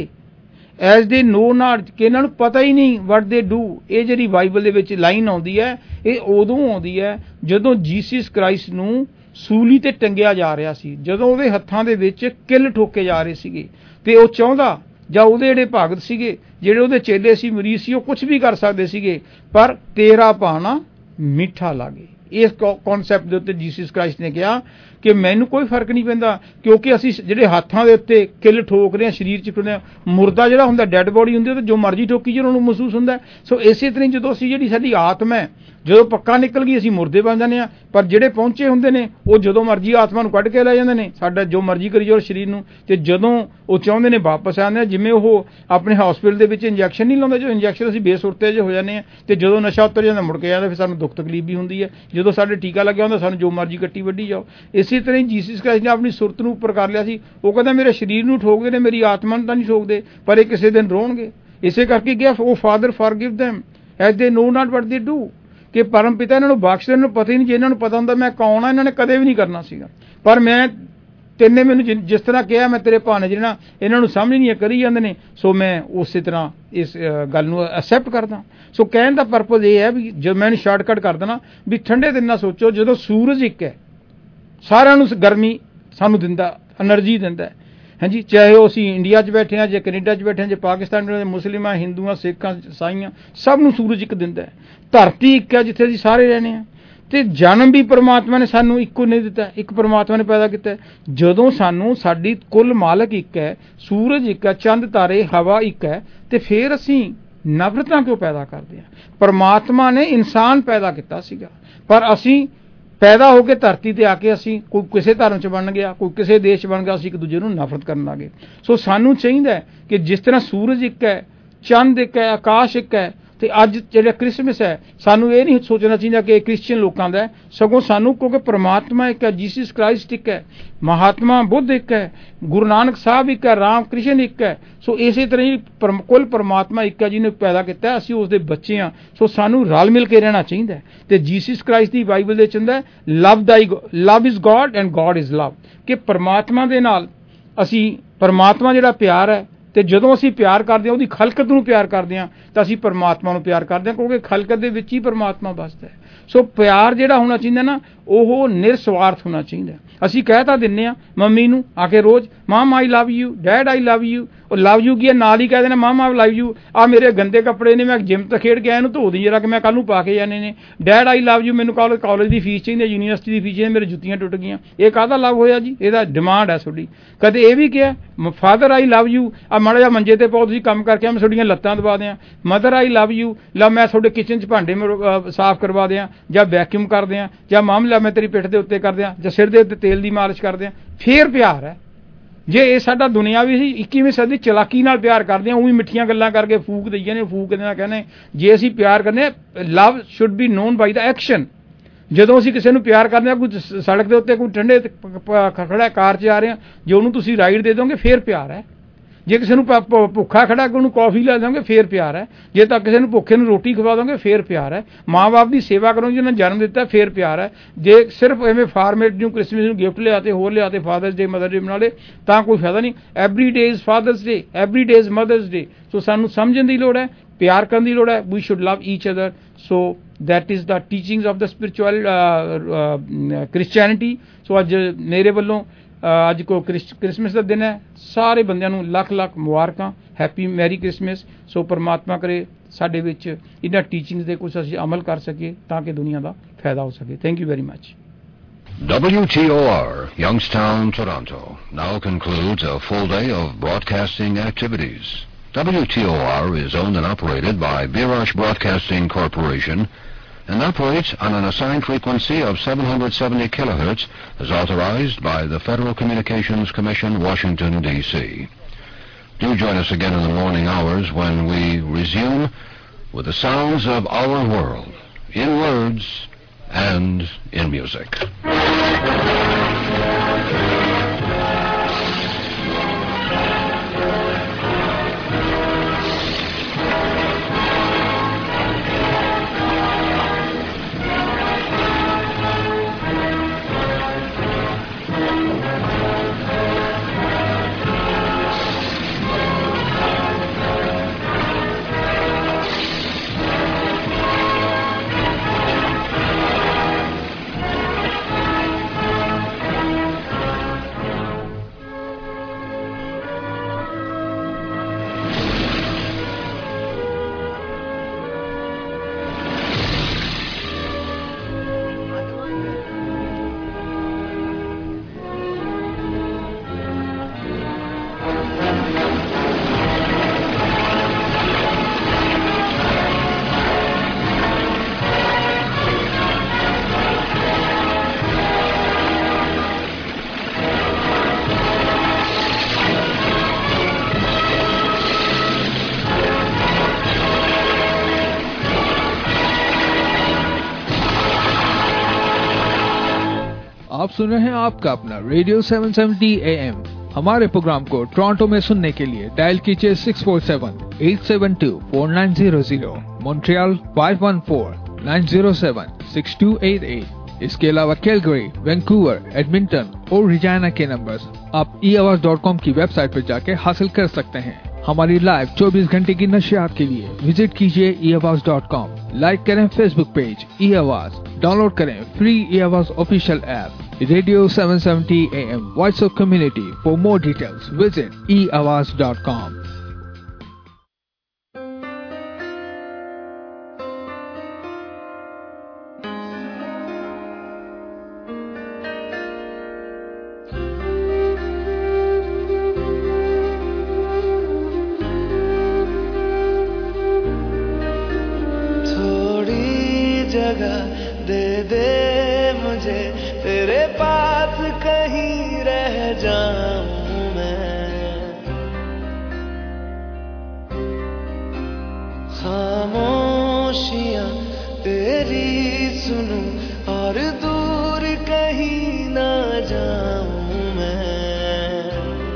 as they know not, ਕਿ ਇਹਨਾਂ ਨੂੰ ਪਤਾ ਹੀ ਨਹੀਂ what they do। ਇਹ ਜਿਹੜੀ ਬਾਈਬਲ ਦੇ ਵਿੱਚ ਲਾਈਨ ਆਉਂਦੀ ਹੈ, ਇਹ ਉਦੋਂ ਆਉਂਦੀ ਹੈ ਜਦੋਂ ਜੀਸਸ ਕ੍ਰਾਈਸਟ ਨੂੰ ਸੂਲੀ ਤੇ ਟੰਗਿਆ ਜਾ ਰਿਹਾ ਸੀ, ਜਦੋਂ ਉਹਦੇ ਹੱਥਾਂ ਦੇ ਵਿੱਚ ਕਿੱਲ ਠੋਕੇ ਜਾ ਰਹੇ ਸੀਗੇ, ਤੇ ਉਹ ਚਾਹੁੰਦਾ, ਜਾਂ ਉਹਦੇ ਜਿਹੜੇ ਭਗਤ ਸੀਗੇ, ਜਿਹੜੇ ਉਹਦੇ ਚੇਲੇ ਸੀ, ਮਰੀਦ ਸੀ, ਉਹ ਕੁਝ ਵੀ ਕਰ ਸਕਦੇ ਸੀਗੇ, ਪਰ ਤੇਰਾ ਭਾਣਾ ਮਿੱਠਾ ਲਾਗੇ। ਇਸ ਕਨਸੈਪਟ ਦੇ ਉੱਤੇ ਜੀਸਸ ਕ੍ਰਾਈਸਟ ਨੇ ਕਿਹਾ ਕਿ ਮੈਨੂੰ ਕੋਈ ਫਰਕ ਨਹੀਂ ਪੈਂਦਾ, ਕਿਉਂਕਿ ਅਸੀਂ ਜਿਹੜੇ ਹੱਥਾਂ ਦੇ ਉੱਤੇ ਕਿੱਲ ਠੋਕਦੇ ਹਾਂ, ਸਰੀਰ 'ਚ ਠੋਕਦੇ ਹਾਂ, ਮੁਰਦਾ ਜਿਹੜਾ ਹੁੰਦਾ, ਡੈਡ ਬੋਡੀ ਹੁੰਦੀ, ਉਹ ਤਾਂ ਜੋ ਮਰਜ਼ੀ ਠੋਕੀ ਜੇ ਉਹਨੂੰ ਮਹਿਸੂਸ ਹੁੰਦਾ। ਸੋ ਇਸੇ ਤਰ੍ਹਾਂ ਜਦੋਂ ਅਸੀਂ, ਜਿਹੜੀ ਸਾਡੀ ਆਤਮਾ ਹੈ, ਜਦੋਂ ਪੱਕਾ ਨਿਕਲ ਗਈ ਅਸੀਂ ਮੁਰਦੇ ਬਣ ਜਾਂਦੇ ਹਾਂ, ਪਰ ਜਿਹੜੇ ਪਹੁੰਚੇ ਹੁੰਦੇ ਨੇ ਉਹ ਜਦੋਂ ਮਰਜ਼ੀ ਆਤਮਾ ਨੂੰ ਕੱਢ ਕੇ ਲੈ ਜਾਂਦੇ ਨੇ, ਸਾਡਾ ਜੋ ਮਰਜ਼ੀ ਕਰੀ ਜਾਓ ਸਰੀਰ ਨੂੰ, ਤੇ ਜਦੋਂ ਉਹ ਚਾਹੁੰਦੇ ਨੇ ਵਾਪਸ ਆਉਂਦੇ ਆ। ਜਿਵੇਂ ਉਹ ਆਪਣੇ ਹਸਪੀਟਲ ਦੇ ਵਿੱਚ ਇੰਜੈਕਸ਼ਨ ਨਹੀਂ ਲਾਉਂਦੇ, ਜੋ ਇੰਜੈਕਸ਼ਨ ਅਸੀਂ ਬੇਸੁਰਤੇ ਜਿਹੇ ਹੋ ਜਾਂਦੇ ਹਾਂ, ਤੇ ਜਦੋਂ ਨਸ਼ਾ ਉਤਰ ਜਾਂਦਾ ਮੁੜ ਕੇ ਜਾਂਦਾ, ਫਿਰ ਸਾਨੂੰ ਦੁੱਖ ਤਕਲੀਫ ਵੀ ਹੁੰਦੀ ਹੈ। ਜਦੋਂ ਸਾਡੇ ਟੀਕਾ ਲੱਗਿਆ ਹੁੰਦਾ, ਸਾਨੂੰ ਜੋ ਮਰਜ਼ੀ ਕੱਟੀ ਵੱਢੀ ਜਾਓ। ਇਸੇ ਤਰ੍ਹਾਂ ਹੀ ਜੀਸਸ ਕ੍ਰਾਈਸਟ ਨੇ ਆਪਣੀ ਸੁਰਤ ਨੂੰ ਉੱਪਰ ਕਰ ਲਿਆ ਸੀ। ਉਹ ਕਹਿੰਦਾ ਮੇਰੇ ਸਰੀਰ ਨੂੰ ਠੋਕਦੇ ਨੇ, ਮੇਰੀ ਆਤਮਾ ਨੂੰ ਤਾਂ ਨਹੀਂ ਠੋਕਦੇ, ਪਰ ਇਹ ਕਿਸੇ ਦਿਨ ਰੋਣਗੇ। ਇਸੇ ਕਰਕੇ ਗਿਆ, ਉਹ father forgive them as they know not what they do, ਕਿ ਪਰਮ ਪਿਤਾ ਇਹਨਾਂ ਨੂੰ ਬਖਸ਼ ਦੇ, ਇਹਨਾਂ ਨੂੰ ਪਤਾ ਹੀ ਨਹੀਂ। ਜੇ ਇਹਨਾਂ ਨੂੰ ਪਤਾ ਹੁੰਦਾ ਮੈਂ ਕੌਣ ਆ, ਇਹਨਾਂ ਨੇ ਕਦੇ ਵੀ ਨਹੀਂ ਕਰਨਾ ਸੀਗਾ, ਪਰ ਮੈਂ ਤੈਨੇ ਮੈਨੂੰ ਜਿਸ ਤਰ੍ਹਾਂ ਕਿਹਾ, ਮੈਂ ਤੇਰੇ ਭਾਣੇ ਜਿਹੜਾ ਇਹਨਾਂ ਨੂੰ ਸਮਝ ਨਹੀਂ ਕਰੀ ਜਾਂਦੇ ਨੇ, ਸੋ ਮੈਂ ਉਸੇ ਤਰ੍ਹਾਂ ਇਸ ਗੱਲ ਨੂੰ ਐਕਸੈਪਟ ਕਰਦਾ। ਸੋ ਕਹਿਣ ਦਾ ਪਰਪਸ ਇਹ ਹੈ ਵੀ ਜਦ ਮੈਂ ਸ਼ਾਰਟਕਟ ਕਰ ਦੇਣਾ ਵੀ ਠੰਡੇ ਦਿਨ ਨਾਲ ਸੋਚੋ, ਜਦੋਂ ਸੂਰਜ ਇੱਕ ਹੈ, ਸਾਰਿਆਂ ਨੂੰ ਗਰਮੀ ਸਾਨੂੰ ਦਿੰਦਾ, એનર્ਜੀ ਦਿੰਦਾ, ਹਾਂਜੀ, ਚਾਹੇ ਉਹ ਅਸੀਂ ਇੰਡੀਆ 'ਚ ਬੈਠੇ ਹਾਂ, ਜੇ ਕੈਨੇਡਾ 'ਚ ਬੈਠੇ ਹਾਂ, ਜੇ ਪਾਕਿਸਤਾਨ ਦੇ ਮੁਸਲਿਮਾਂ, ਹਿੰਦੂਆਂ, ਸਿੱਖਾਂ, ਈਸਾਈਆਂ, ਸਭ ਨੂੰ ਸੂਰਜ ਇੱਕ ਦਿੰਦਾ। ਧਰਤੀ ਇੱਕ ਹੈ ਜਿੱਥੇ ਅਸੀਂ ਸਾਰੇ ਰਹਿੰਦੇ ਹਾਂ, ਤੇ ਜਨਮ ਵੀ ਪਰਮਾਤਮਾ ਨੇ ਸਾਨੂੰ ਇੱਕੋ ਨਹੀਂ ਦਿੱਤਾ, ਇੱਕ ਪਰਮਾਤਮਾ ਨੇ ਪੈਦਾ ਕੀਤਾ। ਜਦੋਂ ਸਾਨੂੰ, ਸਾਡੀ ਕੁੱਲ ਮਾਲਕ ਇੱਕ ਹੈ, ਸੂਰਜ ਇੱਕ ਹੈ, ਚੰਦ ਤਾਰੇ, ਹਵਾ ਇੱਕ ਹੈ, ਤੇ ਫਿਰ ਅਸੀਂ ਨਫ਼ਰਤਾਂ ਕਿਉਂ ਪੈਦਾ ਕਰਦੇ ਹਾਂ? ਪਰਮਾਤਮਾ ਨੇ ਇਨਸਾਨ ਪੈਦਾ ਕੀਤਾ ਸੀਗਾ, ਪਰ ਅਸੀਂ ਪੈਦਾ ਹੋ ਕੇ ਧਰਤੀ ਤੇ ਆ ਕੇ ਅਸੀਂ ਕੋਈ ਕਿਸੇ ਧਰਮ 'ਚ ਬਣ ਗਿਆ, ਕੋਈ ਕਿਸੇ ਦੇਸ਼ 'ਚ ਬਣ ਗਿਆ, ਅਸੀਂ ਇੱਕ ਦੂਜੇ ਨੂੰ ਨਫ਼ਰਤ ਕਰਨ ਲੱਗੇ। ਸੋ ਸਾਨੂੰ ਚਾਹੀਦਾ ਕਿ ਜਿਸ ਤਰ੍ਹਾਂ ਸੂਰਜ ਇੱਕ ਹੈ, ਚੰਦ ਇੱਕ ਹੈ, ਆਕਾਸ਼ ਇੱਕ ਹੈ, ਤੇ ਅੱਜ ਜਿਹੜਾ ਕ੍ਰਿਸਮਸ ਹੈ, ਸਾਨੂੰ ਇਹ ਨਹੀਂ ਸੋਚਣਾ ਚਾਹੀਦਾ ਕਿ ਇਹ ਕ੍ਰਿਸਚੀਅਨ ਲੋਕਾਂ ਦਾ ਹੈ, ਸਗੋਂ ਸਾਨੂੰ, ਕਿਉਂਕਿ ਪਰਮਾਤਮਾ ਇੱਕ ਹੈ, ਜੀਸਸ ਕ੍ਰਾਈਸਟ ਇੱਕ ਹੈ, ਮਹਾਤਮਾ ਬੁੱਧ ਇੱਕ ਹੈ, ਗੁਰੂ ਨਾਨਕ ਸਾਹਿਬ ਇੱਕ ਹੈ, ਰਾਮ ਕ੍ਰਿਸ਼ਨ ਇੱਕ ਹੈ। ਸੋ ਇਸੇ ਤਰ੍ਹਾਂ ਹੀ ਕੁੱਲ ਪਰਮਾਤਮਾ ਇੱਕ ਹੈ ਜਿਹਨੇ ਪੈਦਾ ਕੀਤਾ, ਅਸੀਂ ਉਸ ਦੇ ਬੱਚੇ ਹਾਂ। ਸੋ ਸਾਨੂੰ ਰਲ ਮਿਲ ਕੇ ਰਹਿਣਾ ਚਾਹੀਦਾ। ਤੇ ਜੀਸਸ ਕ੍ਰਾਈਸਟ ਦੀ ਬਾਈਬਲ ਦੇ ਚੰਦਾ love thy love is God and God is love, ਕਿ ਪਰਮਾਤਮਾ ਦੇ ਨਾਲ ਅਸੀਂ, ਪਰਮਾਤਮਾ ਜਿਹੜਾ ਪਿਆਰ ਹੈ, ਤੇ ਜਦੋਂ ਅਸੀਂ ਪਿਆਰ ਕਰਦੇ ਹਾਂ, ਉਹਦੀ ਖਲਕਤ ਨੂੰ ਪਿਆਰ ਕਰਦੇ ਹਾਂ, ਤਾਂ ਅਸੀਂ ਪਰਮਾਤਮਾ ਨੂੰ ਪਿਆਰ ਕਰਦੇ ਹਾਂ, ਕਿਉਂਕਿ ਖਲਕਤ ਦੇ ਵਿੱਚ ਹੀ ਪਰਮਾਤਮਾ ਵਸਦਾ ਹੈ। ਸੋ ਪਿਆਰ ਜਿਹੜਾ ਹੋਣਾ ਚਾਹੀਦਾ ਨਾ, ਉਹ ਨਿਰਸਵਾਰਥ ਹੋਣਾ ਚਾਹੀਦਾ। ਅਸੀਂ ਕਹਿ ਤਾਂ ਦਿੰਦੇ ਹਾਂ ਮੰਮੀ ਨੂੰ ਆ ਕੇ ਰੋਜ਼, mum I love you, dad I love you, ਉਹ ਲਵ ਯੂ ਕੀ ਹੈ, ਨਾਲ ਹੀ ਕਹਿ ਦੇਣਾ ਮਮ ਆਈ ਲਵ ਯੂ, ਆ ਮੇਰੇ ਗੰਦੇ ਕੱਪੜੇ ਨੇ, ਮੈਂ ਜਿਮ ਤੋਂ ਖੇਡ ਕੇ ਆਇਆ, ਇਹਨੂੰ ਧੋ ਦੀ ਜਰਾ ਕਿ ਮੈਂ ਕੱਲ ਨੂੰ ਪਾ ਕੇ ਜਾਣੇ ਨੇ। ਡੈਡ ਆਈ ਲਵ ਯੂ, ਮੈਨੂੰ ਕਾਲਜ ਕਾਲਜ ਦੀ ਫੀਸ ਚਾਹੀਦੀ, ਯੂਨੀਵਰਸਿਟੀ ਦੀ ਫੀਸ ਚਾਹੀਦੀ, ਮੇਰੇ ਜੁੱਤੀਆਂ ਟੁੱਟ ਗਈਆਂ। ਇਹ ਕਾਹਦਾ ਲਵ ਹੋਇਆ ਜੀ? ਇਹਦਾ ਡਿਮਾਂਡ ਹੈ ਤੁਹਾਡੀ। ਕਦੇ ਇਹ ਵੀ ਕਿਹਾ ਫਾਦਰ ਆਈ ਲਵ ਯੂ, ਆ ਮਾੜਾ ਜਿਹਾ ਮੰਜੇ ਤੇ ਪਾਓ, ਤੁਸੀਂ ਕੰਮ ਕਰਕੇ ਮੈਂ ਤੁਹਾਡੀਆਂ ਲੱਤਾਂ ਦਬਾ ਦਿਆਂ। ਮਦਰ ਆਈ ਲਵ ਯੂ, ਲਾ ਮੈਂ ਤੁਹਾਡੇ ਕਿਚਨ 'ਚ ਭਾਂਡੇ ਸਾਫ਼ ਕਰਵਾ ਦਿਆਂ, ਜਾਂ ਵੈਕਿਊਮ ਕਰਦੇ ਹਾਂ, ਜਾਂ ਮਾਮ ਲਾ ਮੈਂ ਤੇਰੀ ਪਿੱਠ ਦੇ ਉੱਤੇ ਕਰਦੇ ਹਾਂ, ਜਾਂ ਸਿਰ ਦੇ ਉੱਤੇ ਤੇਲ ਦੀ ਮਾਲਿਸ਼ ਕਰਦੇ ਹਾਂ, ਫੇਰ ਪਿਆਰ ਹੈ। ਜੇ ਇਹ ਸਾਡਾ ਦੁਨਿਆਵੀ ਸੀ, ਇੱਕੀਵੀਂ ਸਦੀ ਚਲਾਕੀ ਨਾਲ ਪਿਆਰ ਕਰਦੇ ਹਾਂ, ਉਹ ਵੀ ਮਿੱਠੀਆਂ ਗੱਲਾਂ ਕਰਕੇ ਫੂਕ ਦਈਏ ਨੇ, ਫੂਕ ਦੇਣਾ ਕਹਿੰਦੇ। ਜੇ ਅਸੀਂ ਪਿਆਰ ਕਰਨੇ, love should be known by the action. ਜਦੋਂ ਅਸੀਂ ਕਿਸੇ ਨੂੰ ਪਿਆਰ ਕਰਦੇ ਹਾਂ, ਕੋਈ ਸੜਕ ਦੇ ਉੱਤੇ ਕੋਈ ਠੰਡੇ ਖੜਾ ਕਾਰ 'ਚ ਆ ਰਹੇ ਹਾਂ, ਜੇ ਉਹਨੂੰ ਤੁਸੀਂ ਰਾਈਡ ਦੇ ਦੋਗੇ ਫੇਰ ਪਿਆਰ ਹੈ। ਜੇ ਕਿਸੇ ਨੂੰ ਭੁੱਖਾ ਖੜਾ ਕੇ ਉਹਨੂੰ ਕੌਫੀ ਲੈ ਦੋਗੇ ਫੇਰ ਪਿਆਰ ਹੈ। ਜੇ ਤਾਂ ਕਿਸੇ ਨੂੰ ਭੁੱਖੇ ਨੂੰ ਰੋਟੀ ਖਵਾ ਦੋਗੇ ਫੇਰ ਪਿਆਰ ਹੈ। ਮਾਂ ਬਾਪ ਦੀ ਸੇਵਾ ਕਰੋਗੇ, ਜਿਹਨਾਂ ਨੇ ਜਨਮ ਦਿੱਤਾ, ਫੇਰ ਪਿਆਰ ਹੈ। ਜੇ ਸਿਰਫ ਐਵੇਂ ਫਾਰਮੇਟ ਨੂੰ ਕ੍ਰਿਸਮਸ ਨੂੰ ਗਿਫਟ ਲਿਆਤੇ, ਹੋਰ ਲਿਆਤੇ, ਫਾਦਰਸ ਡੇ, ਮਦਰ ਡੇ ਬਣਾ ਲਏ, ਤਾਂ ਕੋਈ ਫਾਇਦਾ ਨਹੀਂ। Every day is father's day, every day is mother's day. So ਸਾਨੂੰ ਸਮਝਣ ਦੀ ਲੋੜ ਹੈ, ਪਿਆਰ ਕਰਨ ਦੀ ਲੋੜ ਹੈ। We should love each other. So that is the teachings of the spiritual uh, uh, Christianity. So ਅੱਜ ਮੇਰੇ ਵੱਲੋਂ ਅੱਜ ਕੋ ਕ੍ਰਿਸਮਸ ਦਾ ਦਿਨ ਹੈ, ਸਾਰੇ ਬੰਦਿਆਂ ਨੂੰ ਲੱਖ ਲੱਖ ਮੁਬਾਰਕਾਂ, ਹੈਪੀ ਮੈਰੀ ਕ੍ਰਿਸਮਸ। ਸੋ ਪਰਮਾਤਮਾ ਕਰੇ ਸਾਡੇ ਵਿੱਚ ਇਹਨਾਂ ਟੀਚਿੰਗਸ ਦੇ ਕੁਝ ਅਸੀਂ ਅਮਲ ਕਰ ਸਕੀਏ ਤਾਂ ਕਿ ਦੁਨੀਆ ਦਾ ਫਾਇਦਾ ਹੋ ਸਕੇ। Thank you very much. W T O R, Youngstown, Toronto, now concludes a full day of broadcasting activities. W T O R is owned and operated by Birash Broadcasting Corporation and operates on an assigned frequency of seven hundred seventy kilohertz as authorized by the Federal Communications Commission, Washington, D C Do join us again in the morning hours when we resume with the sounds of our world, in words and in music. आप सुन रहे हैं आपका अपना radio seven seventy A M. हमारे programme को Toronto में सुनने के लिए डायल कीजिए six four seven eight seven two four nine zero zero, Montreal five one four nine zero seven six two eight eight. इसके अलावा कैलगरी, वैंकूवर, एडमिंटन और रिजाना के नंबर्स आप ई आवाज डॉट कॉम की वेबसाइट पर जाके हासिल कर सकते हैं। हमारी लाइव चौबीस घंटे की नशियात के लिए विजिट कीजिए e Awaaz dot com. Like करें Facebook page e Awaaz, download करें free e Awaaz official app radio seven seventy A M, voice of community. For more details visit e Awaaz dot com. दे दे मुझे तेरे पास, कहीं रह जाऊं मैं। खामोशियां तेरी सुनूं और दूर कहीं ना जाऊं मैं।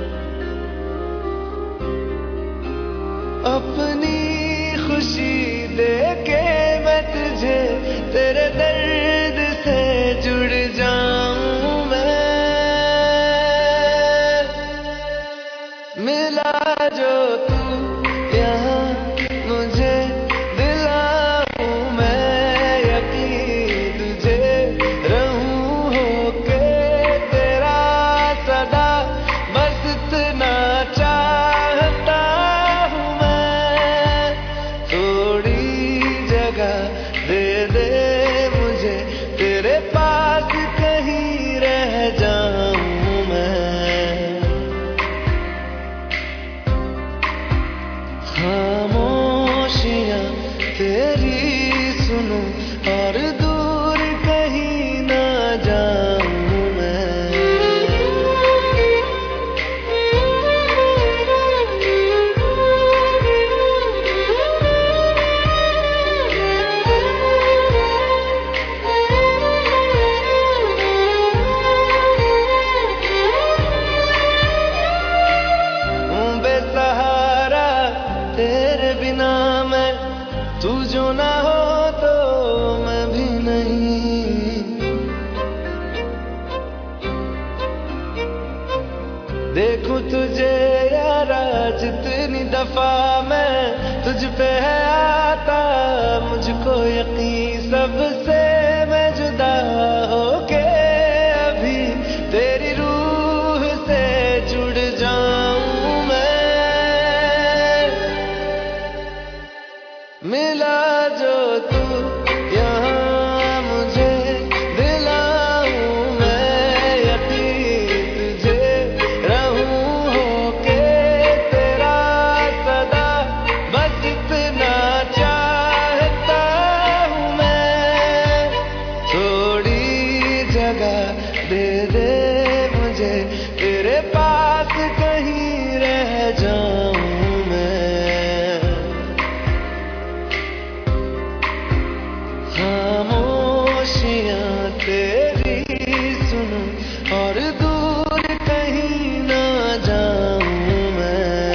अपनी खुशी दे के मैं तुझे तेरे दर्द से जुड़ जाऊं मैं। मिला जो तू यहाँ मुझे दिलाऊं मैं यकीन, तुझे रहूं होके तेरा सदा, बस इतना चाहता हूँ मैं। थोड़ी जगह दे दे मुझे तेरे पास, कहीं रह जाऊं मैं। खामोशियां तेरी सुनूं और दूर कहीं ना जाऊं मैं। बेसहारा तेरे बिना मैं, तू जो ना हो तो मैं भी नहीं। देखूं तुझे यारा जितनी दफा मैं तुझ पे है आता, मुझको यकीन सबसे मैं जुदा होके अभी तेरी रूह से जुड़ जाऊं मैं। मिला जो तू यहाँ मुझे दिलाऊं मैं यकीन तुझे रहूं होके तेरा सदा बस इतना चाहता हूँ मैं। थोड़ी जगह दे दे मुझे तेरे पास कहीं रह जाऊं मैं। खामोशियाँ तेरी सुनूं और दूर कहीं ना जाऊं मैं।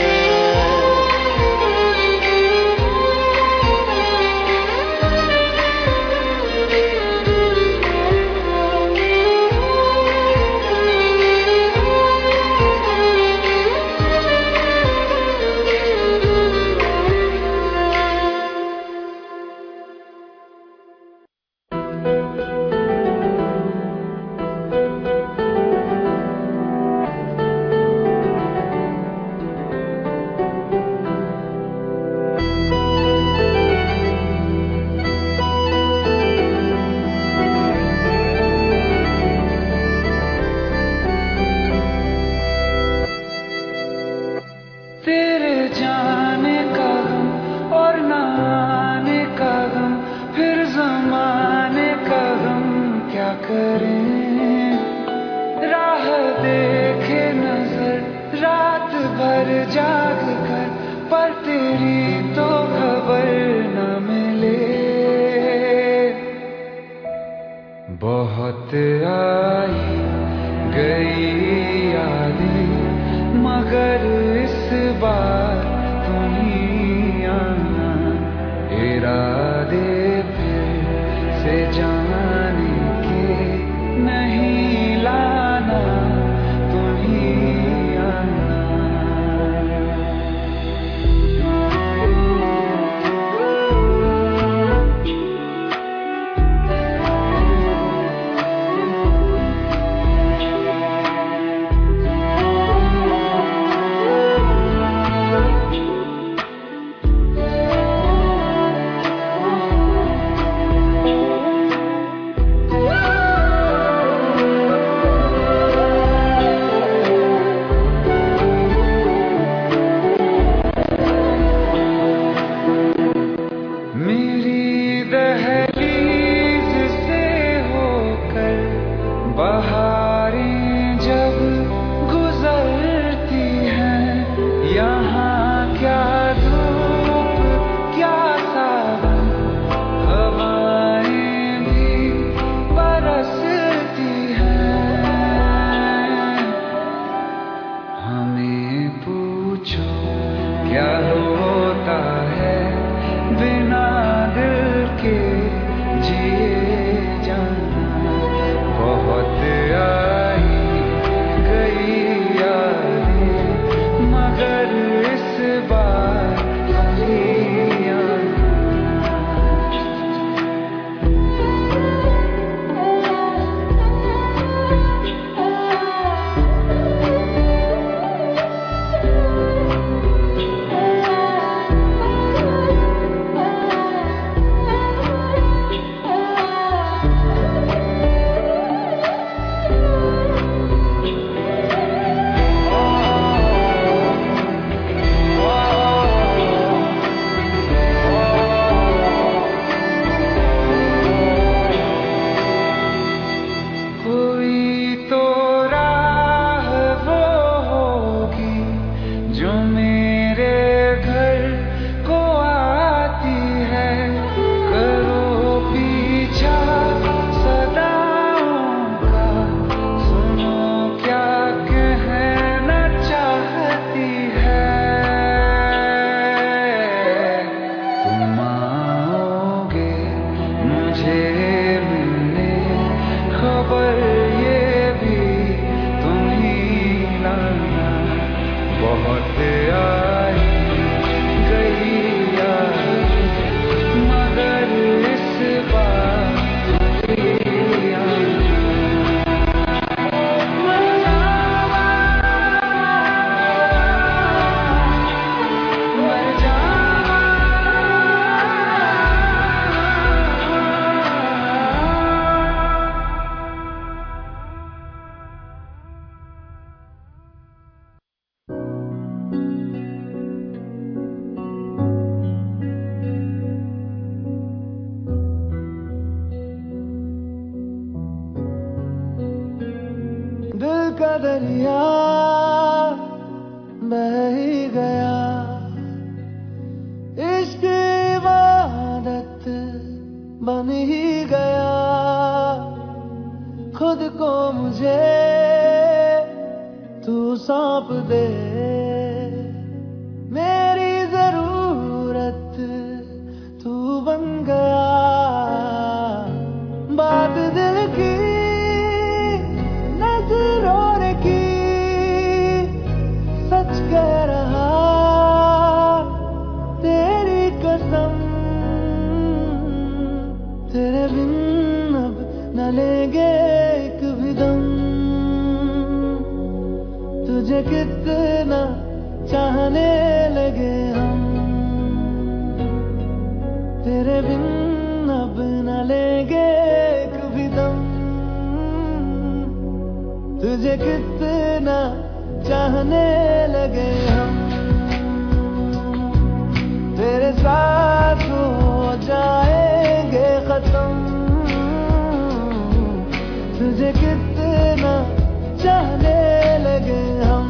तेरे जाने का गम और न आने का गम फिर ज़माने का गम क्या करें। राह देखे नजर रात भर जाग कर पर तेरी तो खबर न मिले। बहुत आई गई यादें मगर इस बार तुम्हीं आना। इरादे फिर से जाने के नहीं लाना तुम्हीं आना। मेरी दहलीज से होकर बहारें जब गुजरती हैं यहाँ क्या धूप क्या सावन हवाएं भी बरसती हैं। हमें पूछो क्या होता है बिना दिल के जिए जाना। बहुत का दरिया बह ही गया, इश्क इबादत बन ही गया, खुद को मुझे तू सौंप दे, मेरी जरूरत तू बन गया। बात दिल की नजरों ने की, सच कह रहा तेरी कसम, तेरे बिन अब न लेंगे एक भी दम, तुझे कितना चाहने लगे हम, तेरे बिन अब न लेंगे एक भी दम, तुझे कितना चाहने लगे हम, तेरे साथ हो जाएंगे खत्म, तुझे कितना चाहने लगे हम।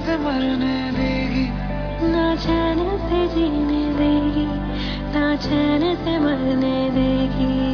से मरने देगी, ना चैन से जीने देगी, ना चैन से मरने देगी।